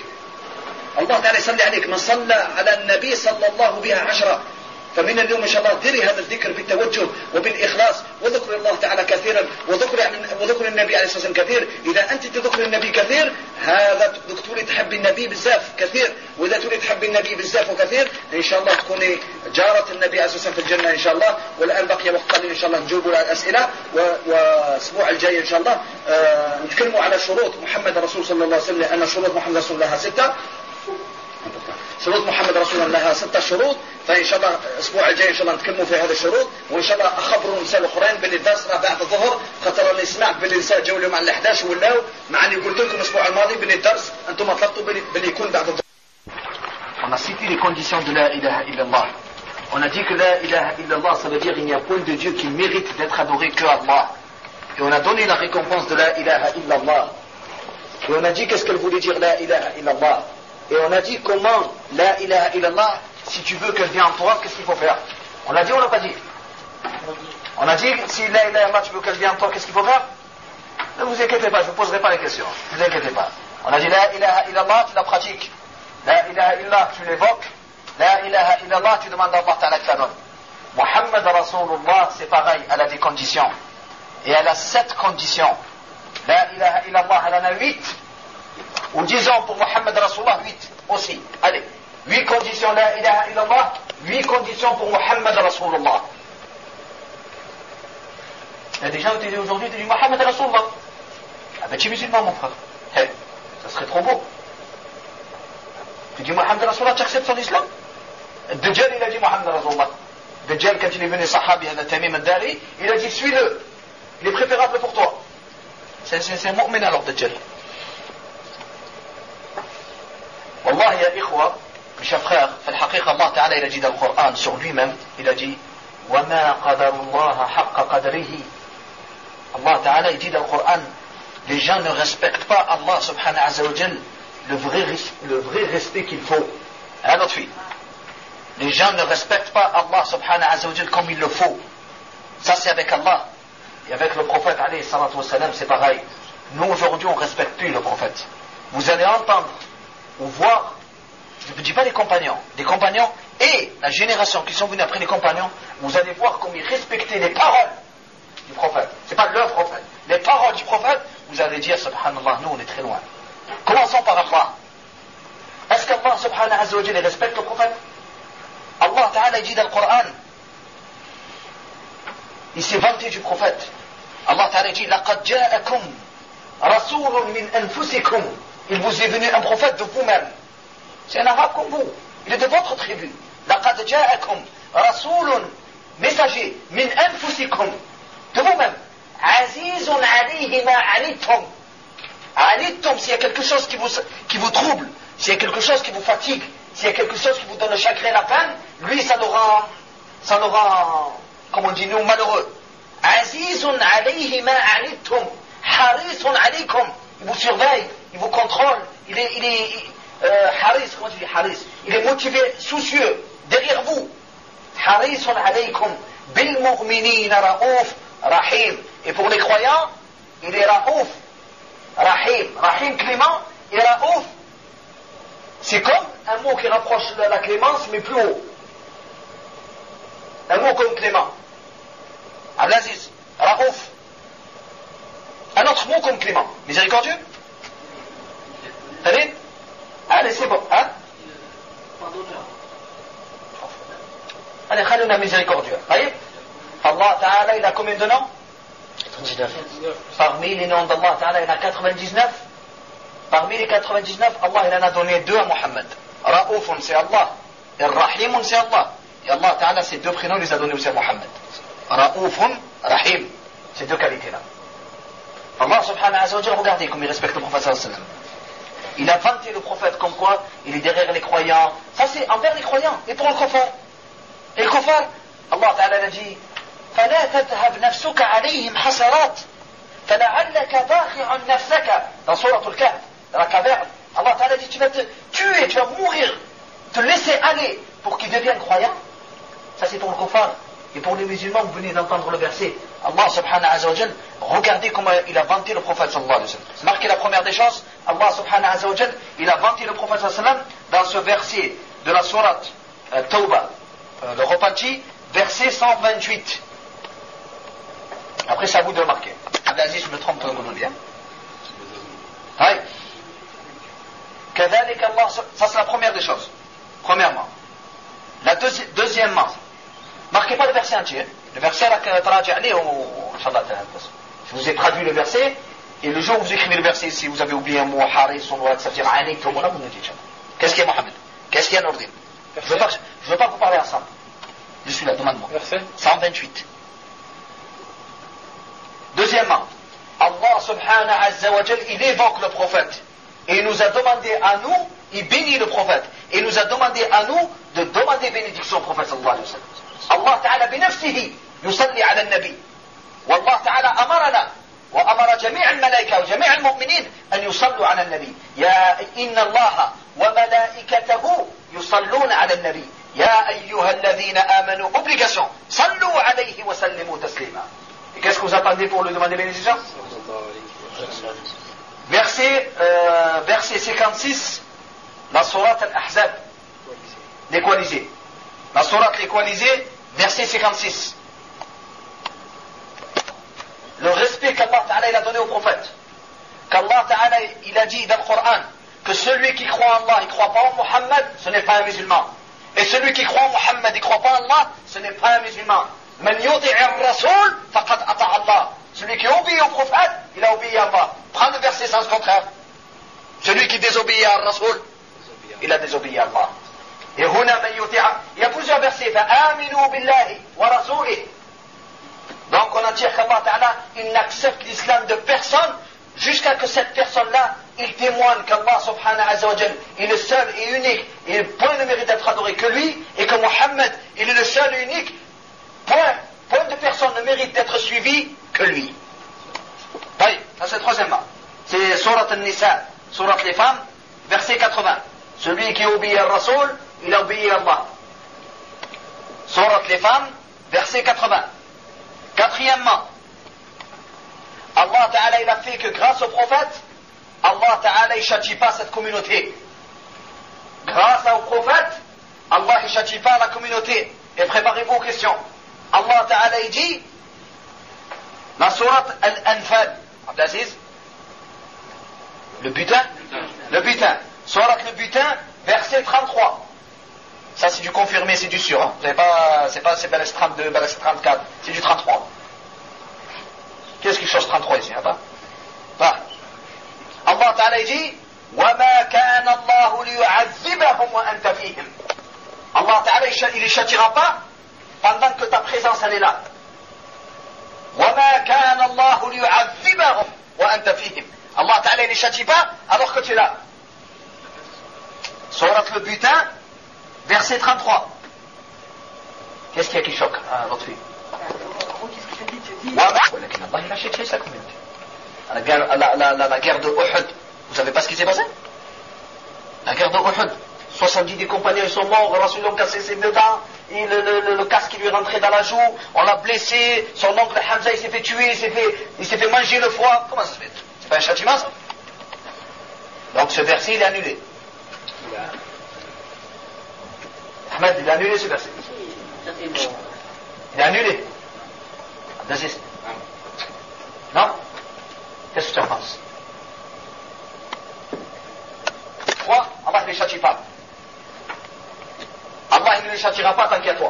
الله تعالى يصلي عليك من صلى على النبي صلى الله بها عشرة فمن اليوم إن شاء الله ديري هذا الذكر بالتوجه وبالإخلاص وذكر الله تعالى كثيرا وذكر وذكر النبي عليه الصلاة والسلام كثير إذا أنت تذكر النبي كثير هذا تريد تحب النبي بزاف كثير وإذا تريد تحب النبي بزاف وكثير إن شاء الله تكوني جارة النبي عليه الصلاة والسلام في الجنة إن شاء الله. والآن بقي وقت قليل إن شاء الله نجاوب على الأسئلة والأسبوع الجاي إن شاء الله آه نتكلموا على شروط محمد رسول صلى الله عليه وسلم لأن شروط محمد رسول الله ستة شروط محمد رسول الله لها ستة شروط فإن شاء الله الأسبوع الجاي إن شاء الله نتكلموا في هذه الشروط وإن شاء الله أخبروا النساء الأخرين باللي الدرس راه بعد الظهر خاطر اللي سمعت باللي النساء جاوا اليوم على الحداش ولاو مع اللي قلت لكم الأسبوع الماضي باللي الدرس أنتم طلبتوا باللي يكون بعد الظهر. On a cité les conditions de la ilaha illallah. On a dit que la ilaha illallah ça veut dire qu'il n'y a point de Dieu qui mérite d'être adoré que Allah. Et on a donné la récompense de la ilaha illallah. Et on a dit qu'est-ce qu'elle voulait dire la ilaha illallah. Et on a dit comment la ilaha illallah, si tu veux qu'elle vienne en toi, qu'est-ce qu'il faut faire? On l'a dit ou on l'a pas dit? On a dit si la ilaha illallah, tu veux qu'elle vienne en toi, qu'est-ce qu'il faut faire? Ne vous inquiétez pas, je ne vous poserai pas les questions. Ne vous inquiétez pas. On a dit la ilaha illallah, tu la pratiques. La ilaha illallah, tu l'évoques. La ilaha illallah, tu demandes à Allah Ta'ala que la donne. Muhammad Rasulullah, c'est pareil, elle a des conditions. Et elle a sept conditions. La ilaha illallah, elle en a huit. Ou disons pour Muhammad Rasulullah, huit aussi. Allez, huit conditions la ilaha illallah, huit conditions pour Muhammad Rasulullah. Il y a des gens qui disent aujourd'hui, tu dis Muhammad Rasulullah. Ah ben tu es musulman mon frère. Hey, ça serait trop beau. Tu dis Muhammad Rasulullah, tu acceptes son islam? Dajjal il a dit Muhammad Rasulullah. Dajjal quand il est venu sahabi, Tamim al-Dari, il a dit suis-le. Il est préférable pour toi. C'est, c'est, c'est un mu'min alors Dajjal. والله يا إخوة mes chers frères في الحقيقة الله تعالى il a dit dans le Coran sur lui-même il a dit وما قدر الله حق قدره Allah تعالى il dit dans le Coran les gens ne respectent pas Allah subhanahu wa ta'ala le vrai, le vrai respect qu'il faut à notre fille les gens ne respectent pas Allah subhanahu wa ta'ala comme il le faut Ça c'est avec Allah. Et avec le prophète alayhi salatu wassalam, c'est pareil. Nous aujourd'hui on ne respecte plus le prophète. Vous allez entendre ou voir, je ne dis pas les compagnons, des compagnons et la génération qui sont venus après les compagnons, vous allez voir comme ils respectaient les paroles du prophète. Ce n'est pas le prophète. Les paroles du prophète, vous allez dire, subhanallah, nous on est très loin. Commençons par Allah. Est-ce qu'Allah subhanahu wa ta'ala respecte le prophète? Allah ta'ala dit dans le Coran, il s'est vanté du prophète. Allah ta'ala dit, laqad ja'akum rasoulun min anfusikum. Il vous est venu un prophète de vous-même. C'est un arabe comme vous. Il est de votre tribu. Laqad ja'akum rasoulun, messager, min anfusikum, de vous-même. Azizun alayhi ma anittum. Anittum, s'il y a quelque chose qui vous, qui vous trouble, s'il y a quelque chose qui vous fatigue, s'il y a quelque chose qui vous donne le chagrin, la peine, lui, ça nous rend, ça nous rend, comme on dit nous, malheureux. Azizun alayhi ma anittum. Harisun alaykum. Il vous surveille, il vous contrôle, il est, il est, euh, haris, comment tu dis haris? Il est motivé, soucieux, derrière vous. Harisun alaykum. Bil mu'minina ra'ouf rahim. Et pour les croyants, il est ra'ouf rahim. Rahim clément et ra'ouf. C'est comme un mot qui rapproche de la clémence, mais plus haut. Un mot comme clément. Abdelaziz, Raouf. Un autre mot comme clément. Miséricordieux. Allez, allez, c'est bon. Hein? Allez, khaluna miséricordieux. Allez. Allah Ta'ala, il a combien de noms? quatre-vingt-dix-neuf. Parmi les noms d'Allah Ta'ala, il a quatre-vingt-dix-neuf. Parmi les quatre-vingt-dix-neuf, Allah il en a donné deux à Mohammed. Raoufun, c'est Allah. Et Rahimun, c'est Allah. Et Allah Ta'ala, ces deux prénoms, il les a donnés aussi à Mohammed. Raoufun, Rahim. Ces deux qualités-là. Allah subhanahu wa ta'ala, regardez comme il respecte le prophète sallallahu alayhi wa sallam. Il a vanté le prophète comme quoi il est derrière les croyants. Ça c'est envers les croyants. Et pour le kuffar. Et le kuffar, Allah Ta'ala a dit فَلَا تَذْهَبْ نَفْسُكَ عَلَيْهِمْ حَسَرَاتٍ فَلَعَلَّكَ بَاخِعٌ نَفْسَكَ. Dans Surah Al-Kahf, dans la caverne, Allah Ta'ala dit tu vas te tuer, tu vas mourir, te laisser aller pour qu'ils deviennent croyants. Ça c'est pour le kuffar. Et pour les musulmans, vous venez d'entendre le verset. Allah subhanahu wa ta'ala, regardez comment il a vanté le prophète sallallahu alayhi wa sallam. Marquez la première des choses, Allah subhanahu wa ta'ala, il a vanté le prophète sallallahu alayhi wa sallam dans ce verset de la sourate euh, Tawbah, euh, le repenti, verset cent vingt-huit. Après, c'est à vous de le marquer. Abdelaziz, je me trompe pas, vous bien. Oui. كذلك Allah, ça c'est la première des choses. Premièrement. La deuxi- deuxièmement, marquez pas le verset entier. Le verset là, je vous ai traduit le verset, et le jour où vous écrivez le verset, si vous avez oublié un mot, haris, son doigt, ça veut dire anik, tout le monde, vous nous dites. Qu'est-ce qu'il y a, Mohamed? Qu'est-ce qu'il y a, Nourdine? Je ne veux, veux pas vous parler ensemble. Je suis là, demande-moi. Verset cent vingt-huit. Deuxièmement, Allah subhanahu wa ta'ala, il évoque le prophète. Et il nous a demandé à nous, il bénit le prophète. Et il nous a demandé à nous de demander bénédiction au prophète sallallahu alayhi wa sallam. الله تعالى بنفسه يصلي على النبي والله تعالى أمرنا وأمر جميع الملائكة وجميع المؤمنين أن يصلوا على النبي يا إن الله وملائكته يصلون على النبي يا أيها الذين آمنوا obligation صلوا عليه وسلموا تسليما. Et qu'est-ce que vous attendez pour lui demander bénédiction? Verset, euh, verset cinquante-six, la sourate Al-Ahzab, les coalisés. La sourate les coalisés, verset cinquante-six. Le respect qu'Allah Ta'ala il a donné au prophète. Qu'Allah Ta'ala il a dit dans le Coran que celui qui croit en Allah, il ne croit pas en Muhammad, ce n'est pas un musulman. Et celui qui croit en Muhammad, il ne croit pas en Allah, ce n'est pas un musulman. Man yuti'i ar-rasoul faqad ata'a Allah. Celui qui obéit au prophète, il a obéi à Allah. Prends le verset sens contraire. Celui qui désobéit à Rasoul, il a désobéi à Allah. Et huna man yuti'a, il y a plusieurs versets. Fa'aminu billahi wa rasulihi. Donc on attire qu'Allah Ta'ala, il n'accepte l'islam de personne jusqu'à que cette personne-là, il témoigne qu'Allah subhanahu wa ta'ala est le seul et unique, et point ne mérite d'être adoré que lui, et que Muhammad, il est le seul et unique, point, point de personne ne mérite d'être suivi que lui. Oui, ça c'est troisièmement. C'est Surat An-Nisa, Surat les femmes, verset quatre-vingts. Celui qui obéit à Rasoul, il a obéi à Allah. Surat les femmes, verset quatre-vingts. Quatrièmement, Allah Ta'ala il a fait que grâce au prophète, Allah Ta'ala il châtie pas cette communauté. Grâce au prophète, Allah il châtie pas la communauté. Et préparez-vous aux questions. Allah Ta'ala il dit, la sourate Al-Anfal, Abdelaziz, le butin, le butin, sourate le butin, verset trente-trois. Ça c'est du confirmé, c'est du sûr. Hein. Vous n'avez pas, c'est pas c'est Balès trente-deux, Balès trente-quatre, c'est du trente-trois. Qu'est-ce qui change trente-trois ici, hein, pas? Bah. Allah Ta'ala dit, وَمَا كَانَ اللَّهُ لِيُعَذِّبَهُمْ وَأَنْتَ فِيهِمْ. Allah Ta'ala il ne châtira pas pendant que ta présence elle est là. وَمَا كَانَ اللَّهُ لِيُعَذِّبَهُمْ وَأَنْتَ فِيهِمْ. Allah Ta'ala il ne châtie pas alors que tu es là. Sourate le butin, verset trente-trois. Qu'est-ce qu'il y a qui choque à votre fille? ولكن الله لا شيء sa communauté. La guerre, la, la, la, la guerre de Uhud, vous savez pas ce qui s'est passé? La guerre de Uhud, soixante-dix des compagnons ils sont morts, le Rasul a cassé ses deux dents, et le, le, le, le casque qui lui est rentré dans la joue, on l'a blessé, son oncle Hamza il s'est fait tuer, il s'est fait, il s'est fait manger le foie. Comment ça se fait? C'est pas un châtiment ça? Donc ce verset il est annulé. Ahmed il a annulé ce verset. Il est annulé. Non? Qu'est-ce que tu en penses? Toi, Allah ne les châtie pas. Allah ne les châtira pas tant qu'il y a toi.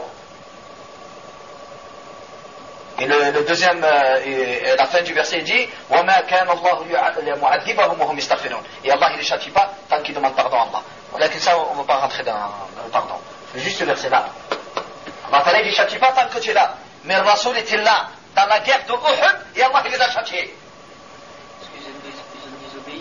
Et le, le deuxième, euh, et, et la fin du verset dit وَمَا كَانَ اللَّهُ مُعَذِّبَهُمْ وَهُمْ يَسْتَغْفِرُونَ. Et Allah ne les châtie pas tant qu'il demande pardon à Allah. Voilà, ça on ne va pas rentrer dans, dans le pardon. C'est juste ce verset là. Allah ne les châtie pas tant que tu es là. Mais le Rasoul était là dans la guerre de Uhud et Allah il les a châtiés. Est-ce qu'ils ont désobéi?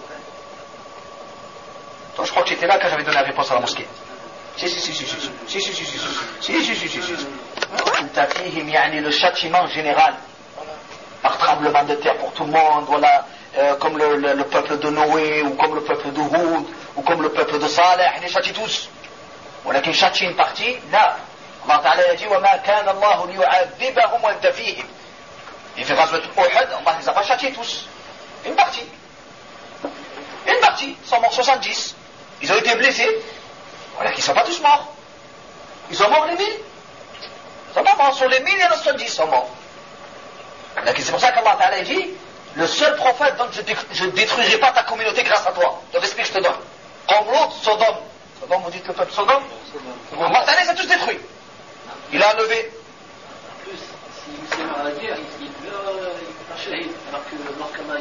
Toi, je crois que tu étais là quand j'avais donné la réponse à la mosquée. Si, si, si, si, si, si, si, si, si, si, si, si, si, si, si, si. Tafihim, yani le châtiment général, par tremblement de terre pour tout le monde, voilà, euh, comme le, le, le peuple de Noé, ou comme le peuple de Houd, ou comme le peuple de Saleh, ils les châtient tous. Voilà qu'il châtie une partie, là. Allah Ta'ala a dit وَمَا كَانَ اللَّهُ لِيُعَذِّبَهُمْ وَأَنْتَ فِيهِمْ. Il fait Ghazwat Uhud, Allah les a pas châtiés tous. Une partie. Une partie, ils sont morts soixante-dix. Ils ont été blessés. Voilà qu'ils ne sont pas tous morts. Ils sont morts les mille. Ils sont pas morts, sur les mille, il y en a soixante-dix qui sont morts. C'est pour ça qu'Allah Ta'ala dit le seul prophète, donc je ne détruirai pas ta communauté grâce à toi. Le respect que je te donne. Comme l'autre, Sodome. Sodome, vous dites le peuple Sodome? Allah Ta'ala les a tous détruits. Il a enlevé. En plus, si c'est dans la guerre, il meurt, il est shahid. Alors que lorsqu'Allah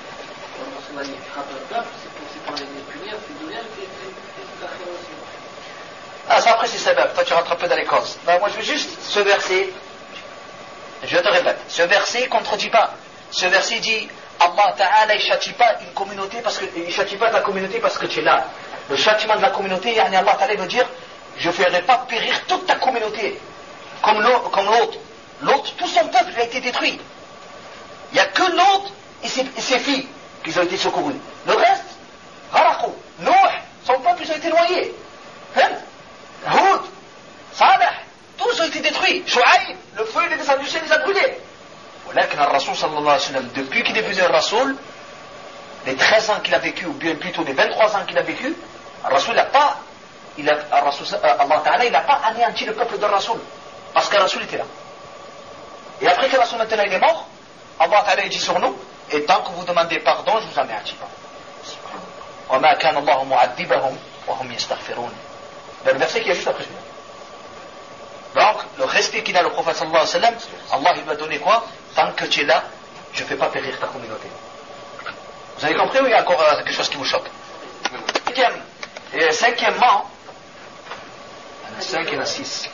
il frappe un peuple, c'est pour les punir, puis de rien, puis tout à fait aussi. Ah, ça après c'est sabab, toi tu rentres un peu dans les causes. Non, moi je veux juste ce verset, je te répète, ce verset ne contredit pas. Ce verset dit Allah Ta'ala il châtie pas une communauté parce que il châtie pas ta communauté parce que tu es là. Le châtiment de la communauté, yani Allah Ta'ala veut dire je ne ferai pas périr toute ta communauté. Comme l'autre. L'autre, tout son peuple a été détruit. Il n'y a que l'autre et ses, et ses filles qui ont été secourus. Le reste, Gharaqou, Nouh, son peuple, ils ont été noyés. Hein? Houd, Saleh, tous ont été détruits. Shu'aïb, le feu, il est descendu, il les a brûlés. Voilà que le Rasoul sallallahu alayhi wa sallam, depuis qu'il est devenu un Rasoul, les treize ans qu'il a vécu, ou bien plutôt les vingt-trois ans qu'il a vécu, le Rasoul n'a pas, il a, Rasoul, Allah Ta'ala, il n'a pas anéanti le peuple de Rasoul. Parce que Rasoul était là. Et après que Rasoul maintenant il est mort, Allah Ta'ala dit sur nous, et tant que vous demandez pardon, je vous anéantis pas. وَمَا كَانَ اللَّهُ مُعَذِّبَهُمْ وَهُمْ يَسْتَغْفِرُونَ. Le verset qui est juste après celui-là. Donc, le respect qu'il a le prophète sallallahu alayhi wa sallam, Allah il lui a donné quoi? Tant que tu es là, je ne fais pas périr ta communauté. Vous avez compris ou il y a encore euh, quelque chose qui vous choque? Cinquième, et cinquièmement, cinq et la six.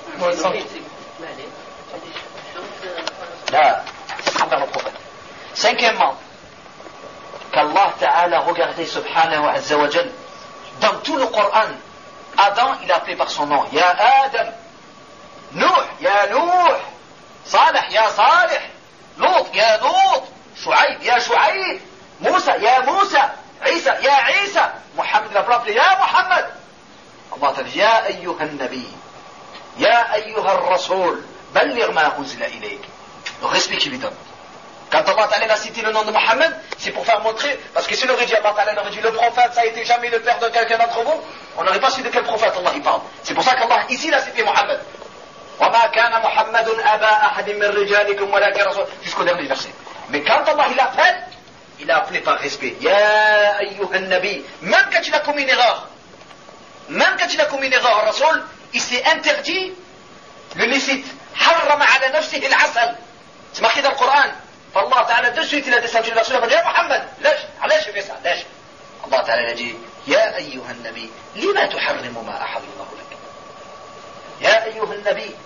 Là, c'est envers le prophète. Cinquièmement, qu'Allah Ta'ala regardait subhanahu azza wa jal dans tout le Coran, Adam il a appelé par son nom, Ya Adam, Nuh, Ya Nuh, Salih, Ya Salih, Lut, Ya Lut, Shu'aib, Ya Shu'aib, Moussa, Ya Moussa, Isa, Ya Isa, Muhammad il a appelé Ya Muhammad. Allah Ta'ala dit Ya ayyuha nabi, Ya ayyuha rasoul, balligh ma unzila ilayk. respect qu'il lui donne. Quand Allah Ta'ala a cité le nom de Mohammed, c'est pour faire montrer, parce que s'il aurait dit, Allah Ta'ala aurait dit, le prophète, ça a été jamais le père de quelqu'un d'entre vous, on n'aurait pas su de quel prophète Allah il parle. C'est pour ça qu'Allah, ici, il a cité Mohammed. وَمَا كَانَ مُحَمَّدٌ أَبَا أَحَدٍ مِّن رِجَالِكُمْ وَلَكِنْ رَسُولٌ jusqu'au dernier verset. Mais quand Allah il appelle, il a appelé par respect. Ya ayyuhan nabi. Même quand il a commis une erreur, même quand il a commis une erreur, Rasoul, il s'est interdit le licite. حرم على نفسه العسل. C'est marqué dans le Coran. فالله تعالى de suite il a descendu le verset, il a dit يا محمد ليش علاش في ça ليش الله تعالى a dit يا أيها النبي لما تحرم ما أحل الله لك يا أيها النبي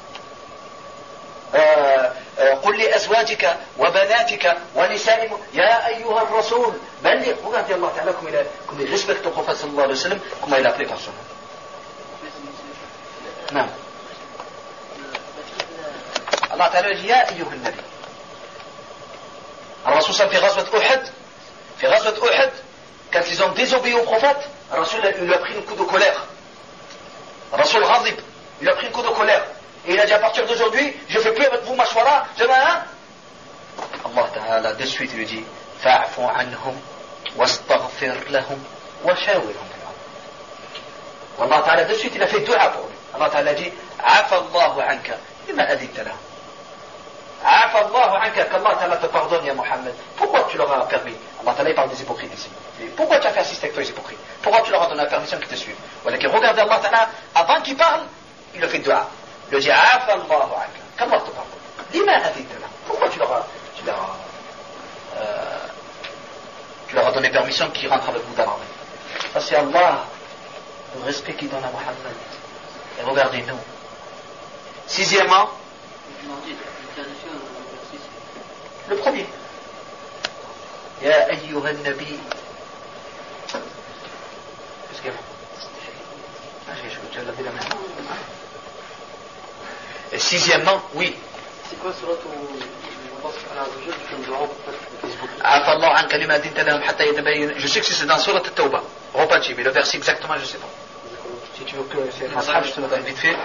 آه آه قل لأزواجك وبناتك ونساء يا أيها الرسول بلغ. Regardez Allah Ta'ala comme il, a, comme il respecte le prophète sallallahu alayhi wa sallam, comment il a appelé par son nom. نعم. الله تعالى dit يا أيها النبي. الرسول صلى الله عليه وسلم في غزوة أحد في غزوة أحد quand ils ont désobéi au prophète, le Rasoul lui a pris un coup de colère. Le Rasoul Ghadib, il lui a pris un coup de colère. Et il a dit à partir d'aujourd'hui, je ne fais plus avec vous mashwara, je vais hein? Allah Ta'ala de suite lui dit fa'fu anhum wastaghfir lahum wa shawirhum fil amr. Allah Ta'ala de suite il a fait dua pour lui. Allah Ta'ala dit afa Allahu anka lima adinta lahum. Afa Allahu anka, qu'Allah Ta'ala te pardonne ya Muhammad. Pourquoi tu leur as permis? Allah Ta'ala parle des hypocrites ici. Pourquoi tu as fait assister avec toi les hypocrites? Pourquoi tu leur as donné la permission qu'ils te suivent? Regardez Allah Ta'ala, avant qu'il parle, il a fait dua. Il a dit afa Allahu anka, qu'Allah te pardonne. Lima adinta lahum. Pourquoi tu leur as, tu leur as, euh, tu leur as donné permission qu'ils rentrent avec vous dans l'armée? Ça c'est Allah, le respect qu'il donne à Muhammad. Et regardez-nous. Sixièmement, le premier. Ya ayyuha nabi. Qu'est-ce qu'il y a? Et sixièmement, oui. C'est quoi sur l'autre Je sais que c'est dans Surat At-Tawbah. Reparti, mais le verset exactement, je ne sais pas. Si tu veux que c'est un je te le donne vite fait.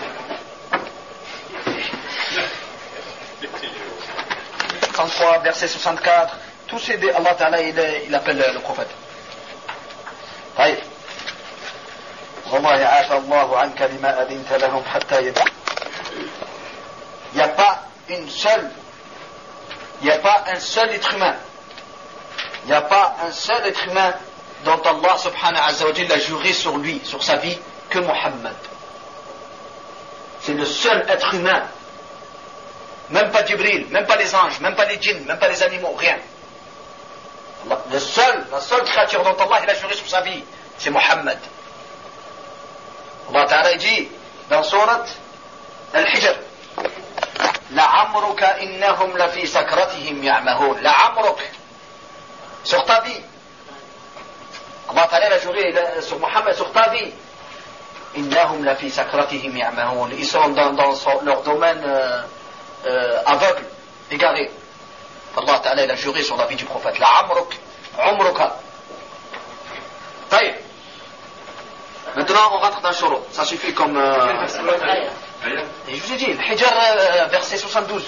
trente-trois, verset soixante-quatre, tous ces dés, Allah Ta'ala il, il appelle le prophète. طيب. والله عافى الله عنك لما أذنت لهم حتى يدع. Il n'y a pas une seule, il n'y a pas un seul être humain, il n'y a pas un seul être humain dont Allah subhanahu wa ta'ala a juré sur lui, sur sa vie, que Muhammad. C'est le seul être humain. Même pas Jibril, même pas les anges, même pas les djinns, même pas les animaux, rien. Le seul, la seule créature dont Allah il a juré sur sa vie, c'est Muhammad. Allah Ta'ala dit dans Surat Al-Hijr لَعَمْرُكَ إِنَّهُمْ لَفِي سَكْرَتِهِمْ يَعْمَهُونَ لَعَمْرُكَ sur ta vie. Allah Ta'ala a juré sur Muhammad, sur ta vie. إِنَّهُمْ لَفِي سَكْرَتِهِمْ يَعْمَهُونَ ils sont dans, dans leur domaine euh, Euh, aveugle, égaré. Allah Ta'ala il a juré sur la vie du prophète. La amruk, umruka. Taïb. Maintenant on rentre dans le shuru. Ça suffit comme. Euh... Et je vous ai dit, le Hijr, euh, verset soixante-douze.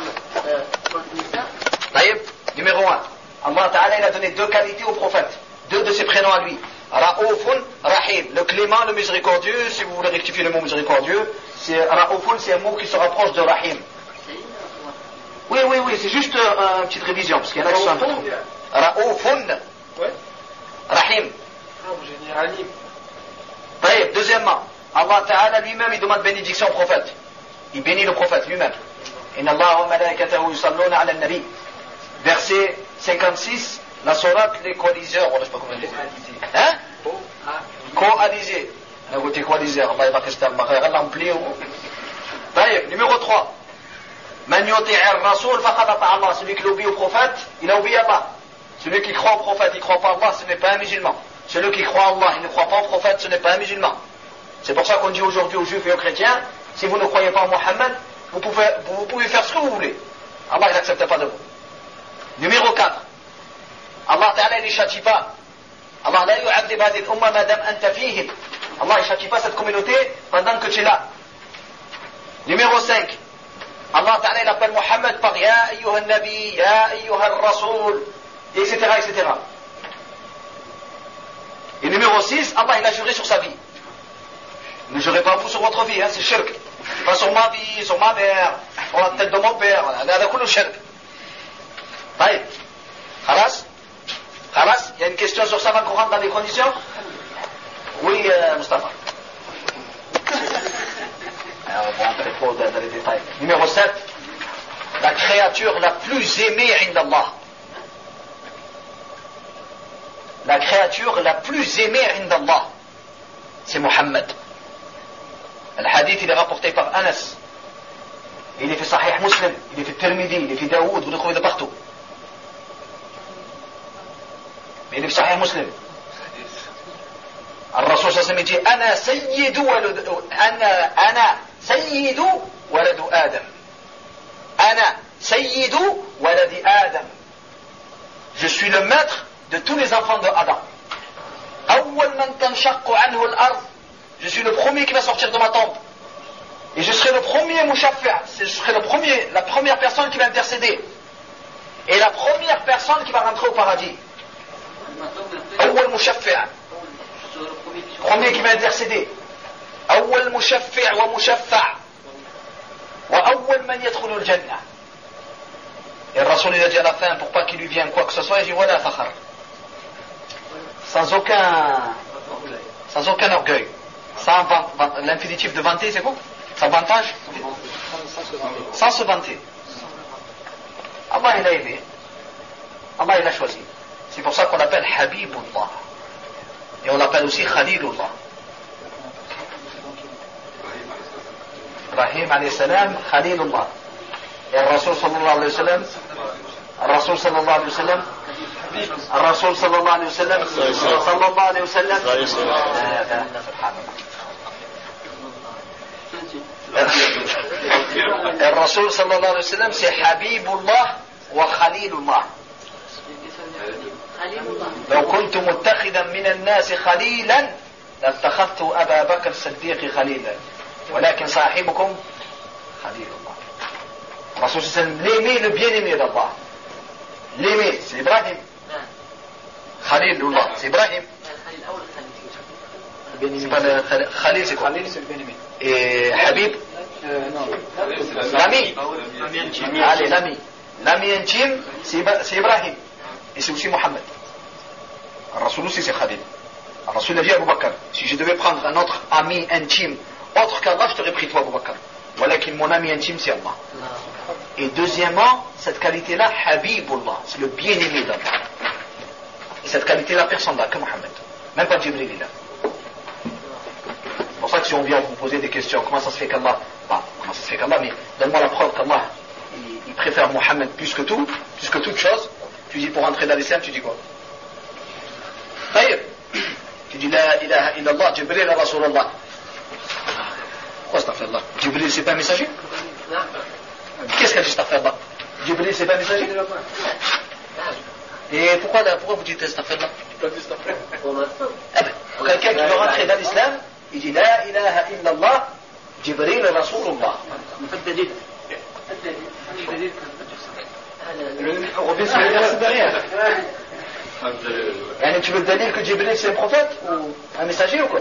Taïb, numéro un. Allah Ta'ala il a donné deux qualités au prophète. Deux de ses prénoms à lui. Ra'oufun, Rahim. Le clément, le miséricordieux. Si vous voulez rectifier le mot miséricordieux, c'est Ra'oufun, c'est un mot qui se rapproche de Rahim. Oui, oui, oui, c'est juste euh, une petite révision, parce qu'il y en a qui sont un peu trop. Ra'oufun. Oui. Rahim. Ah, j'ai dit Alim. Taïb, deuxièmement, Allah Ta'ala lui-même, il demande bénédiction au prophète. Il bénit le prophète lui-même. Inna Allah wa malaikatahu yusalluna ala nabi. Verset cinquante-six, la sourate les coaliseurs, on ne sait pas comment dire. Hein? Coalisés. N'écoutez coaliseurs, Allah va rester Allah rempli. Taïb, numéro trois. Man yuti'ir rasoul faqad ata'a Allah. Celui qui obéit au prophète, il a obéi Allah. Celui qui croit au prophète, il ne croit pas à Allah, ce n'est pas un musulman. Celui qui croit à Allah, il ne croit pas au prophète, ce n'est pas un musulman. C'est pour ça qu'on dit aujourd'hui aux juifs et aux chrétiens, si vous ne croyez pas en Mohammed, vous pouvez, vous pouvez faire ce que vous voulez. Allah, il n'accepte pas de vous. Numéro quatre. Allah Ta'ala, il ne châtie pas. Allah la yu'adhib hadhihi al-umma ma dam anta fihim. Allah ne châtie pas cette communauté pendant que tu es là. Numéro cinq. Allah Ta'ala il appelle Mohammed par Ya ayyuha nabi, Ya ayyuha rasoul, et cetera, et cetera. Et numéro six, Allah il a juré sur sa vie. Ne jurez pas vous sur votre vie, hein, c'est shirk. Pas sur ma vie, sur ma mère, sur la tête de mon père, هذا كله shirk. طيب. خلاص خلاص il y a une question sur ça va qu'on rentre dans les conditions. Oui, euh, Mustafa. Alors, bon, on peut trop dans les détails. Numéro sept, la créature la plus aimée indallah. La créature la plus aimée indallah, c'est Muhammad. Le hadith il est rapporté par Anas. Il est fait Sahih Muslim, il est fait Tirmidhi, il est fait Daoud, vous le trouvez de partout. Mais il est fait Sahih Muslim. الرسول صلى الله عليه وسلم يقول أنا سيد ولد أنا أنا سيد ولد آدم أنا سيد ولد آدم je suis le maître de tous les enfants de Adam أول من تنشق عنه الأرض je suis le premier qui va sortir de ma tombe et je serai le premier mushaffi', je serai le premier, la première personne qui va intercéder et la première personne qui va rentrer au paradis أول mushaffi', premier qui va intercéder أول مشفع ومشفع وأول من يدخل الجنة. Et le Rasoul il a dit à la fin pour pas qu'il lui vienne quoi que ce soit, il dit voilà fakhar, sans aucun sans aucun orgueil, sans l'infinitif de vanter, c'est quoi? Sans vantage, sans se vanter. Allah il a aimé, Allah il a choisi. C'est pour ça qu'on l'appelle Habibullah. Et on l'appelle aussi Khalilullah. Ibrahim alayhi salam, Khalilullah. Et le Rasoul sallallahu alayhi wa sallam, le Rasoul sallallahu alayhi wa sallam, le Rasoul sallallahu alayhi wa sallam, sallallahu alayhi wa sallam, et le Rasoul sallallahu alayhi wa sallam, c'est Habibullah wa Khalilullah. لو كنت متخذا من الناس خليلا لاتخذت أبا بكر الصديق خليلا ولكن صاحبكم خليل الله. الرسول صلى الله عليه وسلم l'aimé, le bien-aimé d'Allah. L'aimé, c'est Ibrahim. Khalilullah, c'est Ibrahim. C'est pas le Khalil, c'est quoi? Khalil, c'est le bien-aimé. Et Habib, l'ami. Allez, l'ami. L'ami intime, c'est Ibrahim. Et c'est aussi Mohammed. Rasoul aussi c'est Khalil. Rasoul a dit à Abu Bakr, si je devais prendre un autre ami intime, autre qu'Allah, je t'aurais pris toi Abu Bakr. Voilà que mon ami intime c'est Allah. Et deuxièmement, cette qualité-là, Habibullah, c'est le bien-aimé d'Allah. Et cette qualité-là, personne n'a que Mohammed. Même pas Jibril est là. C'est pour ça que si on vient vous poser des questions, comment ça se fait qu'Allah, bah, comment ça se fait qu'Allah, mais donne-moi la preuve qu'Allah, il, il préfère Mohammed plus que tout, plus que toute chose. Tu dis pour entrer dans l'islam, tu dis quoi? Taïb. Tu dis la ilaha illallah, Jibril Rasulullah. Pourquoi astaghfirullah? Jibril c'est pas un messager? Qu'est-ce qu'elle dit astaghfirullah? Jibril c'est pas un messager? Et pourquoi, pourquoi vous dites astaghfirullah? Eh ben, pour quelqu'un qui veut rentrer dans l'islam, il dit la ilaha illallah, Jibril Rasulullah. يعني tu veux le dalil que Jibril c'est un prophète ou un messager ou quoi?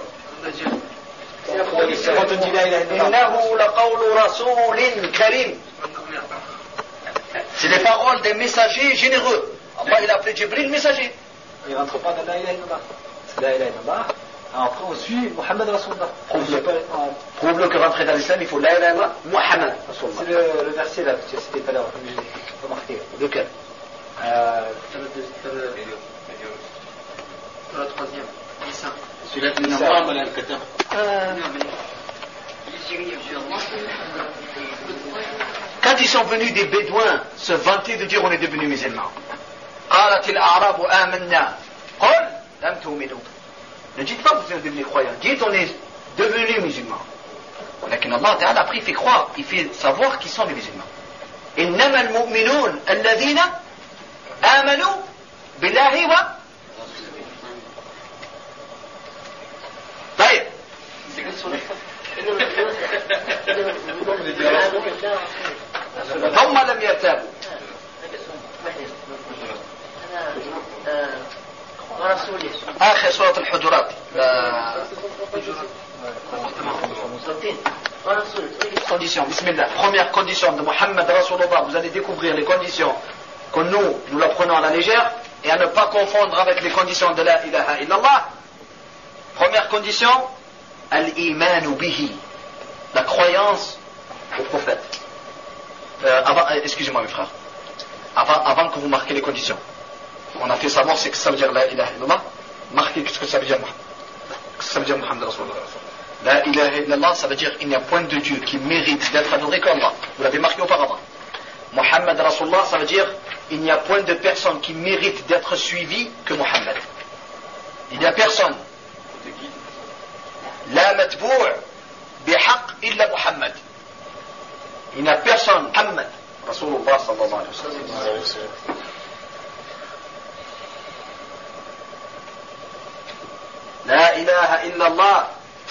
إنه لقول رسول كريم. C'est les paroles des messagers généreux. Allah il a appelé Jibril messager. Il ne rentre pas dans la ilaha illallah. La ilaha illallah. Après on suit Mohammed Rasulullah. Prouve-le que rentrer dans l'islam il faut la ilaha illallah Mohammed Rasulullah. C'est le, le verset là que tu as cité tout à l'heure, comme j'ai remarqué. Lequel? Euh, la troisième. Celui-là qui n'a pas mal à le Quand ils sont venus des Bédouins se vanter de dire on est devenus musulmans. قالت الأعراب آمنا قل لم تؤمنوا. Ne dites pas que vous êtes devenus croyants. Dites on est devenus musulmans. ولكن الله تعالى après il fait croire, il fait savoir qu'ils sont des musulmans. إنما المؤمنون الذين آمنوا بالله و طيب ثم لم يرتابوا. آخر سورة الحجرات. Condition, bismillah. Première condition de Muhammad Rasulullah, vous allez découvrir les conditions que nous, nous la prenons à la légère et à ne pas confondre avec les conditions de la ilaha illallah. Première condition, al-imanu bihi, la croyance au prophète. Euh, avant, euh, excusez-moi mes frères, avant, avant que vous marquiez les conditions, on a fait savoir ce que ça veut dire la ilaha illallah, marquez ce que ça veut dire Muhammad. Qu'est-ce que ça veut dire Muhammad Rasulullah? La ilaha illallah, ça veut dire il n'y a point de Dieu qui mérite d'être adoré qu'Allah. Vous l'avez marqué auparavant. Muhammad Rasulullah, ça veut dire il n'y a point de personne qui mérite d'être suivie que Muhammad. Il n'y a personne. La matbou' bihaq illa Muhammad. Il n'y a personne. Muhammad Rasulullah sallallahu alayhi wa sallam. لا إله إلا الله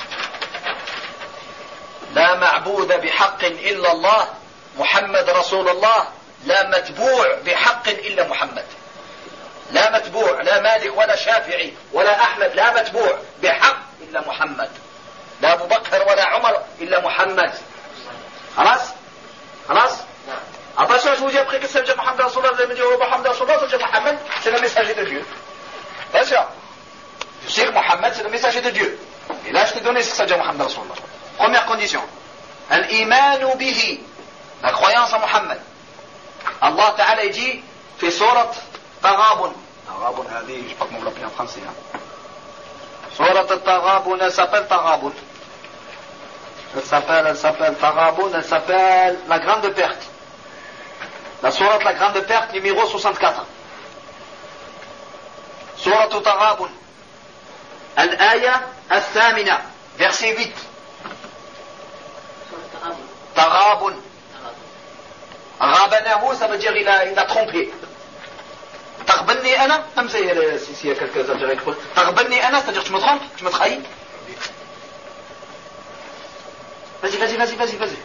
لا معبود بحق إلا الله محمد رسول الله لا متبوع بحق إلا محمد. لا متبوع، لا مالك ولا شافعي ولا أحمد، لا متبوع بحق إلا محمد. لا أبو بكر ولا عمر إلا محمد. خلاص خلاص. Attention, je vous dis après que ça veut dire Muhammad Rasulullah, vous allez me dire oh, Muhammad Rasulullah, ça veut dire Muhammad, c'est le messager de Dieu. Attention. Je sais que Muhammad c'est le messager de Dieu. Et là je t'ai donné ce que ça veut dire Muhammad Rasulullah. Première condition. Al-imanu bihi. La croyance en Muhammad. Allah Ta'ala dit في سورة تغابن. تغابن هذه je sais pas comment vous l'appelez en français. Hein. سورة التغابن elle s'appelle تغابن. Elle s'appelle, elle s'appelle تغابن, elle s'appelle la grande perte. La sourate la grande perte numéro soixante-quatre. سورة تغابن. الآية الثامنة verset huit. تغابن. غابنه ça veut dire il a, il a trompé. تغبني أنا comme ça s'il y a quelques Algériens qui تغبني أنا c'est-à-dire tu me trompes, tu me trahis. Vas-y, vas-y, vas-y, vas-y, vas-y.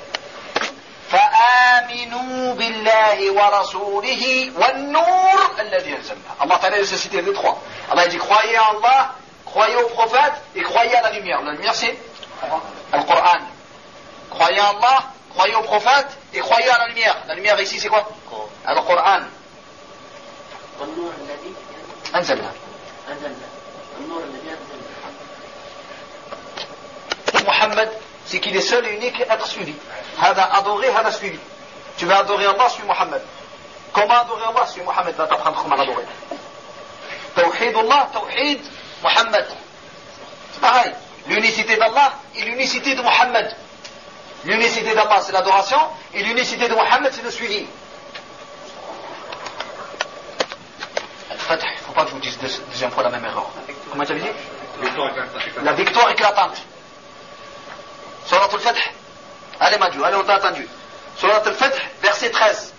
فآمنوا بالله ورسوله والنور الذي أنزلنا. Allah Ta'ala a cité les trois. Allah dit croyez en Allah, croyez au prophète et croyez à la lumière. La lumière c'est le Coran. Croyez en Allah, croyez au prophète et croyez à la lumière. La lumière ici c'est quoi? Le Coran. أنزلنا. Muhammad, c'est qu'il est seul et unique à être suivi. Hada adoré, hada suivi. Tu veux adorer Allah, suis Muhammad. Comment adorer Allah, suis Muhammad. Va t'apprendre comment l'adorer. Tawhid Allah, Tawhid Muhammad. C'est pareil. L'unicité d'Allah et l'unicité de Muhammad. L'unicité d'Allah c'est l'adoration et l'unicité de Muhammad c'est le suivi. Al-Fath, il ne faut pas que je vous dise deuxième fois la même erreur. Comment tu avais dit? La victoire éclatante. Surat al-Fath. Allez Madjou, allez on t'a attendu. Surat al-Fath, verset treize.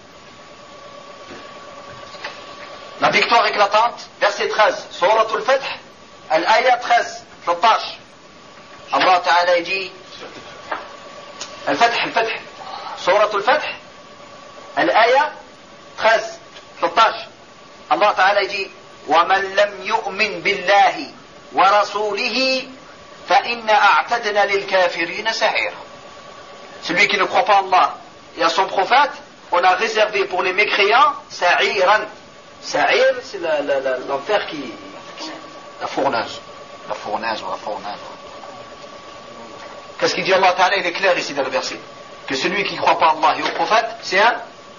La victoire éclatante, verset treize. Surat al-Fath, al-Aya treize, treize. Allah Ta'ala dit الفتح الفتح سورة الفتح الآية treize, treize. Allah Ta'ala dit ومن لم يؤمن بالله ورسوله فإن أعتدنا للكافرين سعيرا. Celui qui ne croit pas en Allah et à son prophète, on a réservé pour les mécréants sa'iran. Sa'ir, c'est la, la, la, l'enfer qui... La fournaise. La fournaise ou la fournaise. Qu'est-ce qu'il dit Allah Ta'ala? Il est clair ici dans le verset. Que celui qui ne croit pas en Allah et au prophète, c'est un...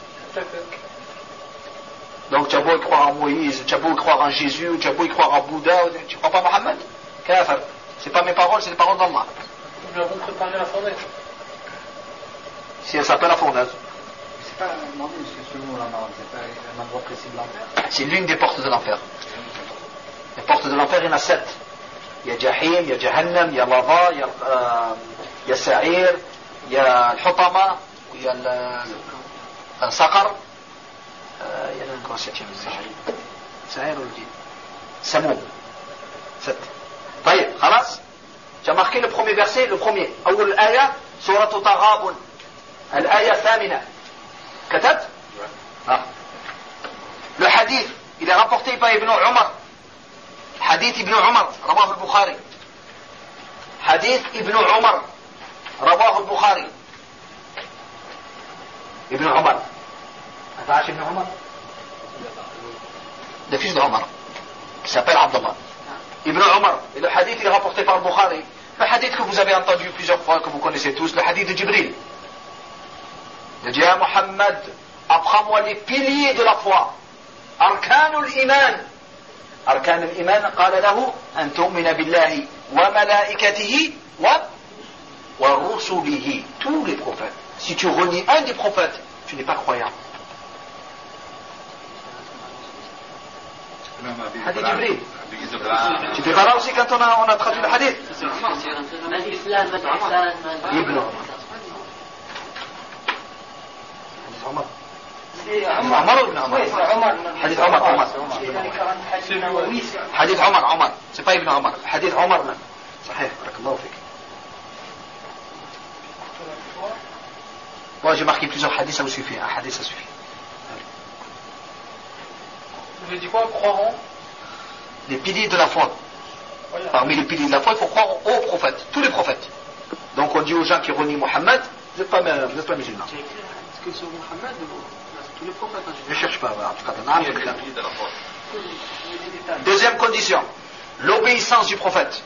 Donc tu as beau y croire en Moïse, tu as beau y croire en Jésus, tu as beau y croire en Bouddha, tu ne crois pas en Mohammed? Kafir. C'est pas mes paroles, c'est les paroles d'Allah. Nous avons préparé la fournaise. Si elle s'appelle la fournaise. C'est pas un moment où c'est ce mot-là, c'est pas un endroit précis de l'enfer. C'est l'une des portes de l'enfer. Les portes de l'enfer, il y en a sept. Il y a Jahim, il y a Jahannam, il y a Lava, il y a, euh, il y a Sa'ir, il y a Al-Hutama, il y a le Saqar. Il y en a encore septième. Sa'ir ou le Jin? Samoum. Sept. طيب خلاص. J'ai marqué le premier verset, le premier. أول الآية سورة تغابن. الآية الثامنة. hadith, il est rapporté par Ibn Umar. Hadith Ibn Umar, رواه البخاري. Hadith Ibn Umar, رواه البخاري. Ibn Umar. Attends, Ibn Umar. Le fils de Omar, qui s'appelle Abdullah. Ibn Umar. Et le hadith, il est rapporté par le Bukhari. Le hadith que vous avez entendu plusieurs fois, que vous connaissez tous, le hadith de Jibril. Il dit à Muhammad, apprends-moi les piliers de la foi. Arkanul iman. Arkanul iman, قال له أن تؤمن بالله وملائكته ورسله. Tous les prophètes. Si tu renies un des prophètes, tu n'es pas croyant. Hadith Jibril. Tu te verras aussi quand on a, on a traduit le hadith. Ibn Umar. Omar. Omar ou Ibn Omar? Hadith Omar, Omar. Hadith Omar, Omar. C'est pas Ibn Omar. Hadith Omar même. صحيح. بارك الله فيك. Moi j'ai marqué plusieurs hadiths, ça vous suffit. Un hadith ça suffit. Vous avez dit quoi, croire en? Les piliers de la foi. Voilà. Parmi les piliers de la foi, il faut croire aux prophètes, tous les prophètes. Donc on dit aux gens qui renient Mohammed, vous n'êtes pas, pas musulmans. Est-ce que c'est Mohammed ou tous les prophètes? Je ne cherche pas, en tout cas, dans les piliers de la foi. Deuxième condition, l'obéissance du prophète.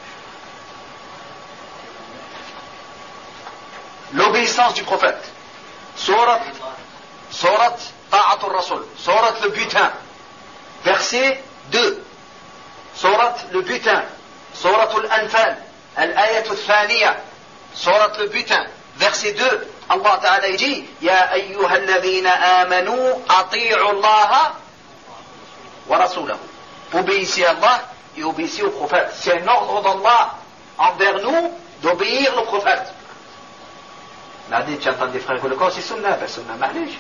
L'obéissance du prophète. Surat, Surat Ta'atul Rasul, Surat le butin, verset deux. Surat le butin, Surat al-Anfal, al-Ayat al-Thaniya, Surat le butin, verset deux. Allah Ta'ala dit, Ya ayyuha alladhina amanu, ati'u Allah wa rasulahu. Obéissez à Allah et obéissez au prophète. C'est un ordre d'Allah envers nous d'obéir le prophète. Là, dit, tu entends des frères le corps, c'est sunnah, ben sunnah, ma'lish.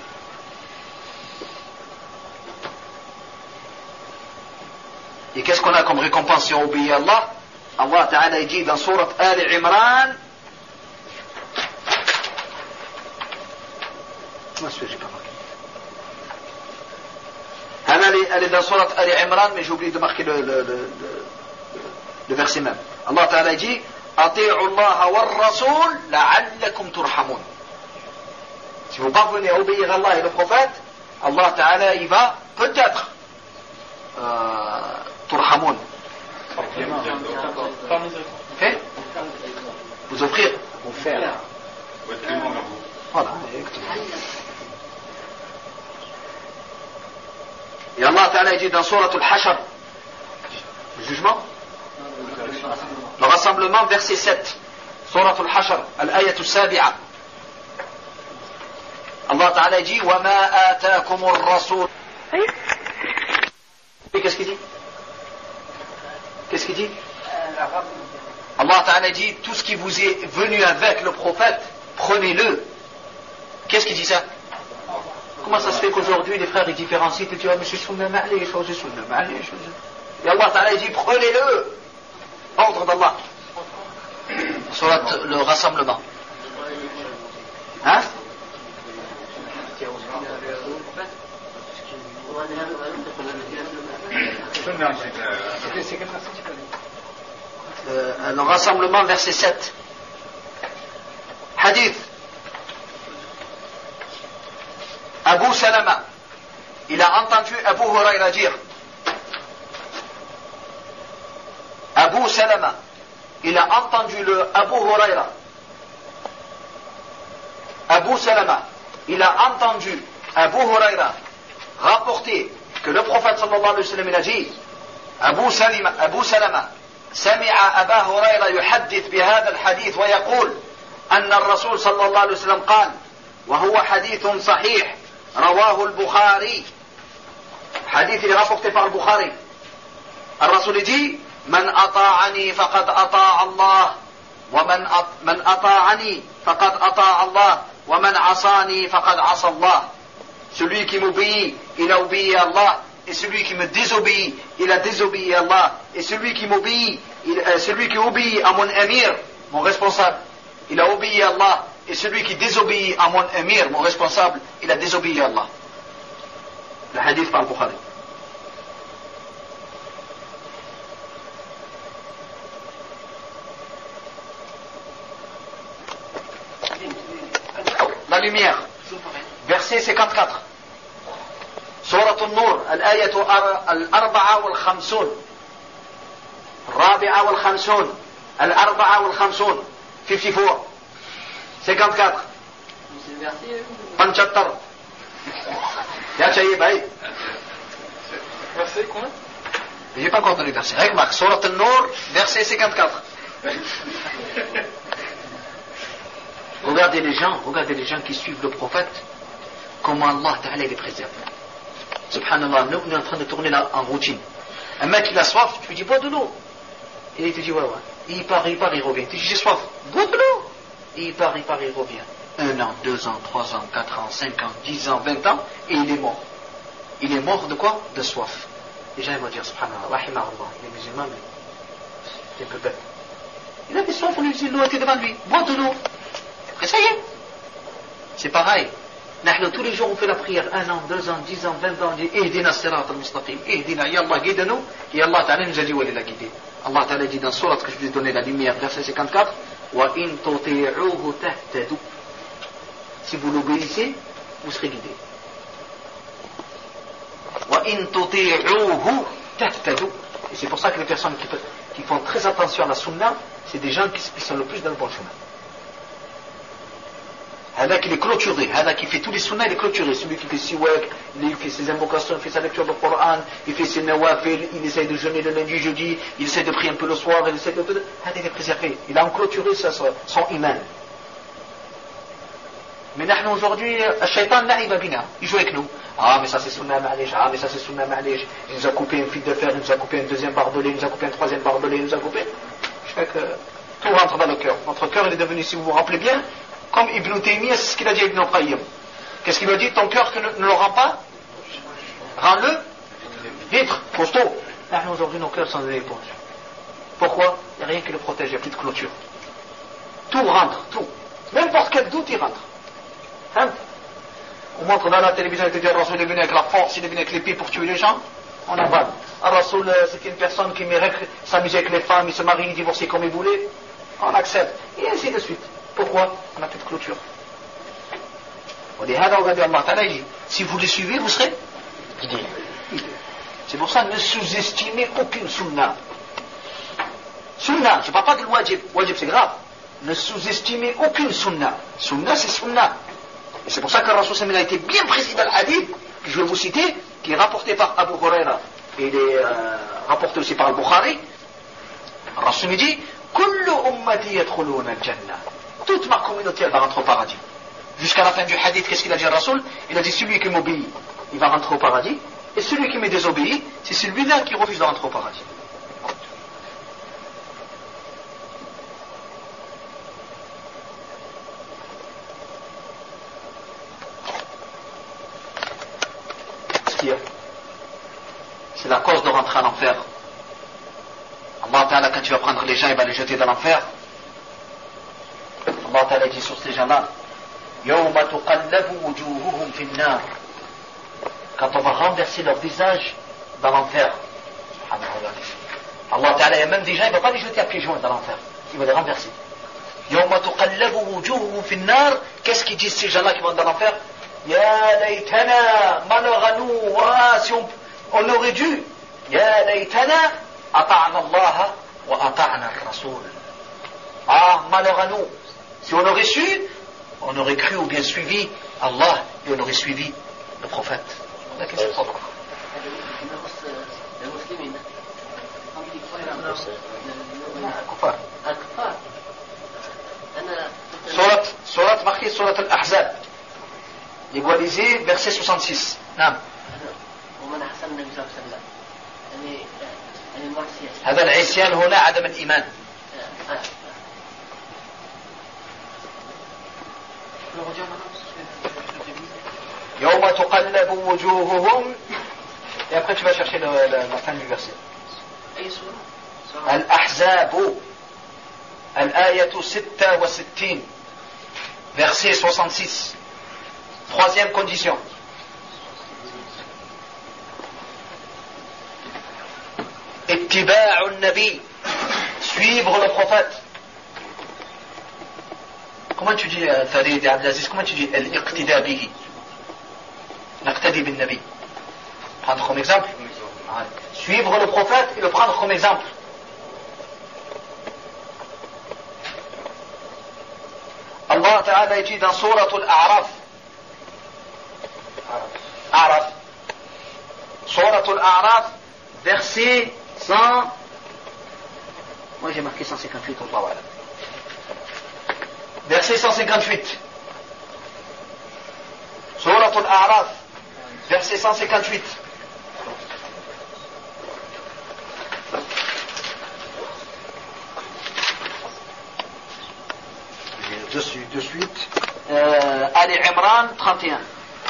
Et qu'est-ce qu'on a comme récompense si on obéit à Allah? Allah Ta'ala dit dans Surat Ali Imran, comment est-ce que j'ai pas marqué? Elle est, elle est dans Surat Ali Imran, mais j'ai oublié de marquer le, le, le, le, le verset même. Allah Ta'ala dit, Ati'u Allah wa Rasul la'allakum turhamun. Si vous parvenez à obéir à Allah et le prophète, Allah Ta'ala il va peut-être euh, turhamun. Okay? Vous offrir. Vous faire. Voilà, exactement. Et Allah Ta'ala dit dans Surat al-Hashr, le jugement, le rassemblement, verset sept. Surat al-Hashr, al-Ayat al-Sabi'a. Allah Ta'ala dit, wa ma atakum ar-rasul. Qu'est-ce qu'il dit? Qu'est-ce qu'il dit? Allah Ta'ala dit, tout ce qui vous est venu avec le prophète, prenez-le. Qu'est-ce qu'il dit ça? Comment ça se fait qu'aujourd'hui les frères ils différencient, ils disent, ah mais c'est sunna ma'lish, c'est sunna ma'lish. Et Allah Ta'ala dit, prenez-le. Ordre d'Allah. Sur le rassemblement. Hein? Euh, le rassemblement, verset sept. Hadith. Abu Salama, il a entendu Abu Huraira dire. Abu Salama, il a entendu le Abu Huraira. Abu Salama, il a entendu Abu Huraira rapporter que le prophète sallallahu alayhi wa sallam il a dit Abu Salama, Abu Salama سمع أبا هريرة يحدث بهذا الحديث ويقول أن الرسول صلى الله عليه وسلم قال وهو حديث صحيح رواه البخاري حديث rapporté par le Bukhari. الرسول dit من أطاعني فقد أطاع الله ومن من أطاعني فقد أطاع الله ومن عصاني فقد عصى الله. Celui qui m'obéit, il a obéi à Allah. Et celui qui me désobéit, il a désobéi à Allah. Et celui qui m'obéit, il, euh, celui qui obéit à mon émir, mon responsable, il a obéi à Allah. Et celui qui désobéit à mon émir, mon responsable, il a désobéi à Allah. Le hadith par le Bukhari. lumière. Verset cinquante-quatre. Surat An-Nur, al-ayatu al-arba'a wal-khamsun. Rabi'a wal-khamsun. Al-arba'a wal-khamsun. cinquante-quatre. cinquante-quatre. Panchattar. Ya Chayib, aïe. Verset quoi? J'ai pas encore entendu le verset. Remarque, Surat An-Nur, verset cinquante-quatre. Regardez les gens, regardez les gens qui suivent le prophète, comment Allah Ta'ala les préserve. Subhanallah, nous, on est en train de tourner là en routine. Un mec il a soif, tu lui dis bois de l'eau. Et il te dit ouais, ouais. Et il part, il part, il revient. Tu dis j'ai soif, bois de l'eau. Et il part, il part, il revient. Un an, deux ans, trois ans, quatre ans, cinq ans, dix ans, vingt ans, et il est mort. Il est mort de quoi? De soif. Les gens ils vont dire subhanallah, rahimahullah, les musulmans, mais c'est un peu bête. Il avait soif, on lui dit l'eau était devant lui, bois de l'eau. Et ça y est. C'est pareil. Nous, tous les jours, on fait la prière. Un an, deux ans, dix ans, vingt ans. On dit Ihdina sirat al-mustaqim. Ihdina, ya Allah, guide-nous. Et Allah Ta'ala nous a dit où il a guidé. Allah Ta'ala dit dans Surat que je vous ai donné la lumière, verset cinquante-quatre. Wa in tuti'uhu tahtadu. Si vous l'obéissez, vous serez guidé. Wa in tuti'uhu tahtadu. Et c'est pour ça que les personnes qui, qui font très attention à la sunna, c'est des gens qui, qui sont le plus dans le bon chemin. Hada qui est clôturé, Hada qui fait tous les sunnahs, il est clôturé. Celui qui fait siwak, il fait ses invocations, il fait sa lecture du Coran, il fait ses nawafil, il essaie de jeûner le lundi, jeudi, il essaie de prier un peu le soir, il essaie de... Hada il est préservé. Il a enclôturé son iman. Mais nous aujourd'hui, le shaitan n'arrive à bina, il joue avec nous. Ah mais ça c'est sunnah ma'alish, ah mais ça c'est sunnah ma'alish. Il nous a coupé une fil de fer, il nous a coupé un deuxième barbelé, il nous a coupé un troisième barbelé, il nous a coupé. Je fais que tout rentre dans le cœur. Notre cœur il est devenu, si vous vous rappelez bien, comme Ibn Taymiyyah, c'est ce qu'il a dit à Ibn Qayyim. Qu'est-ce qu'il lui a dit? Ton cœur que ne, ne le rend pas, rends-le vitre, costaud. Là, aujourd'hui, nos cœurs sont des éponges. Pourquoi? Il n'y a rien qui le protège, il n'y a plus de clôture. Tout rentre, tout. N'importe quel doute, il rentre. Hein? On montre dans la télévision, il te dit, Rasoul est venu avec la force, il est venu avec l'épée pour tuer les gens. On avale. Rasoul, c'était une personne qui aimait s'amuser avec les femmes, il se marie, il divorçait comme il voulait. On accepte. Et ainsi de suite. Pourquoi? On n'a plus de clôture. Si vous les suivez, vous serez guidés. C'est pour ça, ne sous-estimez aucune sunna. Sunna, je ne parle pas de wajib. Wajib, c'est grave. Ne sous-estimez aucune sunna. Sunna, c'est sunna. Et c'est pour ça que le Rasul a été bien précis dans le hadith, que je vais vous citer, qui est rapporté par Abu Huraira, et il est euh, rapporté aussi par Al-Bukhari. Le Rasul dit, Kullu ummati yadkhuluna al-jannah. Toute ma communauté, elle va rentrer au paradis. Jusqu'à la fin du hadith, qu'est-ce qu'il a dit à Rasoul? Il a dit, celui qui m'obéit, il va rentrer au paradis. Et celui qui me désobéit, c'est celui-là qui refuse de rentrer au paradis. Ce qu'il y a, c'est la cause de rentrer en enfer. Allah Ta'ala, quand tu vas prendre les gens, il va les jeter dans l'enfer. Allah Ta'ala dit sur ces gens-là, Yawma tuqallabu wujuhuhum fin nar. Quand on va renverser leur visage dans l'enfer. Allah Ta'ala, il y a même des gens, il ne va pas les jeter à pieds joints dans l'enfer. Il va les renverser. Yawma tuqallabu wujuhuhum fin nar. Qu'est-ce qu'ils disent ces gens-là qui vont dans l'enfer? Ya laytana, malheur à nous, ah, si on, on aurait dû. Ya laytana, ata'na Allah wa ata'na al-Rasul. Ah, malheur à nous. Si on aurait su, on aurait cru ou bien suivi Allah et on aurait suivi le prophète. لكن سبحان الله. كفار. سورة سورة marquée سورة الأحزاب. Égalisé, verset soixante-six. نعم. ومن أحسن النبي صلى الله عليه وسلم. يعني يعني المعصية. هذا العصيان هنا عدم الإيمان. يوم تقلب وجوههم. Et après tu vas chercher le, le, la fin du verset. Al-Ahzab. Al-Ayatu ستة وستين. Verset soixante-six. Troisième condition. اتباع النبي. Suivre le prophète. comment tu dis euh, Farid et Abdelaziz, comment tu dis al-iqtida bihi, naqtadi bin nabi, prendre comme exemple, suivre le prophète et le prendre comme exemple. Allah Ta'ala dit dans Surah Al-A'raf, A'raf, Surah Al-A'raf, verset cent, moi j'ai marqué cent cinquante-huit, Allah voilà. Verset cent cinquante-huit. Surah Al-A'raf, verset cent cinquante-huit. Dessus, de suite. Euh, Ali Imran, trente et un.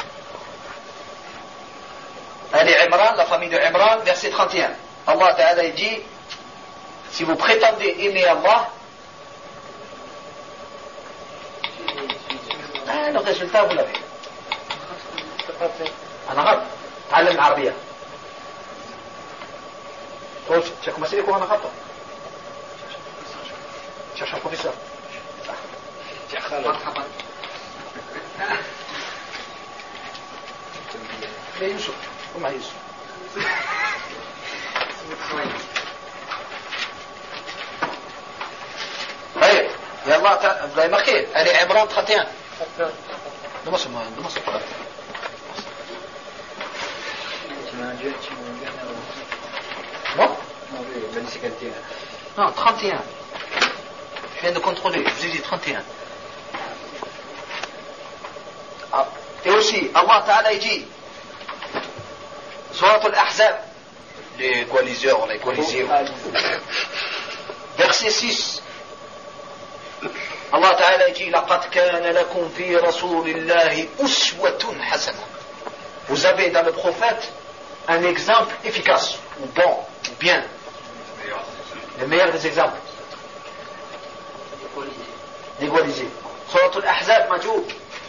Ali Imran, la famille de Imran, verset trente et un. Allah Ta'ala dit, si vous prétendez aimer Allah, ah, le résultat vous l'avez. En arabe, تعلم العربية. Tu as commencé les cours en arabe, toi? Cherche un professeur. مرحبا. يا يوسف قم على يوسف. طيب يا الله تعالى ماركي علي عمران trente et un. دمر سما دمر سما. Bon? Non, trente et un. Je viens de contrôler, je vous ai dit trente et un. Ah. Et aussi, Allah Ta'ala dit, Surat Al-Ahzab, les coaliseurs, les coalisés, verset six, Allah Ta'ala dit, لَقَدْ كَانَ لَكُمْ فِي رَسُولِ اللَّهِ أُسْوَةٌ حَسَنَةٌ. Vous avez dans le prophète un exemple efficace, ou bon, ou bien, le meilleur des exemples. L'égalisé. Surat Al-Ahzab, Majoub.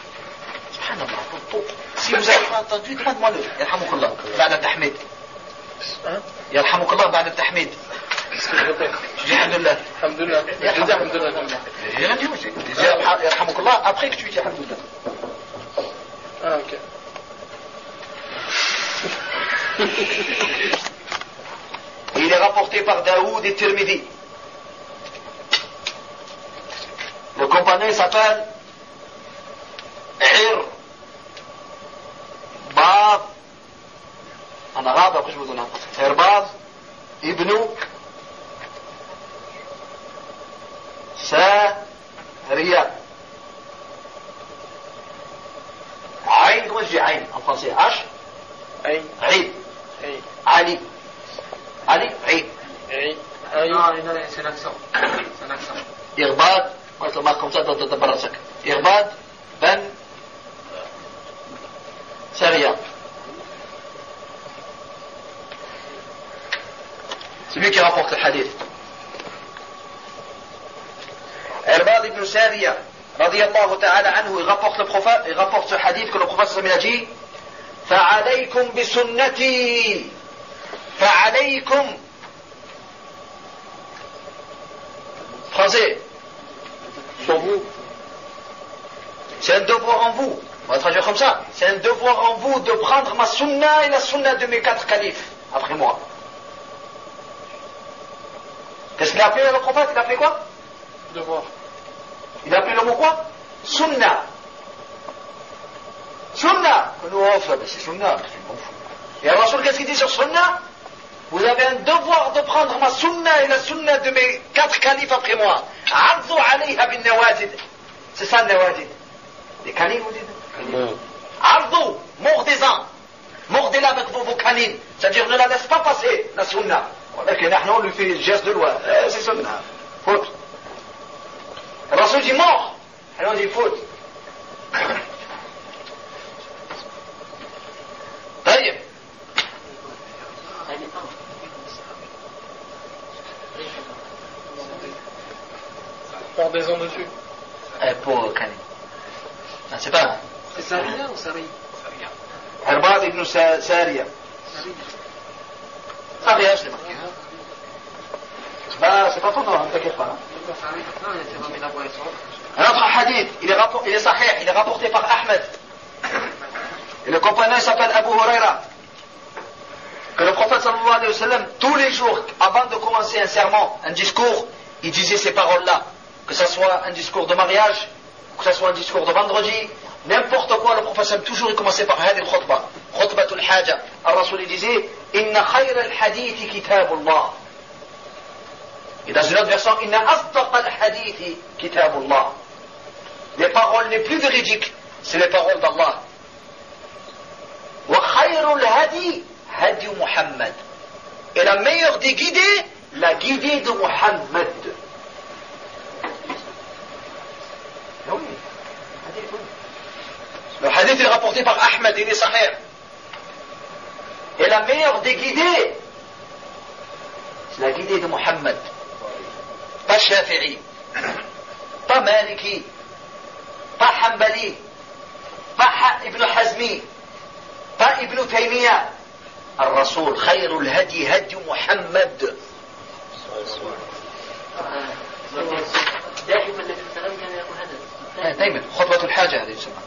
Si vous n'avez pas entendu, demande-moi-le. Yarhamukallah, بعد التحميد. Yarhamukallah, بعد التحميد. Je dis Alhamdulillah. Alhamdulillah. Je dis Alhamdulillah. J'ai rien dit aussi. Je dis Yarhamukallah après que tu dis Alhamdulillah. Ah, ok. Et il est rapporté par Daoud et Tirmidhi. Le compagnon s'appelle Ir Bab, en arabe, après je vous donne un français. Irbad Ibn Sariya. Aïn, comment je dis Aïn en français? H Aïn. Aïn. Aïn. Ali. Ali Aïn. Aïn. Non, c'est l'accent. C'est un accent. Irbad, moi je le marque comme ça dans ta barasak. Irbad Ben Sariya. C'est lui qui rapporte le hadith. Irbad ibn Sariya, radiyallahu ta'ala anhu, il rapporte le prophète, il rapporte ce hadith que le prophète sallallahu alayhi wa sallam a dit, فَعَلَيْكُمْ بِسُنَّتِي فَعَلَيْكُمْ. Français. Sur vous. C'est un devoir en vous. On va traduire comme ça. C'est un devoir en vous de prendre ma sunna et la sunna de mes quatre califes après moi. Qu'est-ce qu'il a appelé le prophète? Il a appelé quoi? Devoir. Il a appelé le mot quoi? Sunna. Sunna. Que nous offre, c'est sunna. Et alors, qu'est-ce qu'il dit sur sunna? Vous avez un devoir de prendre ma sunna et la sunna de mes quatre califes après moi. Adzu alayha bin nawajid. C'est ça le nawajid. Les canines, vous dites? Adzu, mordez-en. Mordez-la avec vos, vos canines. C'est-à-dire, ne la laisse pas passer, la sunna. On lui fait le geste de loi. Eh, c'est sunna. Faute. Le Rasoul dit mort. Et on dit faute. طيب. Mordez-en dessus. Eh, pour canine. Non, c'est pas. C'est Saria ou Sari? Irbad ibn Sariya. Sariya, je l'ai marqué. C'est pas, c'est pas ton nom, ne t'inquiète pas. Non, il a remis la boisson. Un autre hadith, il est, rapport, il est sahih, il est rapporté par Ahmed. Et le compagnon s'appelle Abu Huraira. Que le prophète sallallahu alayhi wa sallam, tous les jours, avant de commencer un serment, un discours, il disait ces paroles-là. Que ce soit un discours de mariage, que ce soit un discours de vendredi, n'importe quoi, le prophète sallam, toujours il commençait par Hadi al-Khutbah. Khutbatul Haja. Al-Rasul il disait, Inna khayra al-hadith kitabullah. Et dans une autre version, Inna asdaq al-hadith kitabullah. Les paroles les plus véridiques, c'est les paroles d'Allah. Wa khayrul hadi hadi Muhammad. Et la meilleure des guidées, la guidée de Muhammad. Oui. Le hadith est rapporté par Ahmed, il est sahih. Et la meilleure des guidées, c'est la guidée de Muhammad. Pas Shafi'i, pas Maliki, pas Hanbali, pas Ibn Hazmi, pas Ibn Taymiyyah. الرسول خير الهدي هدي محمد. دائما النبي صلى الله عليه وسلم كان يقول هذا. دائما خطبة الحاجة هذه تسمى.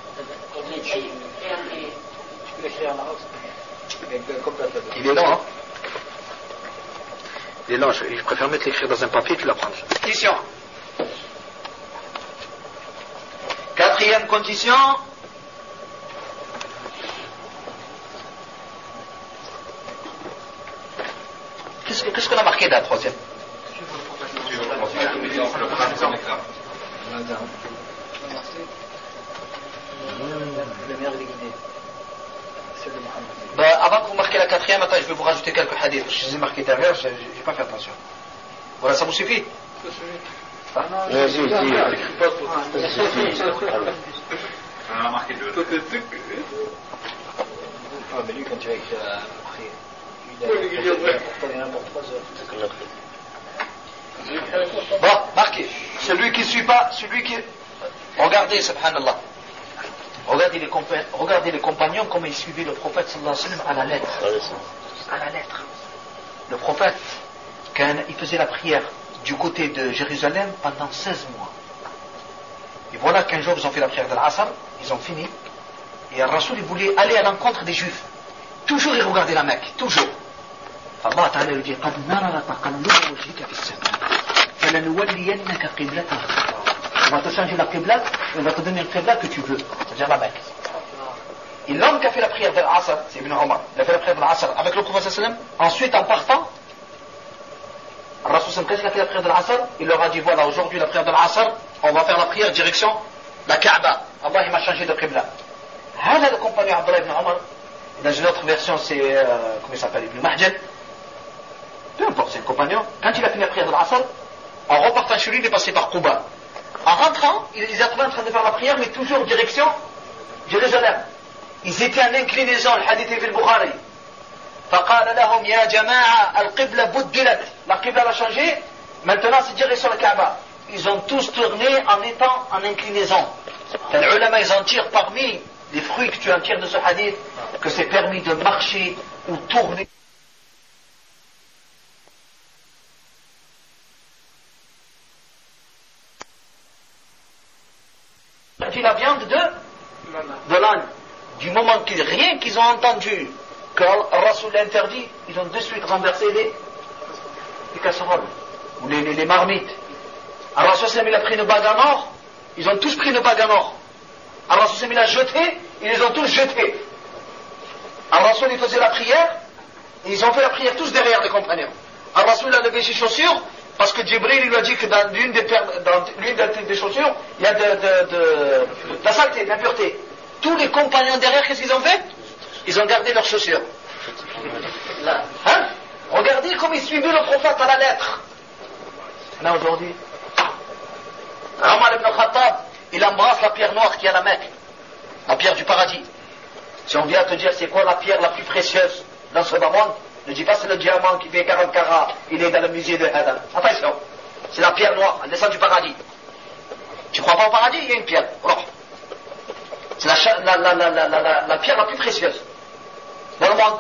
Il est lent, hein? Il est lent, je, je préfère mettre l'écrire dans un papier que l'apprendre. Condition. Quatrième condition. Qu'est-ce, qu'est-ce qu'on a marqué dans la troisième? Ben, avant que vous marquiez la quatrième, attends, je vais vous rajouter quelques hadiths. Je les ai marqués derrière, je n'ai pas fait attention. Voilà, ça vous suffit? On a marqué deux. Ah, mais lui, quand tu as écrit la prière, il a pour trois heures. Bon, marquez. Celui qui ne suit pas, celui qui. Regardez, subhanallah. Regardez les, compa... Regardez les compagnons comment ils suivaient le prophète sallallahu alayhi wa sallam à la lettre. À la lettre. Le prophète, quand il faisait la prière du côté de Jérusalem pendant seize mois. Et voilà qu'un jour ils ont fait la prière de l'Asr, ils ont fini. Et Al-Rasoul il voulait aller à l'encontre des Juifs. Toujours il regardait la Mecque, toujours. Allah Ta'ala lui dit, قَدْ نَرَى تَقَلُّبَ وَجْهِكَ فِي السَّمَاءِ فَلَنُوَلِّيَنَّكَ قِبْلَةً. On va te changer la qibla, et on va te donner le qibla que tu veux, c'est-à-dire la Mecque. Et l'homme qui a fait la prière de l'Asr, c'est Ibn Omar, il a fait la prière de l'Asr avec le prophète sallam, ensuite en partant, Rasul sallam, quand il a fait la prière de l'Asr, il leur a dit, voilà, aujourd'hui la prière de l'Asr, on va faire la prière direction la Kaaba. Allah il m'a changé de qibla. Là, le compagnon Abdullah ibn Omar, dans une autre version c'est, euh, comment il s'appelle, Ibn Mahjan, peu importe, c'est le compagnon, quand il a fini la prière de l'Asr, en repartant chez lui, il est passé par Quba. En rentrant, il les a trouvés en train de faire la prière, mais toujours direction Jérusalem. Ils étaient en inclinaison, le hadith est في البخاري. فقال لهم يا جماعة القبلة بدلت. La qibla a changé, maintenant c'est direction la Kaaba. Ils ont tous tourné en étant en inclinaison. Les ulama, ils en tirent parmi les fruits que tu en tires de ce hadith, que c'est permis de marcher ou tourner. La viande de, de l'âne. Du moment qu'ils, rien qu'ils ont entendu que Rasoul l'a interdit, ils ont de suite renversé les, les casseroles ou les, les, les marmites. Alors Rasoul il a pris une bague en or, ils ont tous pris une bague en or. Alors Rasoul il a jeté, ils les ont tous jetés. Alors Rasoul il faisait la prière, et ils ont fait la prière tous derrière les compagnons. Alors Rasoul a levé ses chaussures, parce que Djibril il lui a dit que dans l'une des, dans l'une des chaussures, il y a de, de, de, de la saleté, de l'impureté. Tous les compagnons derrière, qu'est-ce qu'ils ont fait? Ils ont gardé leurs chaussures. Hein? Regardez comme ils suivaient le prophète à la lettre. Là aujourd'hui, Omar ibn Khattab, il embrasse la pierre noire qui est à la Mecque, la pierre du paradis. Si on vient te dire c'est quoi la pierre la plus précieuse dans ce monde, ne dis pas c'est le diamant qui fait quarante carats, il est dans le musée de Hadam. Attention, c'est la pierre noire, elle descend du paradis. Tu crois pas au paradis? Il y a une pierre. Oh. C'est la, la, la, la, la, la pierre la plus précieuse dans le monde.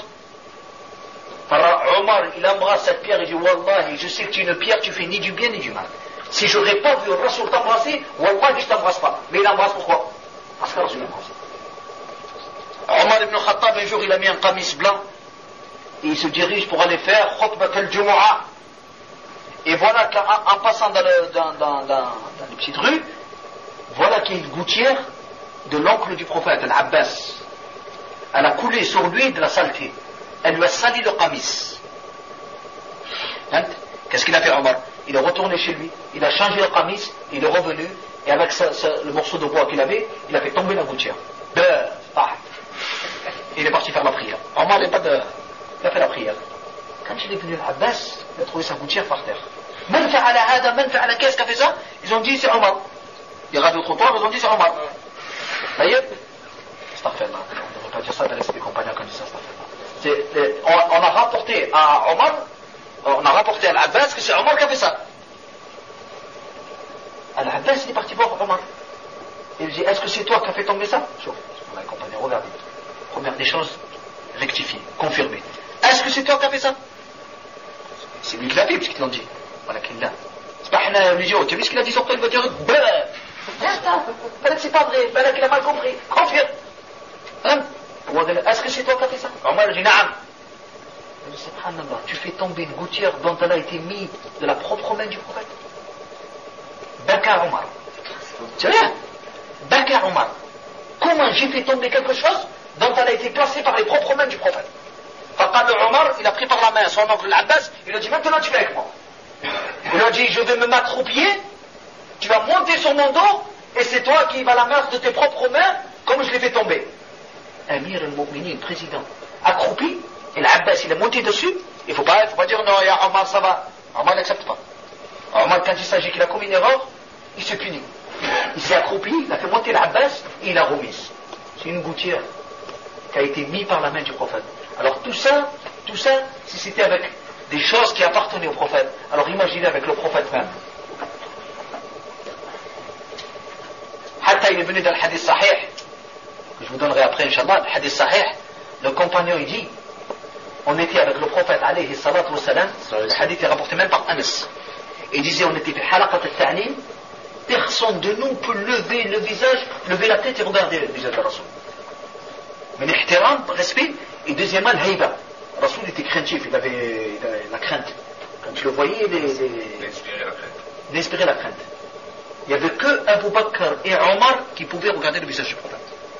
Alors Omar, il embrasse cette pierre et dit Wallahi, je sais que tu es une pierre, tu fais ni du bien ni du mal. Si je n'aurais pas vu le Rasoul t'embrasser, Wallah, je ne t'embrasse pas. Mais il embrasse pourquoi? Parce que le Rasoul embrasse. Omar ibn Khattab, un jour, il a mis un qamis blanc et il se dirige pour aller faire Khutbat al-Jumu'ah. Et voilà qu'en passant dans, le, dans, dans, dans, dans les petites rues, voilà qu'il y a une gouttière de l'oncle du prophète, Al-Abbas. Elle a coulé sur lui de la saleté. Elle lui a sali le qamis. Hein? Qu'est-ce qu'il a fait, Omar? Il est retourné chez lui, il a changé le qamis, il est revenu, et avec sa, sa, le morceau de bois qu'il avait, il a fait tomber la gouttière. Beurre, ah. Il est parti faire la prière. Omar n'est pas de... Il a fait la prière. Quand il est venu à Abbas, il a trouvé sa gouttière par terre. Man fa'ala hada, man fa'ala, qu'est-ce qu'a fait ça? Ils ont dit c'est Omar. Il regarde au trottoir, ils ont dit c'est Omar. D'ailleurs, astaghfirullah, on ne devrait pas dire ça, d'aller c'est des compagnons qui disent ça, astaghfirullah. On, on a rapporté à Omar, on a rapporté à l'Abbas que c'est Omar qui a fait ça. Al-Abbas, il est parti voir Omar. Il dit, est-ce que c'est toi qui as fait tomber ça? Chauffe, les compagnons, regardez. Première des choses, rectifier, confirmer. Est-ce que c'est toi qui as fait ça? C'est lui qui l'a fait, puisqu'ils l'ont dit. Voilà qu'il l'a. C'est pas un idiot. Tu as vu ce qu'il a dit sur toi? Il va dire, ben, ben, c'est pas vrai, ben, qu'il a mal compris. Confirme. Hein? Est-ce que c'est toi qui as fait ça? Omar dit, naam. Il dit, subhanallah, tu fais tomber une gouttière dont elle a été mise de la propre main du prophète. Baka Omar. C'est rien. Baka Omar. Comment j'ai fait tomber quelque chose dont elle a été placée par les propres mains du prophète? Faqal Omar, il a pris par la main son oncle l'Abbas, il lui a dit, maintenant tu fais avec moi. Il lui a dit, je vais me mettre au pied, tu vas monter sur mon dos, et c'est toi qui vas la mettre de tes propres mains, comme je l'ai fait tomber. Amir al-Mu'minin, président, accroupi, et l'Abbas il est monté dessus, il ne faut pas, il faut pas dire, non, ya Omar, ça va. Omar n'accepte pas. Omar, quand il s'agit qu'il a commis une erreur, il se punit. Il s'est accroupi, il a fait monter l'Abbas, et il l'a remise. C'est une gouttière qui a été mise par la main du prophète. Alors tout ça, tout ça, si c'était avec des choses qui appartenaient au prophète, alors imaginez avec le prophète même. Hatta il est venu dans le hadith sahih, que je vous donnerai après, Inch'Allah, le hadith sahih, le compagnon il dit, on était avec le prophète, alayhi salatu wa salam, le hadith est rapporté même par Anas. Il disait, on était fait halaqat al-ta'lim, personne de nous peut lever le visage, lever la tête et regarder le visage de Rasoul. Mais l'ihtiram, respect, et deuxièmement, le haïba. Rasoul était craintif, il avait, il avait la crainte. Quand tu le voyais, il, il, il inspirait la crainte. Il inspirait la crainte. Il n'y avait que Abu Bakr et Omar qui pouvaient regarder le visage du prophète.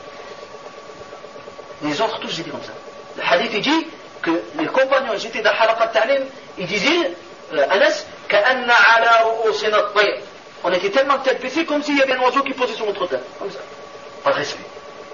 Les autres, tous étaient comme ça. Le hadith, il dit que les compagnons, ils étaient dans halaqat ta'lim, ils disaient, euh, Anas, ka'anna ala ru'usina at-tayr. On était tellement tête baissée comme s'il y avait un oiseau qui posait sur notre tête. Comme ça. Pas de respect.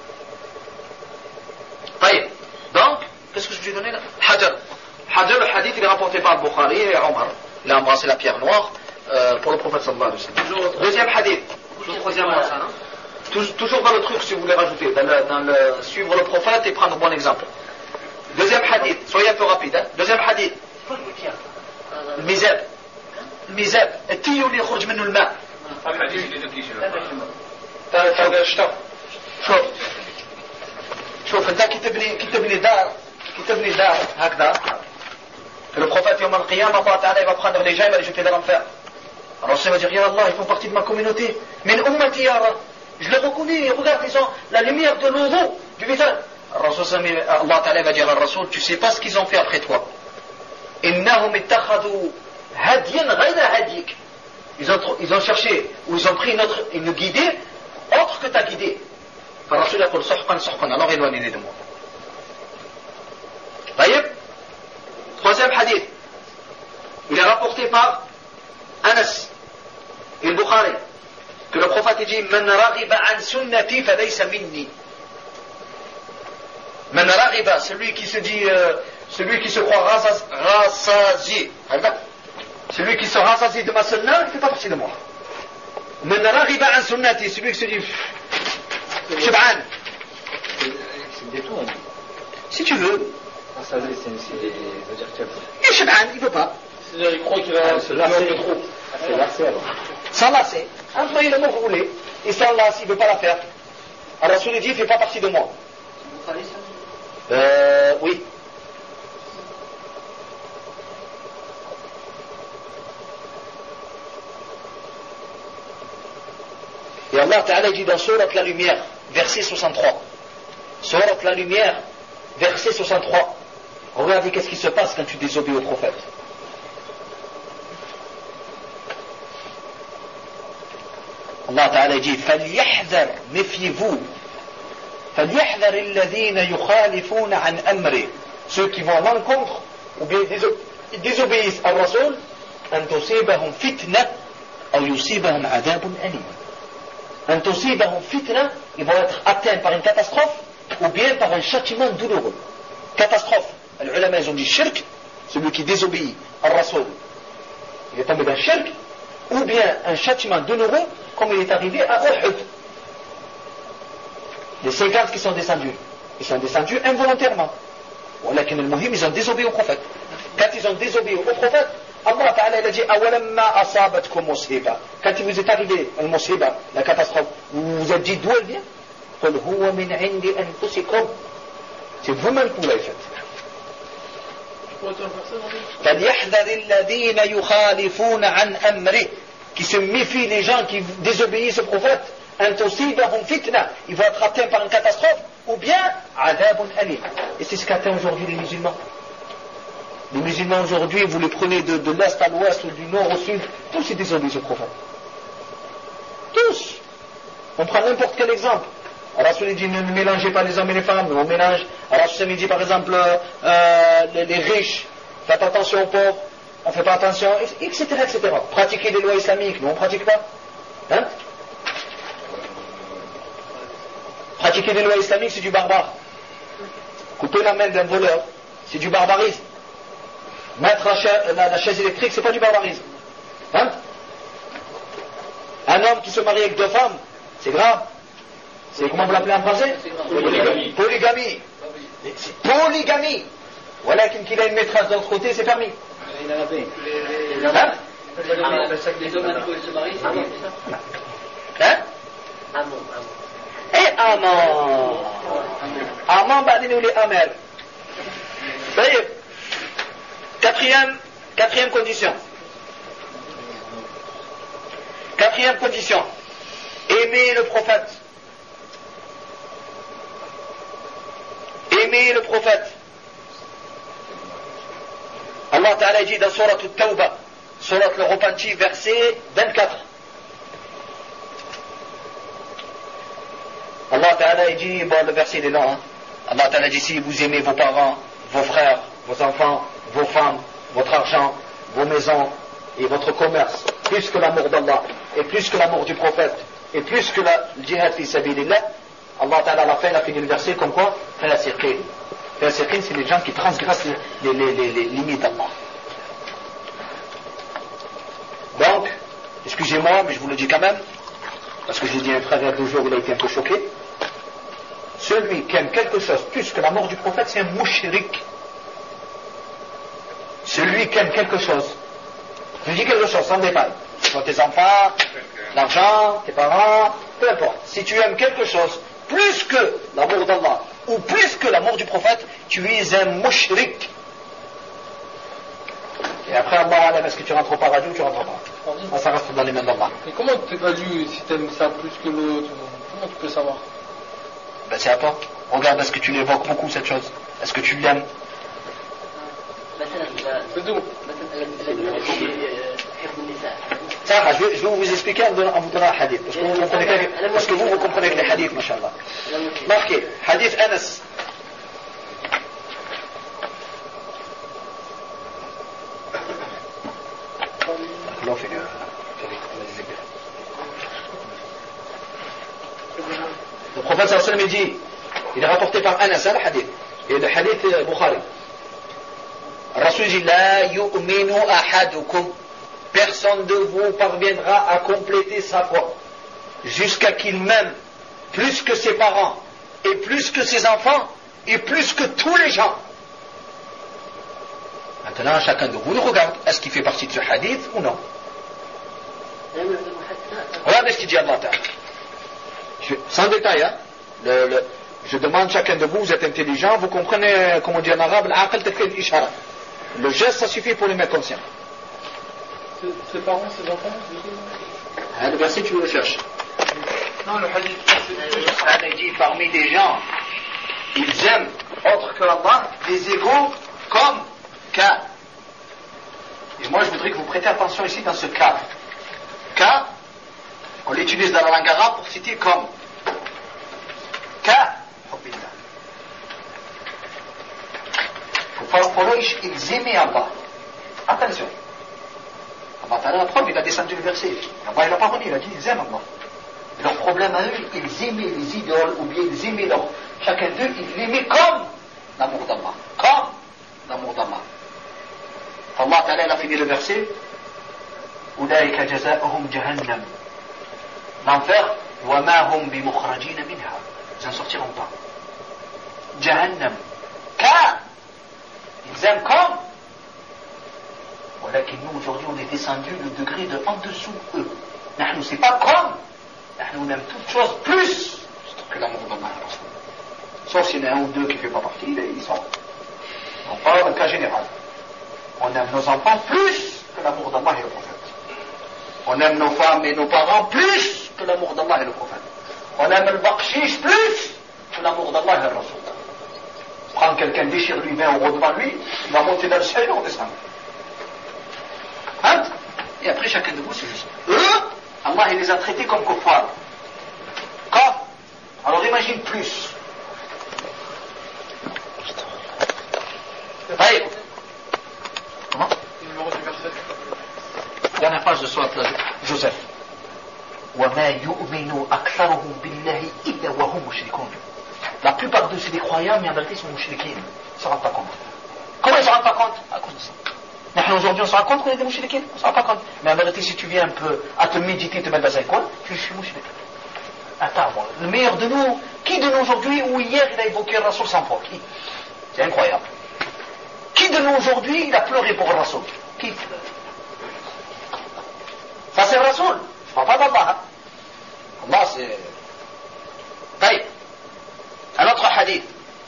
طيب. Donc, qu'est-ce que je lui ai donné là? Hajar. Hajar, le hadith, il est rapporté par le Bukhari et Omar. Il a embrassé la pierre noire euh, pour le prophète sallallahu alayhi wa sallam. Deuxième hadith. Toujours troisième ça, non? Toujours, toujours dans le truc, si vous voulez rajouter, dans le, dans le suivre le prophète et prendre un bon exemple. Deuxième hadith. Soyez un peu rapide. Hein? Deuxième hadith. الميزاب الميزاب التيو اللي يخرج منه الماء. شوف شوف انت كي تبني كي تبني دار كي تبني دار هكذا le prophète يوم القيامة الله تعالى va prendre les gens, il va les jeter dans l'enfer. Alors ça va dire ya Allah, ils font partie de ma communauté. Mais ummati ya Rab, je les reconnais, regarde, ils ont la lumière de l'eau du visage. Allah تعالى va dire à Rasoul, tu sais pas ce qu'ils ont fait après toi. إنهم اتخذوا هديا غير هديك. Ils ont, ils ont cherché, ou ils ont pris une, autre, une guidée autre que ta guidée. فالرسول يقول سحقا سحقا, alors éloignez-les de moi. طيب. Troisième hadith. Il est rapporté par Anas et le Bukhari que le prophète dit من رغب عن سنتي فليس مني. من رغب, celui qui se dit euh, celui qui se croit rassasié, celui qui se rassasie de ma sunna, il ne fait pas partie de moi. من رغب عن سنتي, celui qui se dit شبعان. C'est des tours. Si tu veux. Rassasié, c'est des. Et شبعان, il ne veut pas. C'est-à-dire, il croit qu'il va se lasser trop. C'est lassé alors. S'enlacer. Employez le mot que vous voulez. Il s'enlace, il ne veut pas la faire. Alors, celui dit, il ne fait pas partie de moi. Euh, oui. Et Allah Ta'ala dit dans Surat la Lumière, verset soixante-trois. Surat la Lumière, verset soixante-trois. Regardez qu'est-ce qui se passe quand tu désobéis au prophète. Allah Ta'ala dit فَلْيَحْذَرْ, méfiez-vous. فَلْيَحْذَرِ الَّذِينَ يُخَالِفُونَ عَنْ أَمْرِهِ, ceux qui vont à l'encontre ou bien ils désobéissent à Rasoul, أَن تُصِيبَهُمْ فِتْنَةٌ أَوْ يُصِيبَهُمْ عَذَابٌ أَلِيمٌ. أَن تُصِيبَهُمْ فِتْنَةٌ, ils vont être atteints par une catastrophe ou bien par un châtiment douloureux. Catastrophe. Les ulama ils ont dit shirk, celui qui désobéit à Rasoul, il est tombé dans shirk, ou bien un châtiment douloureux comme il est arrivé à Uhud. Les cinquante qui sont descendus, ils sont descendus involontairement. Ils ont désobéi au prophète. Quand ils ont désobéi au prophèt, Allah Ta'ala il a dit awalamma asabatkum musiba. Quand il vous est arrivé un musiba, la catastrophe, vous vous êtes dit d'où elle vient? Qul huwa min indi anfusikum. C'est vous-même qui l'avez fait. فَلْيَحْذَرِ الَّذِينَ يُخَالِفُونَ عَنْ أَمْرِهِ, qui se méfient les gens qui désobéissent au prophète, أَن تُصِيبَهُمْ فِتْنَةٌ, ils vont être atteints par une catastrophe, ou bien عَذَابٌ أَلِيمٌ. Et c'est ce qu'atteignent aujourd'hui les musulmans. Les musulmans aujourd'hui, vous les prenez de, de l'est à l'ouest ou du nord au sud, tous ils désobéissent au prophète. Tous. On prend n'importe quel exemple. Rasoul dit ne mélangez pas les hommes et les femmes, on mélange. Rasoul dit par exemple euh, les, les riches, faites attention aux pauvres, on ne fait pas attention, et cetera, et cetera. Pratiquez les lois islamiques, nous on ne pratique pas. Hein? Pratiquer les lois islamiques, c'est du barbare. Couper la main d'un voleur, c'est du barbarisme. Mettre la, cha- la, la chaise électrique, c'est pas du barbarisme. Hein? Un homme qui se marie avec deux femmes, c'est grave. C'est comment vous l'appelez en français? Polygamie. Polygamie. C'est polygamie. Voilà qu'il a une maîtresse de l'autre côté, c'est permis. Hein? Les hommes à se marient, c'est bien ça? Hein? Amon, amon. Et Amon. Amon, badine ou les Amel. D'ailleurs, quatrième, quatrième condition. Quatrième condition. Aimer le prophète. Aimer le prophète. Allah Ta'ala dit dans Surat At-Tawbah, Surat le Repentir, verset vingt-quatre. Allah Ta'ala dit, bon le verset il est long, hein. Allah Ta'ala dit si vous aimez vos parents, vos frères, vos enfants, vos femmes, votre argent, vos maisons et votre commerce, plus que l'amour d'Allah, et plus que l'amour du prophète, et plus que la, le djihad fi sabilillah, Allah Ta'ala à la fin il a fini le verset comme quoi Fasiqin. Fasiqin c'est les gens qui transgressent les, les, les, les limites d'Allah. Donc, excusez-moi, mais je vous le dis quand même, parce que j'ai dit à un frère il y a deux jours, il a été un peu choqué. Celui qui aime quelque chose plus que la mort du prophète, c'est un mouchrik. Celui qui aime quelque chose, je dis quelque chose sans détail, soit tes enfants, l'argent, tes parents, peu importe. Si tu aimes quelque chose plus que l'amour d'Allah ou plus que l'amour du prophète, tu es un mouchrik. Et après, Allah, est-ce que tu rentres au paradis ou tu rentres pas? Ça reste dans les mains d'Allah. Mais comment tu évalues si tu aimes ça plus que l'autre? Comment tu peux savoir? Ben c'est à toi. Regarde, est-ce que tu l'évoques beaucoup cette chose? Est-ce que tu l'aimes? C'est tout. Ça, je vais, je vais vous expliquer en, en vous donnant un hadith. Parce que vous, comprenez que, parce que vous, vous comprenez que les hadiths, mashallah. Marquez, hadith Anas. Le prophète sallallahu alayhi wa sallam dit, il est rapporté par Anas, le hadith, et le hadith Bukhari. Rasul dit, la yu'minu ahadukum, personne de vous parviendra à compléter sa foi, jusqu'à qu'il m'aime plus que ses parents, et plus que ses enfants, et plus que tous les gens. Maintenant, chacun de vous le regarde, est-ce qu'il fait partie de ce hadith ou non? Regardez ce qu'il dit Allah Ta'ala. Je, sans détail, hein, le, le, je demande chacun de vous, vous êtes intelligent, vous comprenez, comme on dit en arabe, le geste, ça suffit pour les mettre conscients. Ses parents, ses enfants, hein, le verset, tu le cherches. Non, le hadith. Ça dit parmi des gens, ils aiment autre que Allah des égaux comme cas. Et moi je voudrais que vous prêtez attention ici dans ce cas. Cas, on l'utilise dans la langue arabe pour citer comme. Cas, pour eux, ils aimaient Allah. Attention. Allah Ta'ala, la preuve, il a descendu le verset. Allah, il n'a pas renié, il a dit ils aiment Allah. Et leur problème à eux, ils aimaient les idoles, ou bien ils aimaient leur. Chacun d'eux, ils l'aimaient comme l'amour d'Allah. Comme l'amour d'Allah. Allah Ta'ala, il a fini le verset. Ulaika jaza'uhum jahannam. L'enfer, wa ma hum bi mukhrajina minha. Ils n'en sortiront pas. Jahannam. Car ils aiment comme. Voilà que nous aujourd'hui on est descendu le degré de en dessous eux. Nous c'est pas comme. Nous on aime toutes choses plus que l'amour d'Allah. Sauf s'il y en a un ou deux qui ne fait pas partie, ils sont. On parle d'un cas général. On aime nos enfants plus que l'amour d'Allah et le prophète. On aime nos femmes et nos parents plus que l'amour d'Allah et le prophète. On aime le bakshish plus que l'amour d'Allah et le Rasoul. Prendre quelqu'un, déchire-lui vingt euros devant lui, il va monter dans le ciel et on descend. Hein? Et après, chacun de vous, c'est juste. Eux, Allah, il les a traités comme kuffar. Comme? Alors imagine plus. Allez. Comment? Numéro du verset. Dernière page de Sourate Joseph. وَمَا يُؤْمِنُ أَكْثَرُهُمْ بِاللَّهِ إِلَّا وَهُمْ مُشْرِكُونَ. La plupart d'eux, c'est des croyants, mais en vérité, ils sont mouchriquins. Ils ne se rendent pas compte. Comment ils ne se rendent pas compte? À cause de ça. Nous, aujourd'hui, on se rend compte qu'on est des mouchriquins. On ne se rend pas compte. Mais en vérité, si tu viens un peu à te méditer, te mettre dans un coin, tu dis, je suis mouchrique. Attends, bon, le meilleur de nous, qui de nous aujourd'hui ou hier, il a évoqué le Rasoul cent fois? Qui? C'est incroyable. Qui de nous aujourd'hui, il a pleuré pour le Rasoul? Qui? Ça, c'est le Rasoul. Je ne parle pas d'Allah. Allah, c'est. Taïb. Un autre hadith.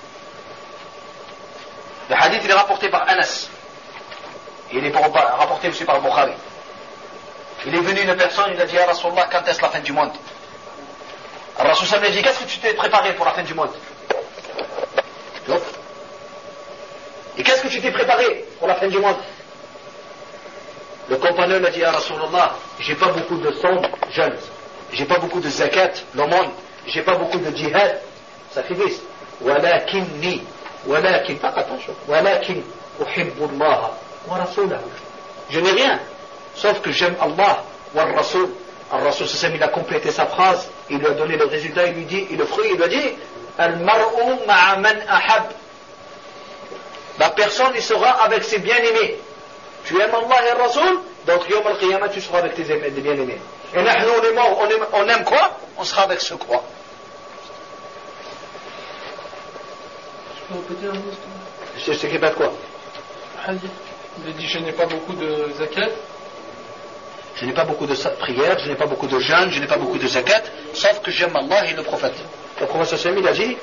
Le hadith, il est rapporté par Anas. Il est rapporté aussi par Bukhari. Il est venu une personne, il a dit à Rasulullah, quand est-ce la fin du monde? Alors Rasulullah lui a dit, qu'est-ce que tu t'es préparé pour la fin du monde? Et qu'est-ce que tu t'es préparé pour la fin du monde? Le compagnon a dit à Rasulullah, j'ai pas beaucoup de sang jeune, j'ai pas beaucoup de zakat, l'aumône, j'ai pas beaucoup de djihad, sacrifice. ولكني ولكن فقط ولكن أحب الله ورسوله. Je n'ai rien, sauf que j'aime Allah wa Rasoul. Al-Rasoul il a complété sa phrase, il lui a donné le résultat, il lui dit, et le fruit, il lui a dit Al-mar'u ma'a man ahab. La personne, il sera avec ses bien-aimés. Tu aimes Allah et Rasoul, donc Yom al-Qiyamah, tu seras avec tes bien-aimés. Et nous, on est mort, on aime, on aime quoi? On sera avec ce quoi? Je sais qu'il pas de quoi? Il a dit je n'ai pas beaucoup de zakat. Je n'ai pas beaucoup de prières, je n'ai pas beaucoup de jeûnes, je n'ai pas beaucoup de zakat, sauf que j'aime Allah et le prophète. Le prophète sallallahu alayhi wa sallam, il a dit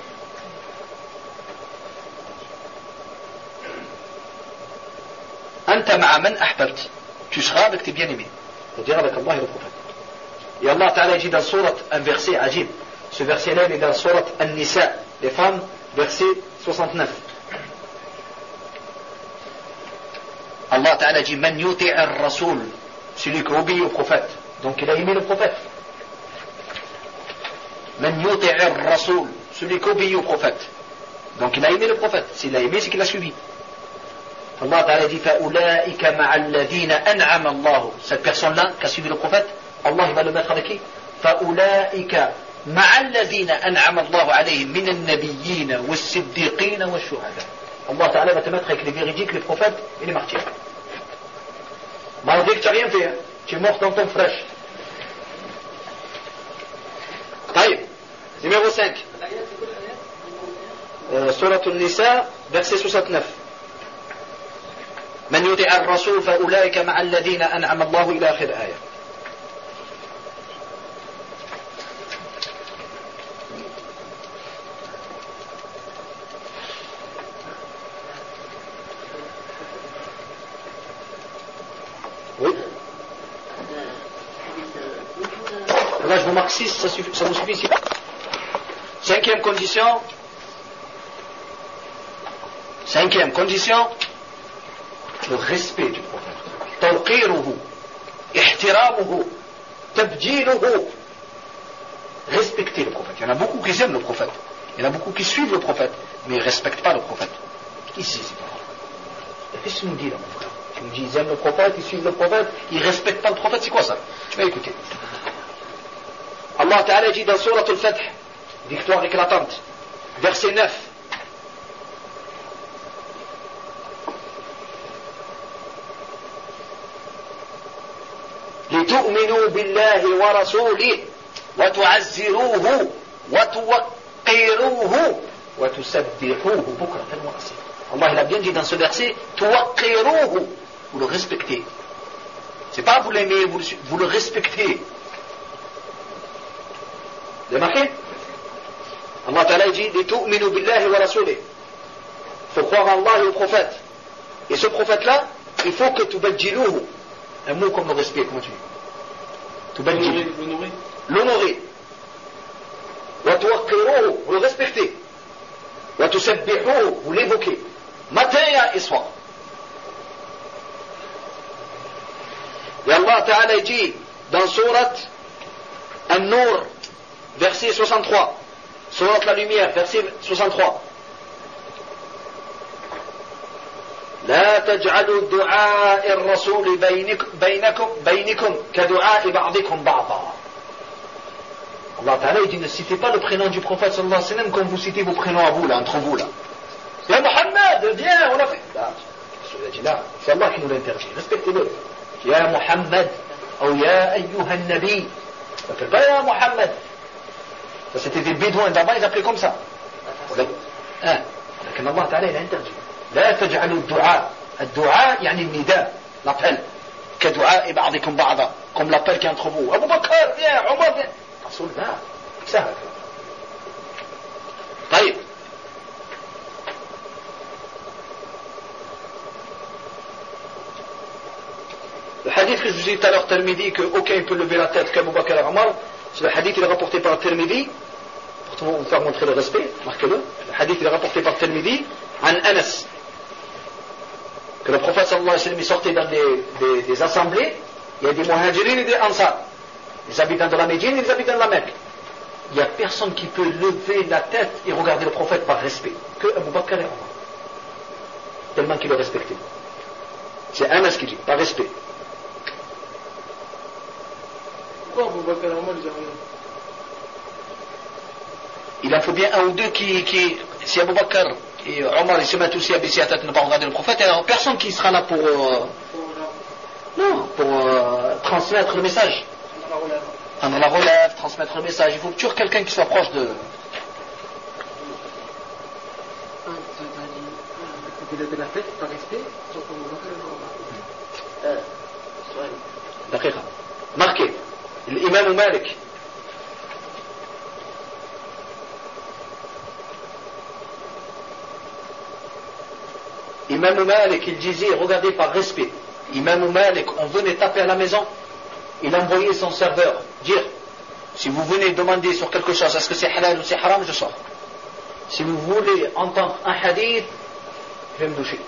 Anta ma'a man ahbabt. Tu seras avec tes bien-aimés. C'est-à-dire avec Allah et le prophète. Et Allah Ta'ala dit dans Surat un verset ajib. Ce verset-là, il est dans Surat An-Nisa, les femmes, verset soixante-neuf. Allah Ta'ala dit Man yuti' ar-rasoul, celui qui obéit au prophète. Donc il a aimé le prophète. Man yuti' ar-rasoul, celui qui obéit au prophète. Donc il a aimé le prophète. S'il l'a aimé, c'est qu'il a suivi. Allah Ta'ala dit فَأُولَٰئِكَ مَعَ الَّذِينَ أَنْعَمَ اللَّهُ. Cette personne-là qui a suivi le prophète, Allah il va le mettre avec qui? فَأُولَٰئِكَ مَعَ الَّذِينَ أَنْعَمَ اللَّهُ عَلَيْهِمْ مِنَ النَّبِيِّينَ وَالصِّدِّيقِينَ وَالشُّهَدَاءِ. Allah Ta'ala va te mettre avec les véridiques, les prophètes et les martyrs. Malgré que tu n'as rien fait, hein? Tu es mort dans ton fraîche. Taïb. Numéro cinq. Euh, Surat An-Nisa, verset soixante-neuf. من يطع الرسول فأولئك مع الذين أنعم الله إلى آخر آية. Oui. Là, je vous marque six, ça, suffit, ça vous suffit ici. Cinquième condition. Cinquième condition, le respect du prophète. Tawqiruhu, ihtiramuhu, tabjiluhu. Respecter le prophète. Il y en a beaucoup qui aiment le prophète. Il y en a beaucoup qui suivent le prophète, mais ils ne respectent pas le prophète. Ici, c'est pas vrai. Qu'est-ce que tu nous dis là, mon frère? Tu nous dis, ils aiment le prophète, ils suivent le prophète, ils ne respectent pas le prophète, c'est quoi ça? Tu vas écouter. Allah Ta'ala dit dans Surat al-Fath, victoire éclatante, verset neuf. لتؤمنوا بالله ورسوله وتعزروه وتوقروه وتسبحوه بكرة وأصيلا. Allah il a bien dit dans ce verset توقروه, vous le respectez. C'est pas vous l'aimez, vous, vous le respectez. Vous avez marqué? Allah Ta'ala dit لتؤمنوا بالله ورسوله. Il faut croire en Allah et au prophète. Et ce prophète-là, il faut que tubajjiluhu. Un mot comme le respect, comment tu dis? Tubajjil. L'honorer. L'honorer. Wa tuwaqqiruhu, vous le respectez. Wa tusabbihuhu, vous l'évoquez. Matin et soir. Et Allah Ta'ala dit dans Surat An-Nur, verset soixante-trois. Surat la lumière, verset soixante-trois. لا تجعلوا دعاء الرسول بينكم بينكم بينكم كدعاء بعضكم بعضا. Allah Ta'ala dit ne citez pas le prénom du prophète sallallahu alayhi wa sallam comme vous citez vos prénoms à vous là, entre vous là. Ya Muhammad, viens, on a fait. Là, là, c'est Allah qui nous l'interdit. Respectez-le. Ya Muhammad, ou Ya ayyuha nabi. Ça fait pas Ya Muhammad. Ça c'était des bédouins d'abord, ils appelaient comme ça. Hein. لكن Allah Ta'ala il a interdit. لا تجعلوا الدعاء الدعاء يعني النداء l'appel كدعاء بعضكم بعضا comme l'appel qui est entre vous Abu Bakr viens Omar viens رسول لا سهل طيب le hadith que je vous ai dit tout à l'heure Tirmidhi que aucun ne peut lever la tête qu'Abu Bakr et Omar, c'est le hadith qui est rapporté par Tirmidhi pour vous faire montrer le respect, marquez-le. Le hadith il est rapporté par Tirmidhi عن أنس que le prophète sallallahu alayhi wa sallam sortait dans des, des, des assemblées, il y a des muhajirin et des ansar, les habitants de la Médine et les habitants de la Mecque. Il n'y a personne qui peut lever la tête et regarder le prophète par respect, que Abu Bakr et Omar, tellement qu'il le respectait. C'est Anas qui dit, par respect. Pourquoi Abu Bakr et Omar ils ont rien? Il en faut bien un ou deux qui, qui si Abu Bakr et Omar ils se mettent aussi à baisser la tête, ne pas regarder le prophète, il n'y a personne qui sera là pour euh, non, pour euh, transmettre le message. Prendre la relève, transmettre le message. Il faut toujours quelqu'un qui soit proche de. de la tête par respect, sauf Abu Bakr et Omar. دقيقة. Marqué. L'imam Malik. Imam Malik, il disait, regardez par respect, Imam Malik, on venait taper à la maison, il envoyait son serveur dire, si vous venez demander sur quelque chose, est-ce que c'est halal ou c'est haram, je sors. Si vous voulez entendre un hadith, je vais me doucher.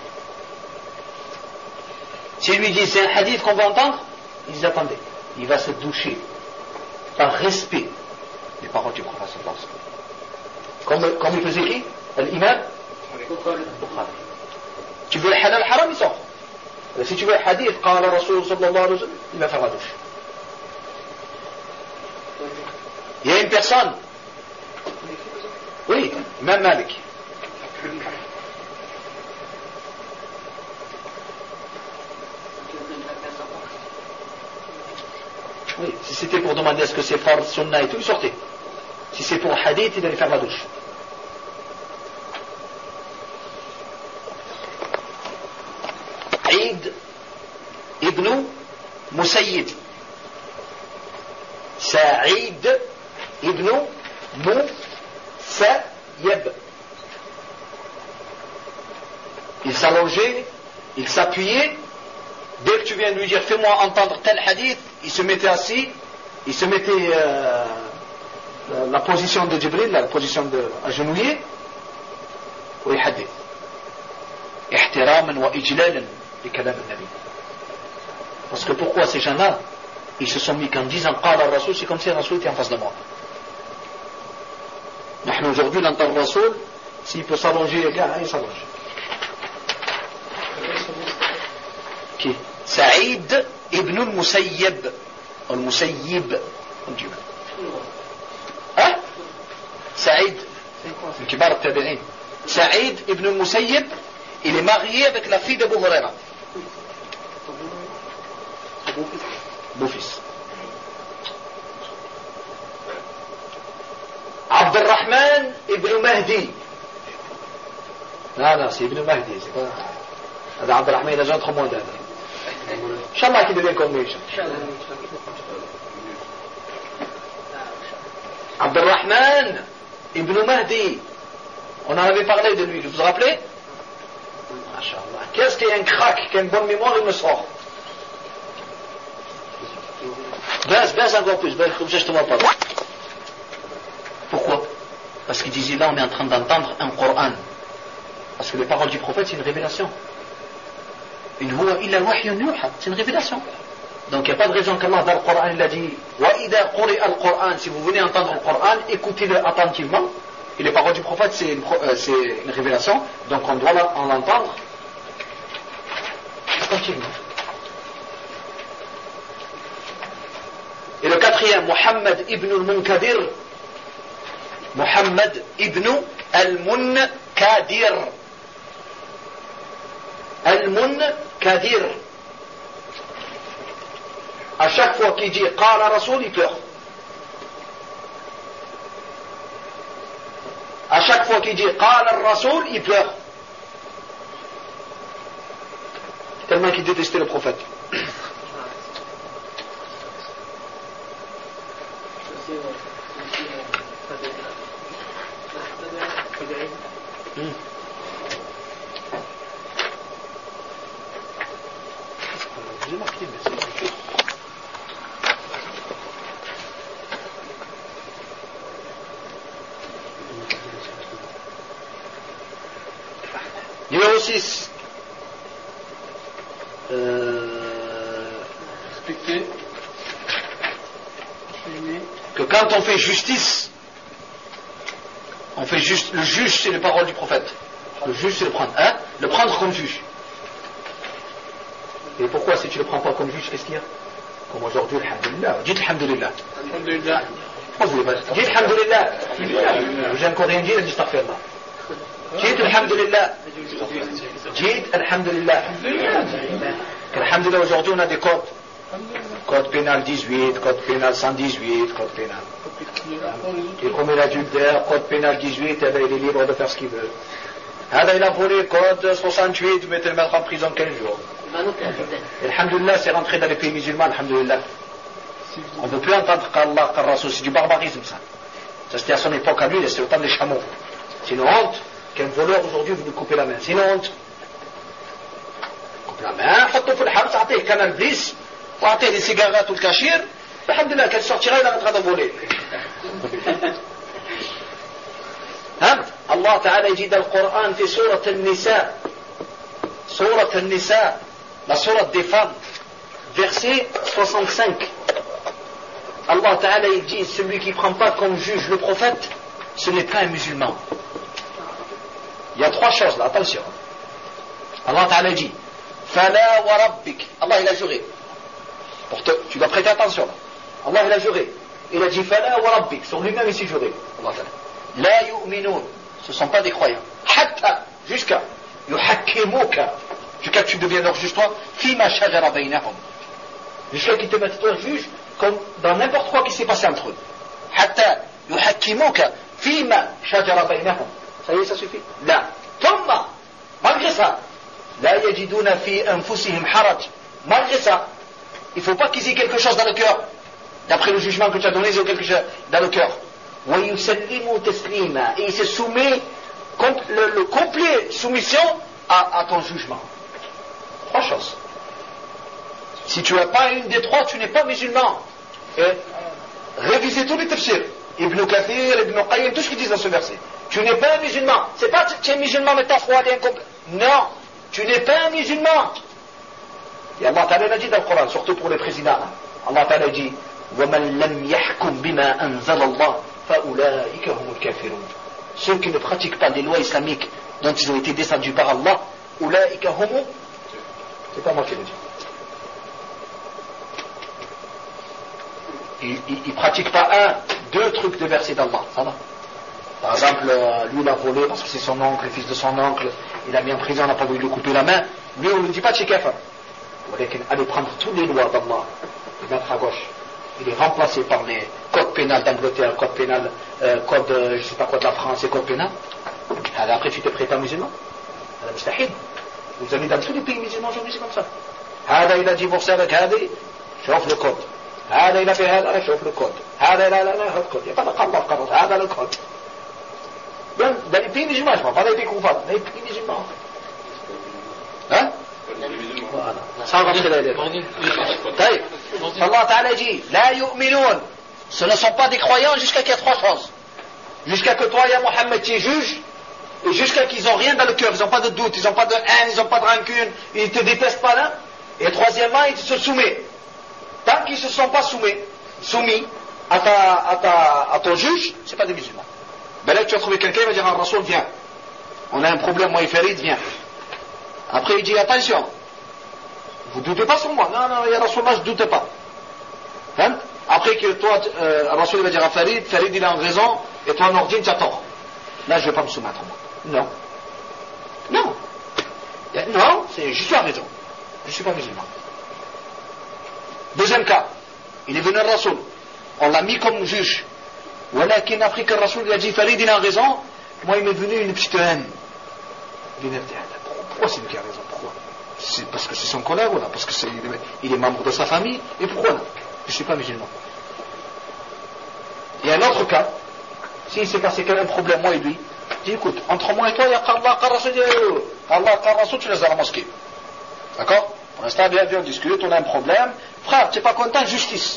S'il lui dit, c'est un hadith qu'on va entendre, il dit, attendez, il va se doucher, par respect, les paroles du prophète sallallahu alayhi wa sallam. Comme, comme il faisait qui? L'imam Bukhari. Tu veux le halal haram, il sort. Et si tu veux le hadith, قال رسول صلى الله عليه وسلم, il va faire la douche. Il y a une personne, oui, Imam Malik. Oui, si c'était pour demander est-ce que c'est fard, sunna et tout, il sortait. Si c'est pour hadith, il allait faire la douche. Eid ibn Musayyib. Sa'id ibn Musayyib. Il s'allongeait, il s'appuyait. Dès que tu viens de lui dire fais-moi entendre tel hadith, il se mettait assis il se mettait euh, la, la position de Jibril, la position de agenouillé, ويحدث احتراما وإجلالا لكلام النبي. Parce que pourquoi ces gens-là, ils se sont mis qu'en disant قال الرسول, c'est comme si le Rasoul était en face de moi. نحن aujourd'hui l'entend le Rasoul, s'il peut s'allonger, il s'allonge. Qui? Saïd ibn al-Musayyib. Al-Musayyib. Hein? Saïd, le kibar al-Tabi'in. Saïd ibn al-Musayyib, il est marié avec la fille d'Abu Huraira. Beau-fils. عبد الرحمن ابن مهدي. لا لا c'est Ibn Mahdi, c'est pas هذا عبد الرحمن, il a déjà trop moins d'âge. Inch'Allah qu'il devient comme lui. Abd al-Rahman ibn Mahdi, on en avait parlé de lui, vous vous rappelez? Inch'Allah. Qu'est-ce qu'il y a un crack, qui a une bonne mémoire, il me sort. Baisse, baisse encore plus, baisse, comme ça je te vois pas. Pourquoi? Parce qu'il disait là on est en train d'entendre un Coran. Parce que les paroles du prophète c'est une révélation. C'est une révélation. Donc il n'y a pas de raison qu'Allah dans le Coran il a dit وَإِذَا قُرِئَ الْقُرْآنَ, si vous venez entendre le Coran, écoutez-le attentivement. Et les paroles du prophète c'est une, euh, c'est une révélation. Donc on doit en l'entendre attentivement. Et le quatrième, Muhammad ibn al-Munkadir. Muhammad ibn al-Munkadir. Al-Munkadir. À chaque fois qu'il dit Qala Rasoul, il pleure. À chaque fois qu'il dit Qala Rasoul, il pleure. Tellement qu'il détestait le prophète. Hmm. J'ai marqué, mais c'est quelque chose. Numéro six. Euh... Expliquer. Que quand on fait justice, on fait juste, le juge c'est les paroles du prophète. Le juge c'est le prendre. Hein? Le prendre comme juge. Et pourquoi si tu le prends pas comme juge, qu'est-ce qu'il y a? Comme aujourd'hui, alhamdulillah. Dites alhamdulillah. Alhamdulillah. Dites alhamdulillah. J'ai encore rien dit, il a dit astaghfirullah. Dites alhamdulillah. Dites alhamdulillah. Alhamdulillah, aujourd'hui on a des codes. Code pénal dix-huit, code pénal cent dix-huit, code pénal. Il commet l'adultère, code pénal dix-huit, eh ben, il est libre de faire ce qu'il veut. Ah, il a volé, code soixante-huit, vous mettez le mettre en prison quinze jours. Alhamdulillah, c'est rentré dans les pays musulmans, alhamdulillah. On ne peut plus entendre qu'Allah, qu'Al-Rasoul, c'est du barbarisme ça. Ça c'était à son époque à lui, c'est le temps des chameaux. C'est une honte qu'un voleur aujourd'hui vous lui coupez la main. C'est une honte. Coupe la main, faites-le pour le ham, ça a été canal bliss. وأعطيه des cigarettes ou le cachir, alhamdulillah, qu'elle sortira, il est en train de voler. Hein? Allah Ta'ala dit dans le Coran, في سورة النساء, سورة النساء, la sourate des femmes, verset soixante-cinq. Allah Ta'ala il dit, celui qui ne prend pas comme juge le prophète, ce n'est pas un musulman. Il y a trois choses là, attention. Allah Ta'ala dit, فلا وربك, Allah il a juré. Pour te, tu dois prêter attention là. Allah il a juré. Il a dit Fala wa rabbik. Sur lui-même il s'est juré. La yu'minun. Ce ne sont pas des croyants. Hatta. Jusqu'à. Yuhakkimuka. Jusqu'à que tu deviennes leur juge toi. Fima shajara baynahum. Jusqu'à qu'ils te mettent toi juge comme dans n'importe quoi qui s'est passé entre eux. Hatta. Yuhakkimuka. Fima shajara baynahum. Ça y est, ça suffit. Là. Thumma. Malgré ça. La yajiduna fi anfusihim haraj. Malgré ça. Il ne faut pas qu'ils aient quelque chose dans le cœur. D'après le jugement que tu as donné, ils ont quelque chose dans le cœur. Et il se soumet, le, le complet soumission à, à ton jugement. Trois choses. Si tu n'as pas une des trois, tu n'es pas musulman. Et révisez tous les tafsirs. Ibn Kathir, Ibn Qayyim, tout ce qu'ils disent dans ce verset. Tu n'es pas un musulman. C'est pas que tu es musulman, mais t'as froid et incomplet. Non, tu n'es pas un musulman. Et Allah Ta'ala l'a dit dans le Coran, surtout pour les présidents. Allah Ta'ala dit وَمَنْ لَمْ يَحْكُمْ بِمَا أَنزَلَ اللَّهُ فَأُولَٰئِكَ هُمُ الْكَافِرُونَ. Ceux qui ne pratiquent pas les lois islamiques dont ils ont été descendus par Allah, أُولَٰئِكَ هُمُ, c'est pas moi qui le dis. Il ne pratique pas un, deux trucs de versets d'Allah, ça va. Par exemple, lui il a volé parce que c'est son oncle, le fils de son oncle, il a mis en prison, on n'a pas voulu lui couper la main. Lui on ne dit pas de chez Kafir. Allez prendre toutes les lois d'Allah et mettre à gauche. Il est remplacé par les codes pénals d'Angleterre, code pénal, euh, code euh, je ne sais pas quoi de la France et code pénal. Alors après tu te prêtes un musulman. Alors mustahid. Vous avez dans tous les pays musulmans aujourd'hui c'est comme ça. Hada il a divorcé avec Hadi, j'offre le code. هذا إلى في هذا أنا شوف الكود هذا لا لا لا هذا الكود يبقى قرر قرر هذا الكود dans les pays musulmans je ne parle pas des pays kuffar dans les pays musulmans hein voilà sans rentrer dans les طيب Allah Ta'ala dit لا يؤمنون ce ne sont pas des croyants jusqu'à qu'il y ait trois choses jusqu'à que toi ya Mohammed tu juges et jusqu'à qu'ils n'ont rien dans le cœur ils n'ont pas de doute ils n'ont pas de haine ils n'ont pas de rancune ils ne te détestent pas là et troisièmement ils se soumettent. Tant qu'ils ne se sont pas soumis, soumis à, ta, à, ta, à ton juge, ce n'est pas des musulmans. Ben là, tu vas trouver quelqu'un qui va dire à Rasoul, viens. On a un problème, moi et Farid, viens. Après, il dit, attention, vous ne doutez pas sur moi. Non, non, il y a Rasoul, là, je ne doute pas. Hein? Après que toi, euh, Rasoul va dire à Farid, Farid, il a raison, et toi, Nordine, tu as tort. Là, je ne vais pas me soumettre, moi. Non. Non. Non, c'est, je suis à raison. Je ne suis pas musulman. Deuxième cas, il est venu le Rasoul, on l'a mis comme juge. Voilà qu'un après que le Rasoul lui a dit Farid il a raison, moi il m'est venu une petite haine. Il dit pourquoi c'est lui qui a raison? Pourquoi? C'est parce que c'est son collègue ou là? Parce que c'est, il est membre de sa famille? Et pourquoi là? Je ne suis pas musulman. Il y a un autre cas, s'il s'est passé un problème moi et lui, il dit écoute, entre moi et toi il y a Allah, Rasoul, Allah, Rasoul, tu laisses à la mosquée. D'accord? Pour l'instant, bien, bien, on discute, on a un problème. Frère, tu n'es pas content, justice.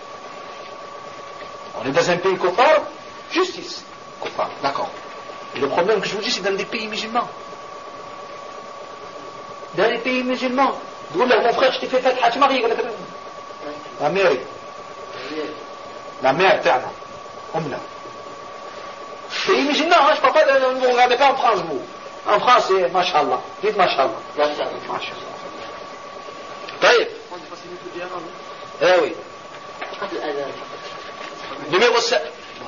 On est dans un pays kuffar, justice. Kuffar, d'accord. Et le problème que je vous dis, c'est dans des pays musulmans. Dans les pays musulmans. D'où là, mon frère, je t'ai fait fatha, tu maries. La mère. La mère, terna. Omna. Pays musulmans, hein, je ne parle pas de. Vous ne regardez pas en France, vous. En France, c'est Masha'Allah. Dites Masha'Allah. Masha'Allah. طيب ايه oui numéro sept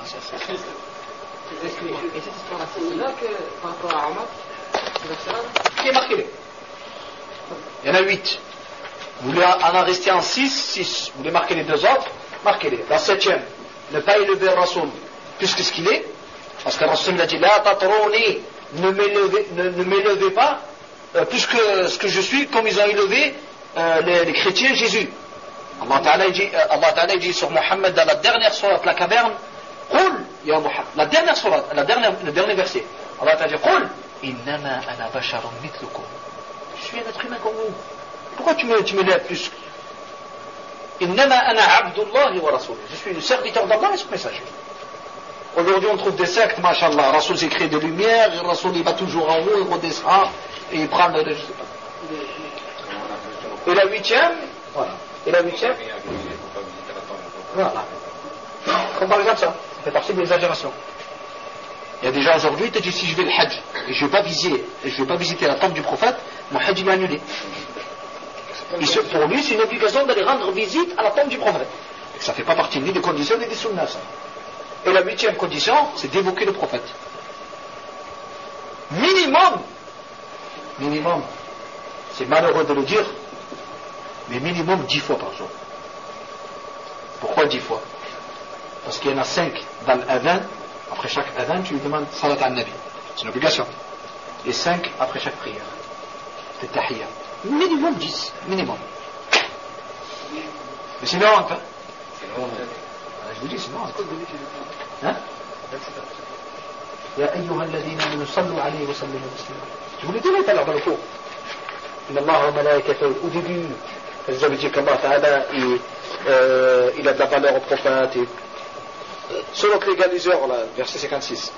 qui est marqué il y en a huit vous voulez en rester en six six vous voulez marquer les deux autres marquez-les la septième ne pas élever Rasoul plus que ce qu'il est parce que Rasoul a dit la tatroni ne m'élevez pas euh, plus que ce que je suis comme ils ont élevé Euh, les, les chrétiens Jésus. Allah Ta'ala dit, euh, Allah Ta'ala dit sur Mohammed dans la dernière sourate, la caverne, Qul, ya Muhammad, la dernière sourate, la dernière, le dernier verset. Allah Ta'ala dit, Qul, innama ana basharun mithlukum. Je suis un être humain comme vous. Pourquoi tu me, tu me lèves plus? Innama ana abdullahi wa rasoul. Je suis le serviteur d'Allah et son messager. Aujourd'hui, on trouve des sectes, mashallah. Rasoul s'écrit de lumière, et Rasoul il va toujours en haut, il redescend, et il prend le, je sais pas. Et la huitième, voilà. Et la huitième, voilà. Comme par exemple ça, ça fait partie de l'exagération. Il y a des gens aujourd'hui, tu dis si je vais le hajj, et je ne vais pas visiter, et je vais pas visiter la tombe du prophète, mon hajj il est annulé. Et ce, pour lui, c'est une obligation d'aller rendre visite à la tombe du prophète. Et ça ne fait pas partie ni des conditions ni des sunnas. Ça. Et la huitième condition, c'est d'évoquer le prophète. Minimum, minimum, c'est malheureux de le dire, mais minimum dix fois par jour. Pourquoi dix fois? Parce qu'il y en a cinq dans l'adhan. Après chaque adhan, tu lui demandes salat al-nabi. C'est une obligation. Et cinq après chaque prière. C'est tahiyya. Minimum dix. Minimum. Mais c'est une honte, hein? C'est une honte. Je vous dis, c'est une honte. Hein? Ya ayyuha alladhina amanu sallu alayhi wa sallimu taslima. Je vous l'ai dit tout à l'heure dans le cours. Inna Allah wa malaikatahu. Au début, vous avez dit qu'Allah Ta'ala, il, euh, il a de la valeur au prophète, et Selon que l'égaliseur, là, verset cinquante-six.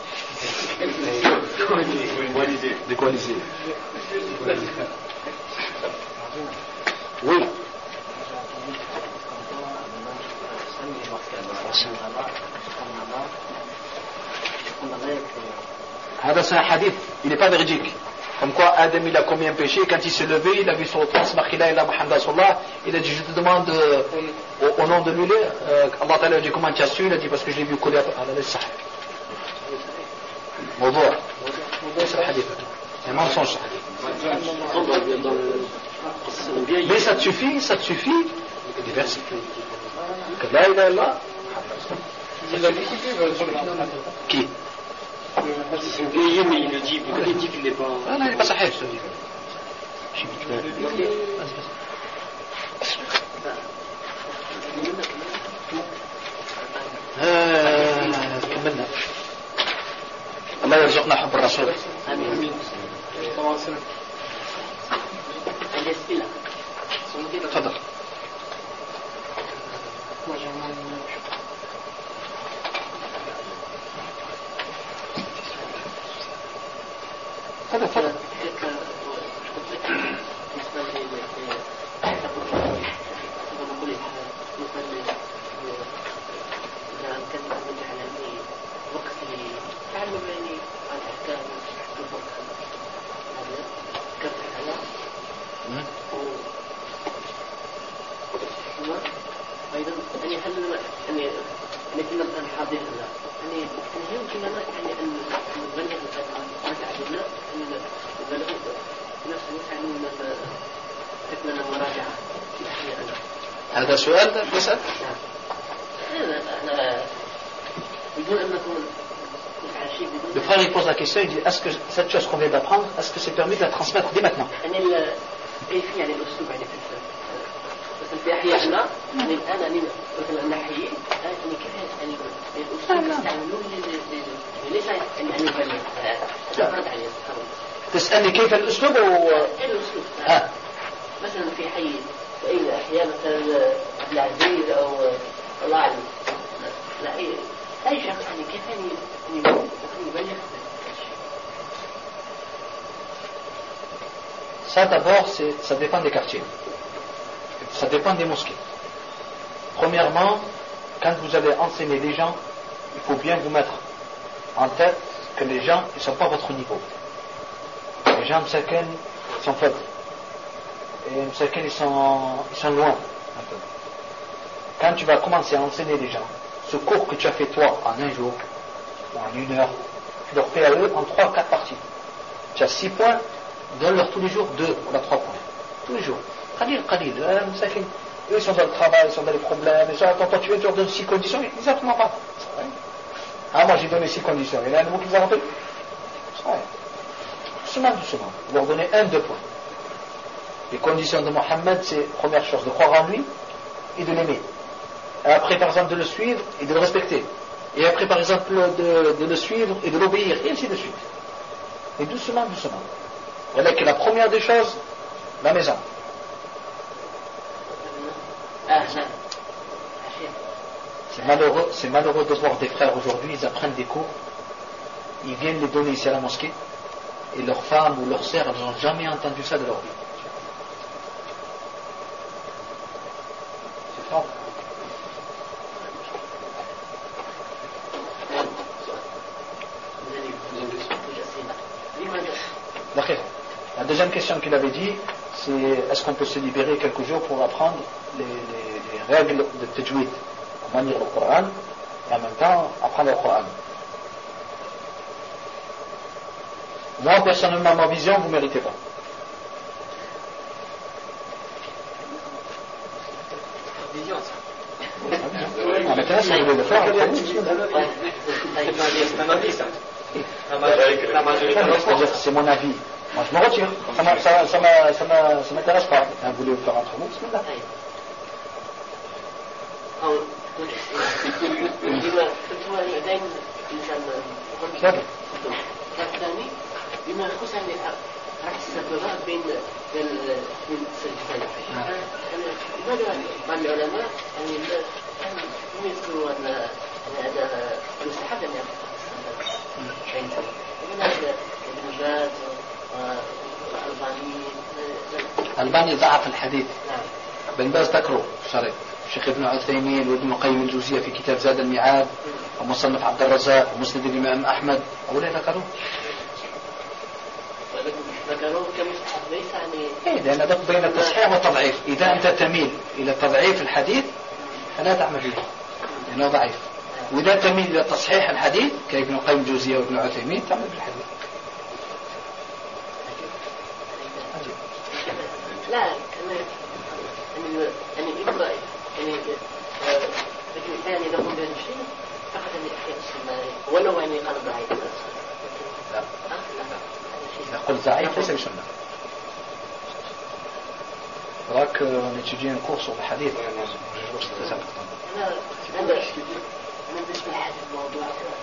Décoalisé. Oui. C'est un hadith, il n'est pas véridique. Comme quoi Adam il a commis un péché, quand il s'est levé, il a vu sur le toit, marqué là, il a Muhammad Rasulullah, il a dit je te demande euh, au, au nom de lui, euh, Allah Ta'ala a dit comment tu as su, il a dit parce que je l'ai vu coller à la sahih. Mawdou'. C'est un hadith. C'est un mensonge. Mais ça te suffit, ça te suffit, des versets. Que là il est là. Qui? C'est oublié, mais il le dit. Pourquoi il dit qu'il n'est pas. Ah non, il n'est pas sahih, ce livre. كملنا. الله يرزقنا حب الرسول. آمين. الأسئلة. تفضل. هذا فرق. أيضا أن يحل أن أن كنا الآن حاضرين أن أن يمكن لنا يعني أن نبلغ ما تعلمنا أن نبلغ نفس نفعل لنا مراجعة في أحيانا. هذا سؤال تسأل؟ نعم. أنا بدون أن نكون متعشي بدون. Le frère il pose la question, il dit est-ce que cette chose qu'on vient d'apprendre, est-ce que c'est permis de la transmettre dès maintenant? أن كيف يعني الأسلوب يعني في مثلا في أحيانا يعني الآن أنا مثلا نحيي يعني كيف يعني الأسلوب يستعملون ليس يعني أن يبلغ هذا فرض عليه. تسألني كيف الأسلوب و... الأسلوب ها. مثلا في حي أي أحياء مثلا عبد العزيز أو الله أعلم لا أي أي شخص يعني كيف يعني يبلغ. Ça d'abord, c'est, ça dépend des quartiers. Ça dépend des mosquées. Premièrement, quand vous allez enseigner les gens, il faut bien vous mettre en tête que les gens ne sont pas à votre niveau. Les gens, certains, sont faibles. Et certains, ils sont, ils sont loin un peu. Quand tu vas commencer à enseigner les gens, ce cours que tu as fait toi en un jour, ou en une heure, tu leur fais à eux en trois, quatre parties. Tu as six points. Donne-leur tous les jours deux ou trois points. Tous les jours. Khalil, Khalil. Eux, ils sont dans le travail, ils sont dans les problèmes. Ils sont, attends, toi, tu viens, tu leur donnes six conditions. Ils disent absolument pas. Ah, moi, j'ai donné six conditions. Il y en a un nouveau qui vous a rappelé. Doucement, doucement. Vous leur donnez un, deux points. Les conditions de Mohammed, c'est, première chose, de croire en lui et de l'aimer. Et après, par exemple, de le suivre et de le respecter. Et après, par exemple, de, de le suivre et de l'obéir. Et ainsi de suite. Et doucement, doucement. Voilà que la première des choses, la maison. C'est malheureux, c'est malheureux de voir des frères aujourd'hui, ils apprennent des cours, ils viennent les donner ici à la mosquée, et leurs femmes ou leurs sœurs, elles n'ont jamais entendu ça de leur vie. C'est fort. La deuxième question qu'il avait dit, c'est est-ce qu'on peut se libérer quelques jours pour apprendre les, les, les règles de tajwid, comment lire le Coran, et en même temps apprendre le Coran. Moi, personnellement, ma vision, vous ne méritez pas. Vision, ça. Ah, maintenant, si vous voulez le faire, c'est mon avis. Moi, je me retire. Ça ne ça, ça, ça, ça m'intéresse pas. Vous voulez le faire entre vous, c'est là. بما يخص يعني عكس الصفات بين بين السلفين. لماذا بعض العلماء يعني لم يذكروا ان هذا يستحب أن يكون ابن باز والألباني. الألباني ضعف الحديث. بن باز ذكره شريط الشيخ ابن عثيمين وابن القيم الجوزية في كتاب زاد المعاد ومصنف عبد الرزاق ومسند الإمام أحمد أولا ذكروه. ذكروه كمستحب ليس يعني. إيه لأن هذا بين التصحيح والتضعيف. إذا أنت تميل إلى تضعيف الحديث فلا تعمل به لأنه ضعيف. وإذا تميل إلى تصحيح الحديث كابن القيم الجوزية وابن عثيمين تعمل بالحديث. لا أنا يعني يعني إبرة يعني لكن الثاني يقوم بهذا الشيء فقط أن يحيي السنة ولو يعني قال ضعيف. لا إذا قلت ضعيف ليس بسنة. راك نتيجين كورس الحديث. أنا أنا أنا بالنسبة لهذا الموضوع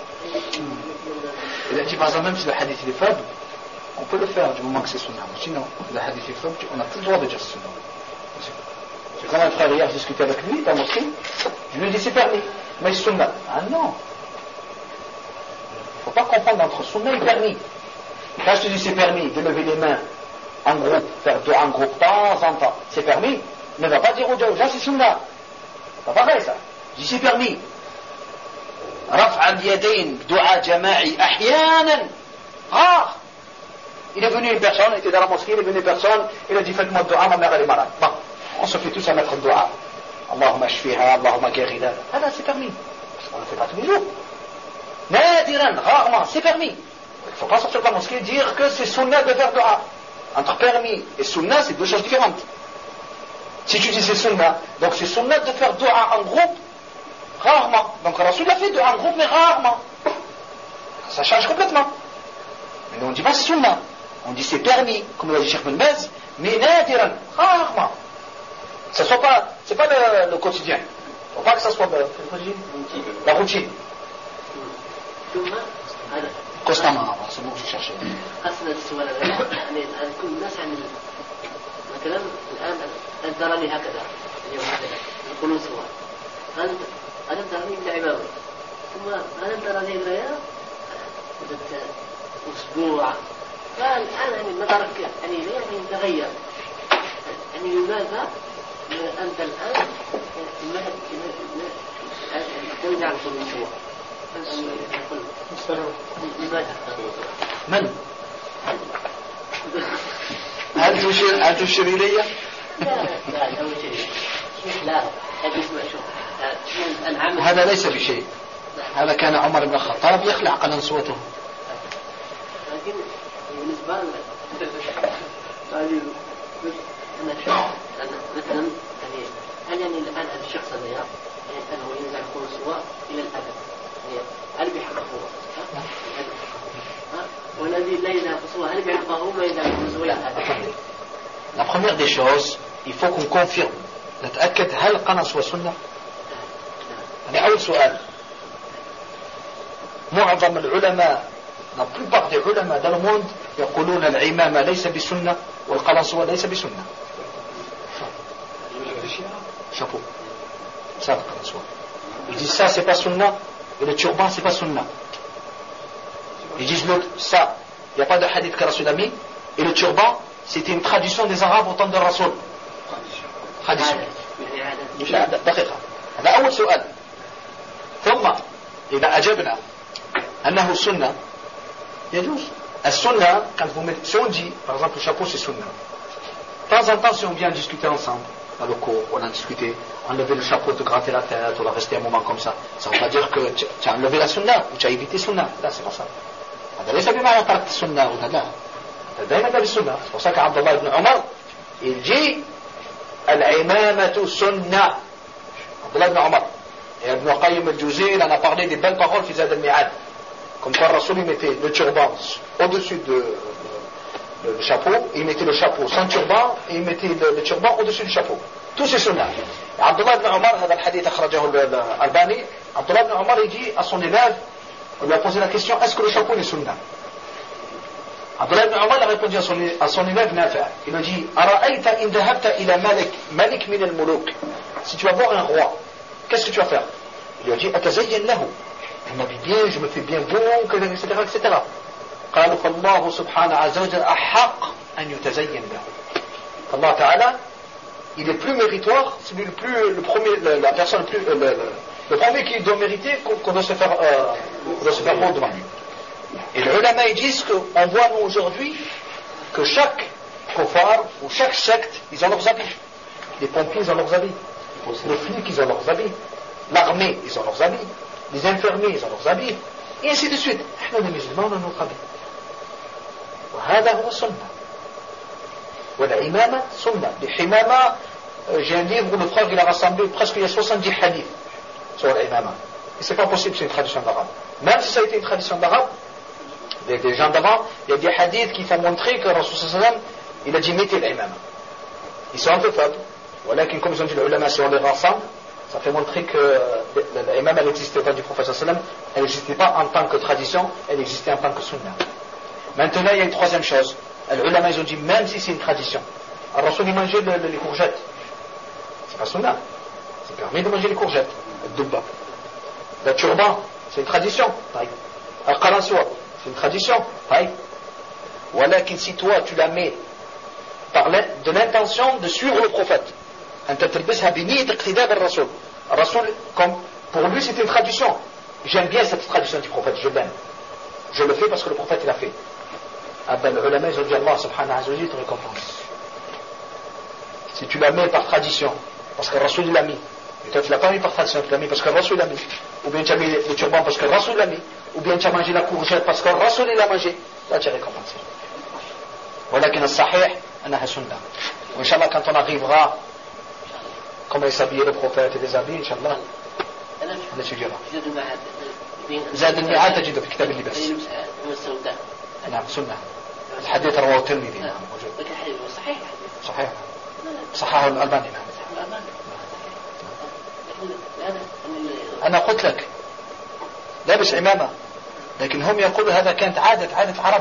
إذا أنت بعض même si le hadith est faible, on peut le faire du moment que c'est sunnah. Sinon, le hadith est faible, on n'a plus le droit de dire c'est sunnah. C'est comme un frère hier, je discutais avec lui dans la mosquée, je lui ai dit c'est permis, mais c'est sunnah. Ah non, il ne faut pas confondre entre sunnah et permis. Quand je te dis c'est permis de lever les mains en groupe, faire deux en groupe, de temps en temps, c'est permis, ne va pas dire aux gens c'est sunnah. C'est pas vrai ça. Je dis c'est permis. رفع اليدين دعاء جماعي أحيانا rare. Il est venu une personne, il était dans la mosquée, il est venu une personne, il a dit faites-moi le dua, ma mère elle est malade. Bon, on se fait tous à mettre le dua. Allahumma shfiha, Allahumma guérida. Ah là, c'est permis. Parce qu'on ne le fait pas tous les jours. Nadiran, rarement, c'est permis. Il ne faut pas sortir de la mosquée et dire que c'est sunnah de faire dua. Entre permis et sunnah, c'est deux choses différentes. Si tu dis c'est sunnah, donc c'est sunnah de faire dua en groupe, rarement. Donc Rasoul a fait dua en groupe, mais rarement. Ça change complètement. Mais nous on dit pas c'est sunnah. On dit c'est permis, comme l'a dit Cheikh Ben Baz, mais nadiran, rarement. Ce soit pas, c'est pas le, le quotidien. Il ne faut pas que ça soit le, la routine. constamment, c'est bon que je cherchais. قصد السؤال يعني كل الناس عن مثلا الآن أنت تراني هكذا اليوم هكذا يقولون سواء أنت أنا تراني بالعبادة ثم أنا تراني بالرياض مدة أسبوع فالآن يعني نظرك يعني ليه يعني تغير يعني لماذا أنت الآن تقول عن كل أسبوع من؟ هل تشير هل تشير إلي؟ لا لا لا لا هذا ليس بشيء. هذا كان عمر بن الخطاب يخلع قلم صوته. لكن بالنسبة لي أنا مثلا يعني هل يعني الآن هذا الشخص هذا يعني أنه ينزع يكون سواء إلى الأبد هل بيحققه والذي لا ينافسه هل بيحققه ما ينافسه إلى الأبد. La première des choses, il faut qu'on confirme. نتأكد هل قنص وسنة؟ هذا أول سؤال. معظم العلماء la plupart des علماء dans le monde يقولون العمامة ليس بسنة والقنص ليس بسنة. Chapeau. Ça le قنص. Ils disent ça c'est pas sunna et le turban c'est pas sunna. Ils disent l'autre ça, il n'y a pas de hadith que Rasul a mis et le turban c'était une tradition des Arabes au temps de Rasul. Tradition. مش دقيقة. هذا أول سؤال. ثم إذا أجبنا أنه سنة يجوز. السنة quand vous mettez, si on dit par exemple le chapeau c'est sunna. De temps en temps si on vient discuter ensemble dans le cours, on a discuté, enlever le chapeau, te gratter la tête, on va rester un moment comme ça. Ça ne veut pas dire que tu, tu as enlevé la sunna ou tu as évité sunna. Là c'est pas ça. هذا ليس بمعنى تركت السنة ولا لا. هذا دائما بالسنة. C'est pour ça qu'Abd Allah ibn Omar il dit العمامة سنة. عبد الله بن عمر et Ibn Qayyim al-Jawziyya il en a parlé des belles paroles في زاد المعاد. Comme quand Rasoul il mettait le turban au-dessus de le chapeau, il mettait le chapeau sans turban et il mettait le, le turban au-dessus du chapeau. Tout c'est sunna. Abdullah ibn Omar, هذا الحديث أخرجه الألباني. Abdullah ibn Omar il dit à son élève, on lui a posé la question, est-ce que le chapeau est sunna? Abdullah ibn Omar a répondu à son, à son élève Nafi'. Il lui dit, أرأيت إن ذهبت إلى ملك ملك من الملوك. Si tu vas voir un roi, qu'est-ce que tu vas faire? Il lui a dit أتزين له. Il m'habille bien, je me fais bien beau, et cetera et cetera. قالوا فالله سبحانه عز وجل أحق أن يتزين له. Allah Ta'ala, il est plus méritoire, c'est lui le plus, le premier, la, la personne le plus, le, le, le premier qui doit mériter qu'on, qu'on doit se faire, euh, qu'on doit se faire beau devant lui. Et les ulama ils disent qu'on voit nous aujourd'hui que chaque kofar ou chaque secte, ils ont leurs habits. Les pompiers, ils ont leurs habits. Les flics, ils ont leurs habits. L'armée, ils ont leurs habits. Les infirmiers, ils ont leurs habits. Et ainsi de suite. Nous, les musulmans, on a notre habit. وهذا هو السنة. والعمامة سنة. الحمامة, j'ai un livre où le frère il a rassemblé presque il y a soixante-dix hadiths sur l'imama. Et c'est pas possible, c'est une tradition d'arabe. Même si ça a été une tradition d'arabe, des, des gens d'avant, il y a des hadiths qui font montrer que Rasul sallallahu alayhi wa sallam, il a dit mettez l'imama. Ils sont un peu faibles. Voilà, comme ils ont dit les ulama, si on les rassemble, ça fait montrer que l'imam elle n'existait pas du prophète sallallahu alayhi wa sallam, elle n'existait pas en tant que tradition, elle existait en tant que sunna. Maintenant, il y a une troisième chose. Les ulama, ils ont dit, même si c'est une tradition, Rasul il mangeait le, le, les courgettes. C'est pas sunna. C'est permis de manger les courgettes. Le dubba. Le turban, c'est une tradition. Al-Qaransoua, c'est une tradition. Voilà que si toi tu la mets par de l'intention de suivre le prophète, Rasul, comme pour lui c'était une tradition. J'aime bien cette tradition du prophète, je l'aime. Je le fais parce que le prophète l'a fait. Ah ben, le ulama, ils ont dit Allah subhanahu wa ta'ala te récompense. Si tu la mets par tradition, parce que Rasul l'a mis, et toi tu l'as pas mis par tradition, tu l'as mis parce que Rasul l'a mis, ou bien tu as mis le turban parce que Rasul l'a mis, ou bien tu as mangé la courgette parce que Rasul l'a mangé, là tu es récompensé. Voilà qu'il y a un sahih, un sunna. Inch'Allah, quand on arrivera, comment il s'habillait le prophète et les habits, Inch'Allah, on étudiera. زاد الميعاد تجده في كتاب اللباس. نعم سنة. الحديث رواه الترمذي نعم موجود. صحيح. صحيح. صححه الألباني نعم. أنا قلت لك لابس عمامة لكن هم يقولوا هذا كانت عادة عادة العرب.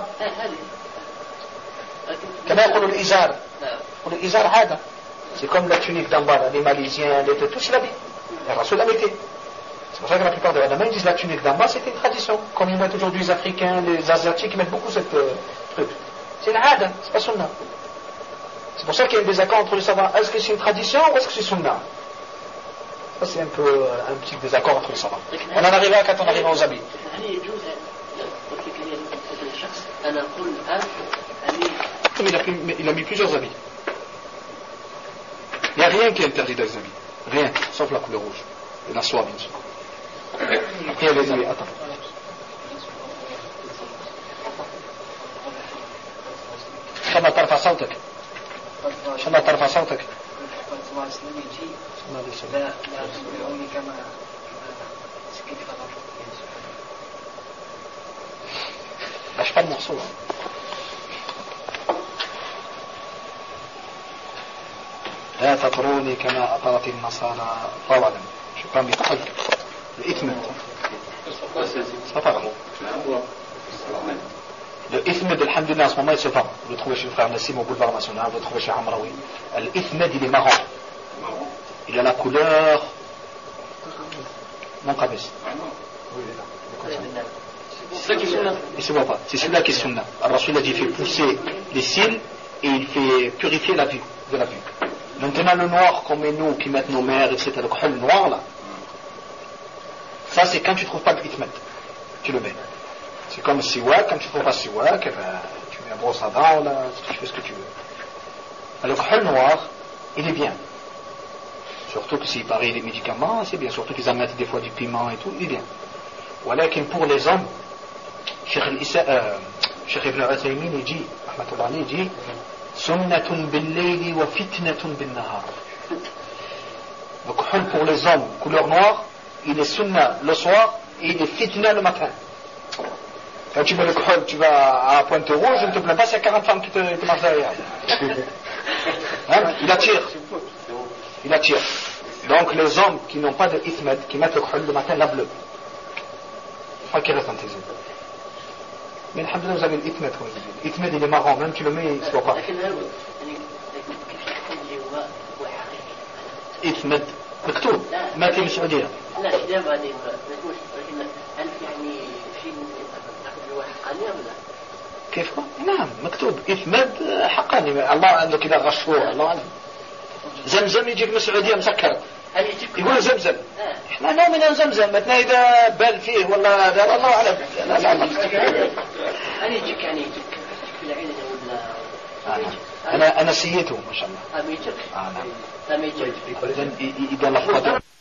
كما يقولوا الإزار. يقولوا الإزار عادة. C'est comme la tunique d'en bas, les Malaisiens, les tous l'habit. Le Rasul l'a mettait. C'est pour ça que la plupart des ulama disent la tunique d'en bas c'était une tradition. Comme ils mettent aujourd'hui les Africains, les Asiatiques, ils mettent beaucoup cette euh, truc. C'est une hada, c'est pas sunna. C'est pour ça qu'il y a un désaccord entre les savants. Est-ce que c'est une tradition ou est-ce que c'est sunna? Ça c'est un peu euh, un petit désaccord entre les savants. On en arrivera quand on arrivera aux habits. Il a, pris, il a mis plusieurs habits. Il n'y a rien qui est interdit dans les habits. Rien, sauf la couleur rouge. Et la soie, bien sûr. Après, elle a dit, attends. شما ترفع صوتك شما ترفع صوتك أشبال محصولة لا تطروني كما أطرت النصارى طولا شكرا بقول الإثم سفر الإثمد الحمد لله en ce moment il se vend. Vous le trouvez chez le frère Nassim au boulevard national, vous le trouvez chez Hamraoui. L'Ithmed il est marron. Il a la couleur non cabesse. Oui, il est là. C'est ça qui est sunna. Il se voit pas. C'est celui-là qui est sunna. Alors celui-là il fait pousser les cils et il fait purifier la vue de la vue. Maintenant le noir comme nous qui mettent nos mères, et cetera. Le khol noir là. Ça c'est quand tu trouves pas de l'Ithmed. Tu le mets. C'est comme siwak, quand tu ne trouves pas siwak, tu mets un brosse à dents, là, tu fais ce que tu veux. Alors, le khol noir, il est bien. Surtout que s'il parie les médicaments, c'est bien. Surtout qu'ils en mettent des fois du piment et tout, il est bien. Voilà que pour les hommes, Cheikh Ibn Uthaymin, il dit, il dit, Sunnatun bil-layli wa fitnatun bin-nahar. Le khol pour les hommes, couleur noire, il est sunna le soir et il est fitna le matin. Quand tu mets le khol, tu vas à Pointe-Rouge, je ne te plains pas, c'est quarante femmes qui te, te marchent derrière. Hein? Il attire. Il attire. Donc les hommes qui n'ont pas de ithmed, qui mettent le khol le matin, la bleue. Il faut qu'il reste dans tes yeux. Mais alhamdoulilah, vous avez l'ithmed, comme je dis. L'ithmed, il est marrant, même tu le mets, il ne se voit pas. Ithmed, مكتوب ما في من السعودية. لا كذا بعدين ما تقولش، لكن هل يعني في ناخذ واحد حقاني ولا لا؟ كيف؟ نعم مكتوب إثماد حقاني، الله عنده كذا غشوه الله عنده. زمزم يجيك من السعودية مسكر يقول زمزم، احنا نؤمن ان زمزم مثلا اذا بال فيه ولا لا الله اعلم. لا لا هل يجيك يعني يجيك في العين ولا انا انا سيته ما شاء الله. اميتك اه نعم اميتك اذا اذا لفظت